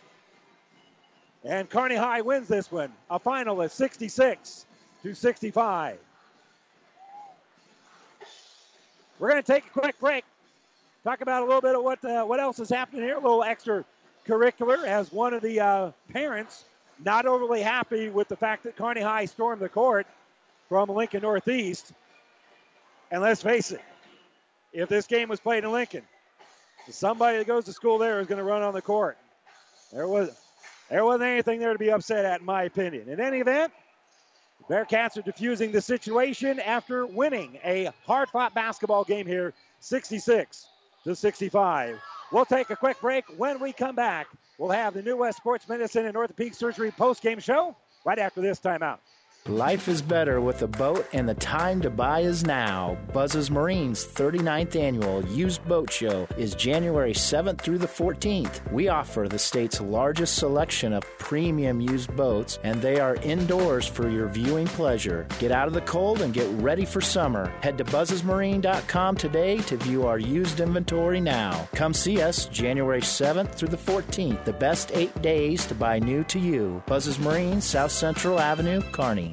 Speaker 3: And Kearney High wins this one. A final of sixty-six to sixty-five. We're going to take a quick break. Talk about a little bit of what uh, what else is happening here. A little extracurricular, as one of the uh, parents not overly happy with the fact that Kearney High stormed the court from Lincoln Northeast. And let's face it, if this game was played in Lincoln, somebody that goes to school there is going to run on the court. There was, there wasn't anything there to be upset at, in my opinion. In any event, the Bearcats are diffusing the situation after winning a hard-fought basketball game here, sixty-six to sixty-five. We'll take a quick break. When we come back, we'll have the New West Sports Medicine and Orthopedic Surgery post-game show right after this timeout.
Speaker 13: Life is better with a boat, and the time to buy is now. Buzz's Marine's thirty-ninth Annual Used Boat Show is January seventh through the fourteenth. We offer the state's largest selection of premium used boats, and they are indoors for your viewing pleasure. Get out of the cold and get ready for summer. Head to buzzes marine dot com today to view our used inventory now. Come see us January seventh through the fourteenth, the best eight days to buy new to you. Buzz's Marine, South Central Avenue, Kearney.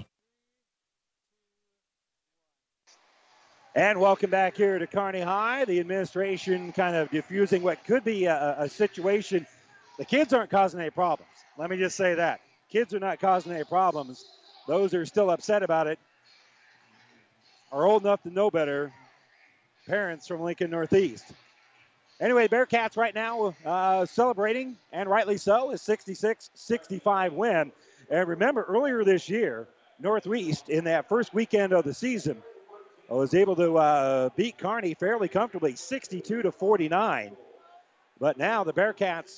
Speaker 3: And welcome back here to Kearney High. The administration kind of diffusing what could be a, a situation. The kids aren't causing any problems. Let me just say that. Kids are not causing any problems. Those who are still upset about it are old enough to know better. Parents from Lincoln Northeast. Anyway, Bearcats right now uh, celebrating, and rightly so, a sixty-six sixty-five win. And remember, earlier this year, Northeast, in that first weekend of the season, was able to uh, beat Kearney fairly comfortably, sixty-two to forty-nine. But now the Bearcats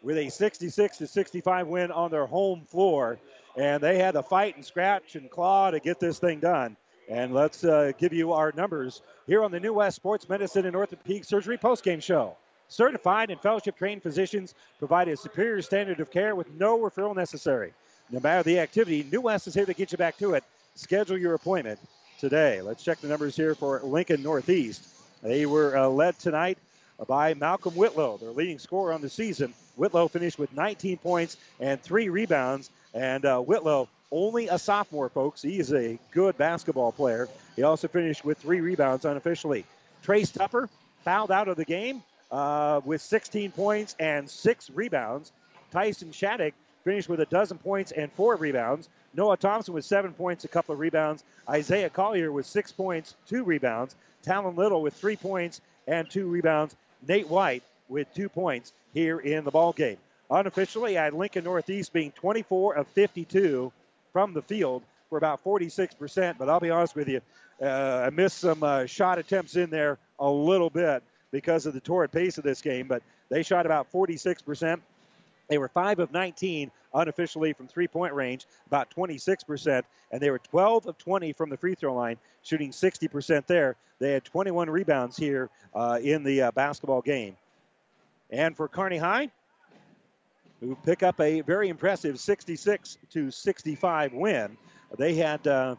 Speaker 3: with a sixty-six to sixty-five win on their home floor. And they had to fight and scratch and claw to get this thing done. And let's uh, give you our numbers here on the New West Sports Medicine and Orthopedic Surgery postgame show. Certified and fellowship-trained physicians provide a superior standard of care with no referral necessary. No matter the activity, New West is here to get you back to it. Schedule your appointment today. Let's check the numbers here for Lincoln Northeast. They were uh, led tonight by Malcolm Whitlow, their leading scorer on the season. Whitlow finished with nineteen points and three rebounds. And uh, Whitlow, only a sophomore, folks. He is a good basketball player. He also finished with three rebounds unofficially. Trace Tupper fouled out of the game uh, with sixteen points and six rebounds. Tyson Shattuck finished with a dozen points and four rebounds. Noah Thompson with seven points, a couple of rebounds. Isaiah Collier with six points, two rebounds. Talon Little with three points and two rebounds. Nate White with two points here in the ballgame. Unofficially, I had Lincoln Northeast being twenty-four of fifty-two from the field for about forty-six percent. But I'll be honest with you, uh, I missed some uh, shot attempts in there a little bit because of the torrid pace of this game. But they shot about forty-six percent. They were five of nineteen unofficially from three-point range, about twenty-six percent. And they were twelve of twenty from the free throw line, shooting sixty percent there. They had twenty-one rebounds here uh, in the uh, basketball game. And for Kearney High, who pick up a very impressive sixty-six to sixty-five win. They had uh,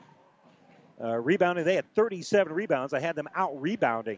Speaker 3: uh, rebounding. They had thirty-seven rebounds. I had them out-rebounding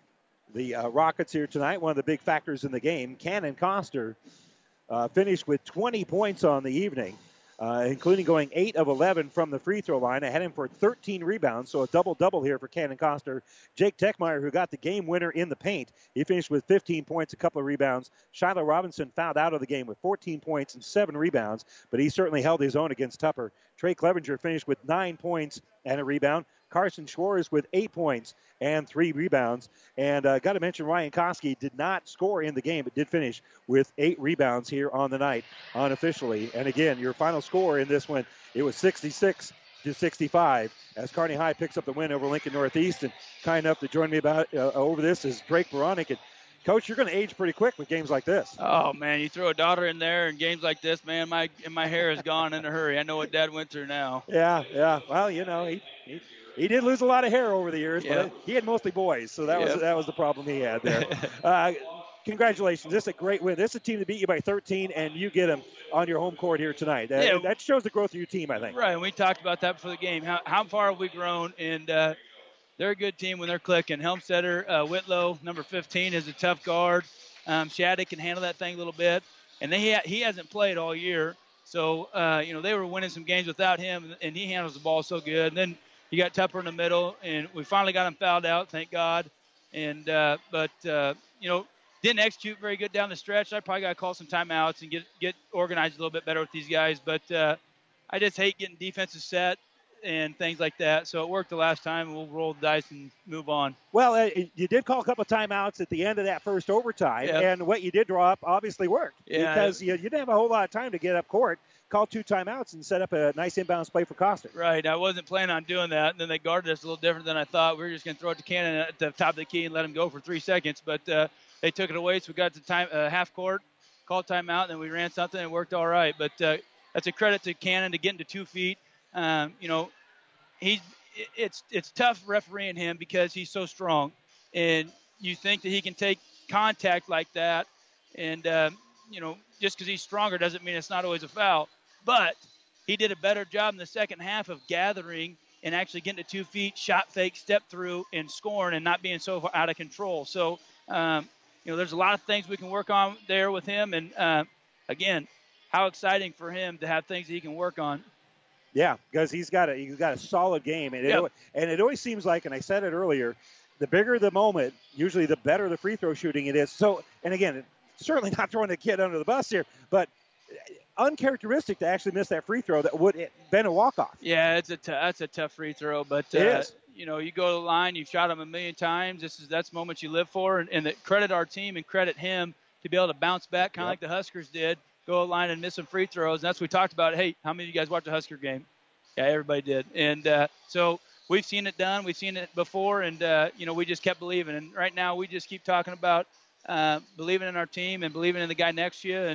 Speaker 3: the uh, Rockets here tonight. One of the big factors in the game. Cannon Coster uh, finished with twenty points on the evening, uh, including going eight of eleven from the free throw line. I had him for thirteen rebounds, so a double-double here for Cannon Coster. Jake Techmeyer, who got the game winner in the paint, he finished with fifteen points, a couple of rebounds. Shiloh Robinson fouled out of the game with fourteen points and seven rebounds, but he certainly held his own against Tupper. Trey Clevenger finished with nine points and a rebound. Carson Schwartz with eight points and three rebounds. And uh, got to mention Ryan Koski did not score in the game, but did finish with eight rebounds here on the night unofficially. And again, your final score in this one, it was sixty-six to sixty-five as Kearney High picks up the win over Lincoln Northeast. And kind enough to join me about uh, over this is Drake Veronic. And Coach, you're going to age pretty quick with games like this.
Speaker 21: Oh, man, you throw a daughter in there in games like this, man, my my hair is gone in a hurry. I know what Dad went through now.
Speaker 3: Yeah, yeah. Well, you know, he he, he did lose a lot of hair over the years,
Speaker 21: yeah.
Speaker 3: but he had mostly boys, so that
Speaker 21: yeah.
Speaker 3: was that was the problem he had there. uh, congratulations. This is a great win. This is a team that beat you by thirteen, and you get them on your home court here tonight. Uh,
Speaker 21: yeah.
Speaker 3: That shows the growth of your team, I think.
Speaker 21: Right, and we talked about that before the game. How, how far have we grown? And uh, they're a good team when they're clicking. Helmstetter, uh, Whitlow, number fifteen, is a tough guard. Um, Shattuck can handle that thing a little bit. And they ha- he hasn't played all year. So, uh, you know, they were winning some games without him, and he handles the ball so good. And then you got Tupper in the middle, and we finally got him fouled out, thank God. And uh, But, uh, you know, didn't execute very good down the stretch. I probably got to call some timeouts and get get organized a little bit better with these guys. But uh, I just hate getting defenses set and things like that. So it worked the last time, and we'll roll the dice and move on.
Speaker 3: Well, uh, you did call a couple of timeouts at the end of that first overtime,
Speaker 21: yep.
Speaker 3: and what you did draw up obviously worked
Speaker 21: yeah.
Speaker 3: because you, you didn't have a whole lot of time to get up court. Call two timeouts and set up a nice inbounds play for Costa.
Speaker 21: Right. I wasn't planning on doing that, and then they guarded us a little different than I thought. We were just going to throw it to Cannon at the top of the key and let him go for three seconds, but uh, they took it away, so we got to time uh, half court, called timeout, and then we ran something and it worked all right. But uh, that's a credit to Cannon to getting to two feet. Um, you know, He's, it's it's tough refereeing him because he's so strong, and you think that he can take contact like that, and uh, you know, just because he's stronger doesn't mean it's not always a foul. But he did a better job in the second half of gathering and actually getting to two feet, shot fake, step through, and scoring, and not being so out of control. So um, you know, there's a lot of things we can work on there with him, and uh, again, how exciting for him to have things that he can work on.
Speaker 3: Yeah, because he's got a he's got a solid game, and it,
Speaker 21: yep.
Speaker 3: and it always seems like, and I said it earlier, the bigger the moment, usually the better the free throw shooting it is. So, and again, certainly not throwing the kid under the bus here, but uncharacteristic to actually miss that free throw that would have been a walk off.
Speaker 21: Yeah, it's a t- that's a tough free throw, but uh,
Speaker 3: it is.
Speaker 21: You know, you go to the line, you've shot him a million times. This is that's moments you live for, and, and that credit our team and credit him to be able to bounce back, kind of yep. like the Huskers did. Go to the line and miss some free throws, and that's what we talked about. Hey, how many of you guys watched the Husker game? Yeah, everybody did. And uh, so we've seen it done. We've seen it before, and, uh, you know, we just kept believing. And right now we just keep talking about uh, believing in our team and believing in the guy next to you. And,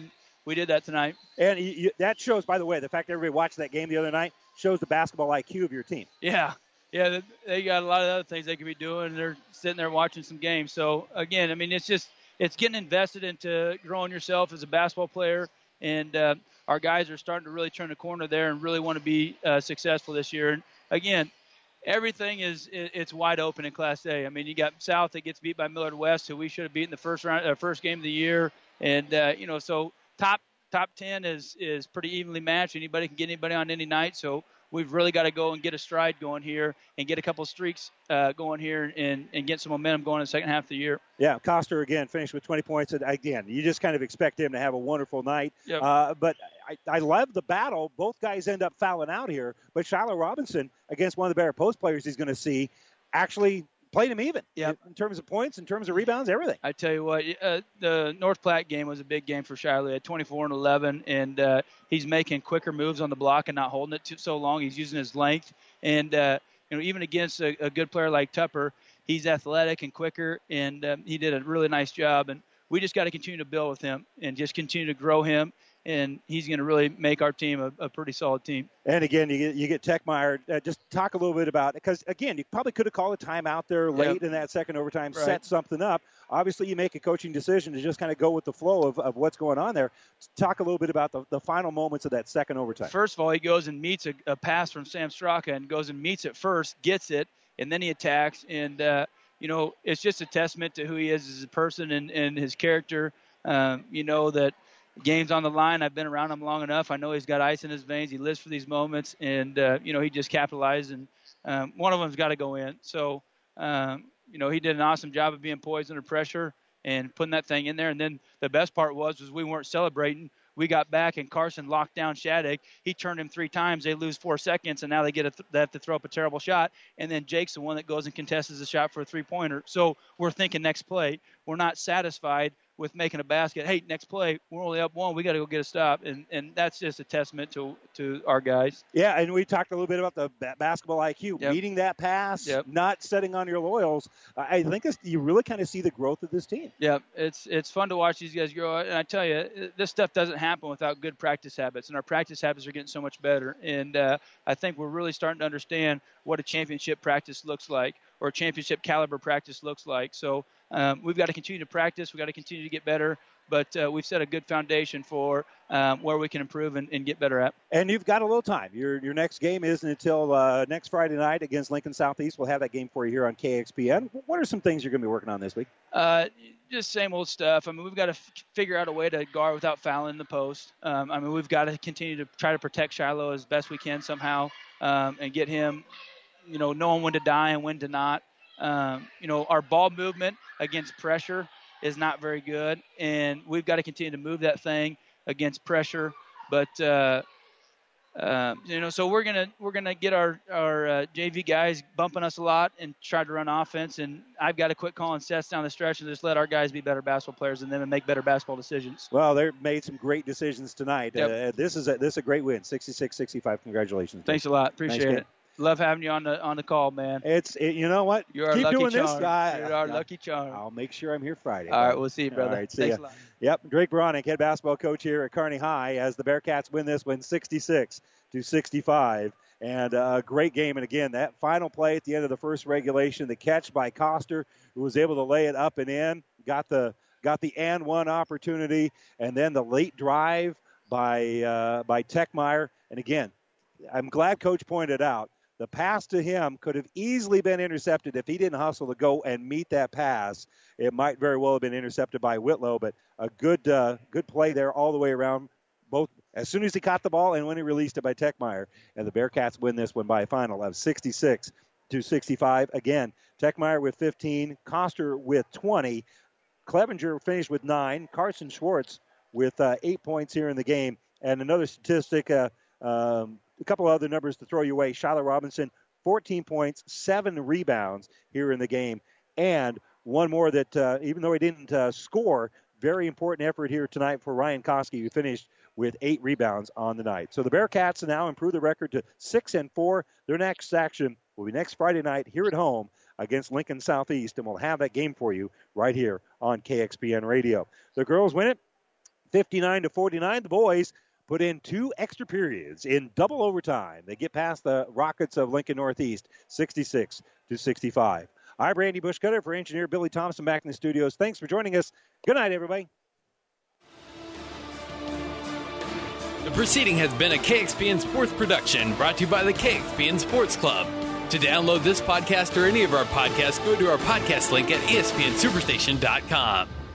Speaker 21: we did that tonight.
Speaker 3: And you, you, that shows, by the way, the fact that everybody watched that game the other night shows the basketball I Q of your team.
Speaker 21: Yeah. Yeah, they got a lot of other things they could be doing. They're sitting there watching some games. So, again, I mean, it's just it's getting invested into growing yourself as a basketball player. And uh, our guys are starting to really turn the corner there and really want to be uh, successful this year. And, again, everything is it's wide open in Class A. I mean, you got South that gets beat by Millard West, who we should have beaten the first round, uh, first game of the year. And, uh, you know, so top top ten is, is pretty evenly matched. Anybody can get anybody on any night. So, we've really got to go and get a stride going here and get a couple of streaks uh, going here and, and get some momentum going in the second half of the year.
Speaker 3: Yeah, Coster, again, finished with twenty points. And, again, you just kind of expect him to have a wonderful night.
Speaker 21: Yep.
Speaker 3: Uh, but I, I love the battle. Both guys end up fouling out here. But Shiloh Robinson, against one of the better post players he's going to see, actually played him even
Speaker 21: yep.
Speaker 3: in terms of points, in terms of rebounds, everything.
Speaker 21: I tell you what, uh, the North Platte game was a big game for Shiloh. He had twenty-four and eleven, and uh, he's making quicker moves on the block and not holding it too, so long. He's using his length. And, uh, you know, even against a, a good player like Tupper, he's athletic and quicker, and um, he did a really nice job. And we just got to continue to build with him and just continue to grow him. And he's going to really make our team a, a pretty solid team.
Speaker 3: And, again, you get, you get Techmeyer. Uh, just talk a little bit about it. Because, again, you probably could have called a timeout there late
Speaker 21: yep.
Speaker 3: in that second overtime,
Speaker 21: right.
Speaker 3: set something up. Obviously, you make a coaching decision to just kind of go with the flow of, of what's going on there. Talk a little bit about the, the final moments of that second overtime.
Speaker 21: First of all, he goes and meets a, a pass from Sam Straka and goes and meets it first, gets it, and then he attacks. And, uh, you know, it's just a testament to who he is as a person and, and his character. Um, you know, that – game's on the line. I've been around him long enough. I know he's got ice in his veins. He lives for these moments, and uh, you know he just capitalized. And um, one of them's got to go in. So um, you know he did an awesome job of being poised under pressure and putting that thing in there. And then the best part was was we weren't celebrating. We got back and Carson locked down Shattuck. He turned him three times. They lose four seconds, and now they get a th- they have to throw up a terrible shot. And then Jake's the one that goes and contests the shot for a three-pointer. So we're thinking next play. We're not satisfied with making a basket. Hey, next play, we're only up one. We got to go get a stop. And and that's just a testament to to our guys.
Speaker 3: Yeah, and we talked a little bit about the ba- basketball I Q,
Speaker 21: yep.
Speaker 3: meeting that pass,
Speaker 21: yep.
Speaker 3: not setting on your loyals. I think this, you really kind of see the growth of this team.
Speaker 21: Yeah, it's it's fun to watch these guys grow. And I tell you, this stuff doesn't happen without good practice habits, and our practice habits are getting so much better. And uh, I think we're really starting to understand what a championship practice looks like, or a championship caliber practice looks like. So um, we've got to continue to practice. We've got to continue to get better. But uh, we've set a good foundation for um, where we can improve and, and get better at.
Speaker 3: And you've got a little time. Your your next game isn't until uh, next Friday night against Lincoln Southeast. We'll have that game for you here on K X P N. What are some things you're going to be working on this week?
Speaker 21: Uh, just same old stuff. I mean, we've got to f- figure out a way to guard without fouling the post. Um, I mean, we've got to continue to try to protect Shiloh as best we can somehow um, and get him, you know, knowing when to die and when to not. Um, you know, our ball movement against pressure is not very good, and we've got to continue to move that thing against pressure. But uh, uh, you know, so we're gonna we're gonna get our our uh, J V guys bumping us a lot and try to run offense. And I've got to quit calling sets down the stretch and just let our guys be better basketball players than them and make better basketball decisions.
Speaker 3: Well, they made some great decisions tonight.
Speaker 21: Yep.
Speaker 3: Uh, this is a this is a great win, sixty-six sixty-five. Congratulations.
Speaker 21: Thanks a lot. Appreciate
Speaker 3: nice
Speaker 21: it. Love having you on the on the call, man.
Speaker 3: It's it, you know what?
Speaker 21: You're
Speaker 3: Keep
Speaker 21: our lucky
Speaker 3: doing
Speaker 21: charm.
Speaker 3: this, guy.
Speaker 21: You're our lucky charm.
Speaker 3: I'll make sure I'm here Friday.
Speaker 21: All right, we'll see you, brother.
Speaker 3: All right, see
Speaker 21: Thanks
Speaker 3: ya.
Speaker 21: a lot.
Speaker 3: Yep, Drake Beranek, head basketball coach here at Kearney High, as the Bearcats win this one sixty-six to sixty-five. And a uh, great game. And again, that final play at the end of the first regulation, the catch by Coster, who was able to lay it up and in, got the got the and one opportunity, and then the late drive by uh, by Techmeyer. And again, I'm glad Coach pointed out, the pass to him could have easily been intercepted if he didn't hustle to go and meet that pass. It might very well have been intercepted by Whitlow, but a good uh, good play there all the way around, both as soon as he caught the ball and when he released it by Techmeyer. And the Bearcats win this one by a final of sixty-six to sixty-five. Again, Techmeyer with fifteen, Coster with twenty, Clevenger finished with nine, Carson Schwartz with uh, eight points here in the game. And another statistic, uh, um, a couple of other numbers to throw you away. Shiloh Robinson, fourteen points, seven rebounds here in the game. And one more that, uh, even though he didn't uh, score, very important effort here tonight for Ryan Koski, who finished with eight rebounds on the night. So the Bearcats now improve the record to six and four. Their next action will be next Friday night here at home against Lincoln Southeast, and we'll have that game for you right here on K X P N Radio. The girls win it fifty-nine to forty-nine. The boys put in two extra periods in double overtime. They get past the Rockets of Lincoln Northeast, sixty-six to sixty-five. I'm Randy Bushcutter for engineer Billy Thompson back in the studios. Thanks for joining us. Good night, everybody.
Speaker 2: The proceeding has been a K X P N Sports production brought to you by the K X P N Sports Club. To download this podcast or any of our podcasts, go to our podcast link at E S P N Superstation dot com.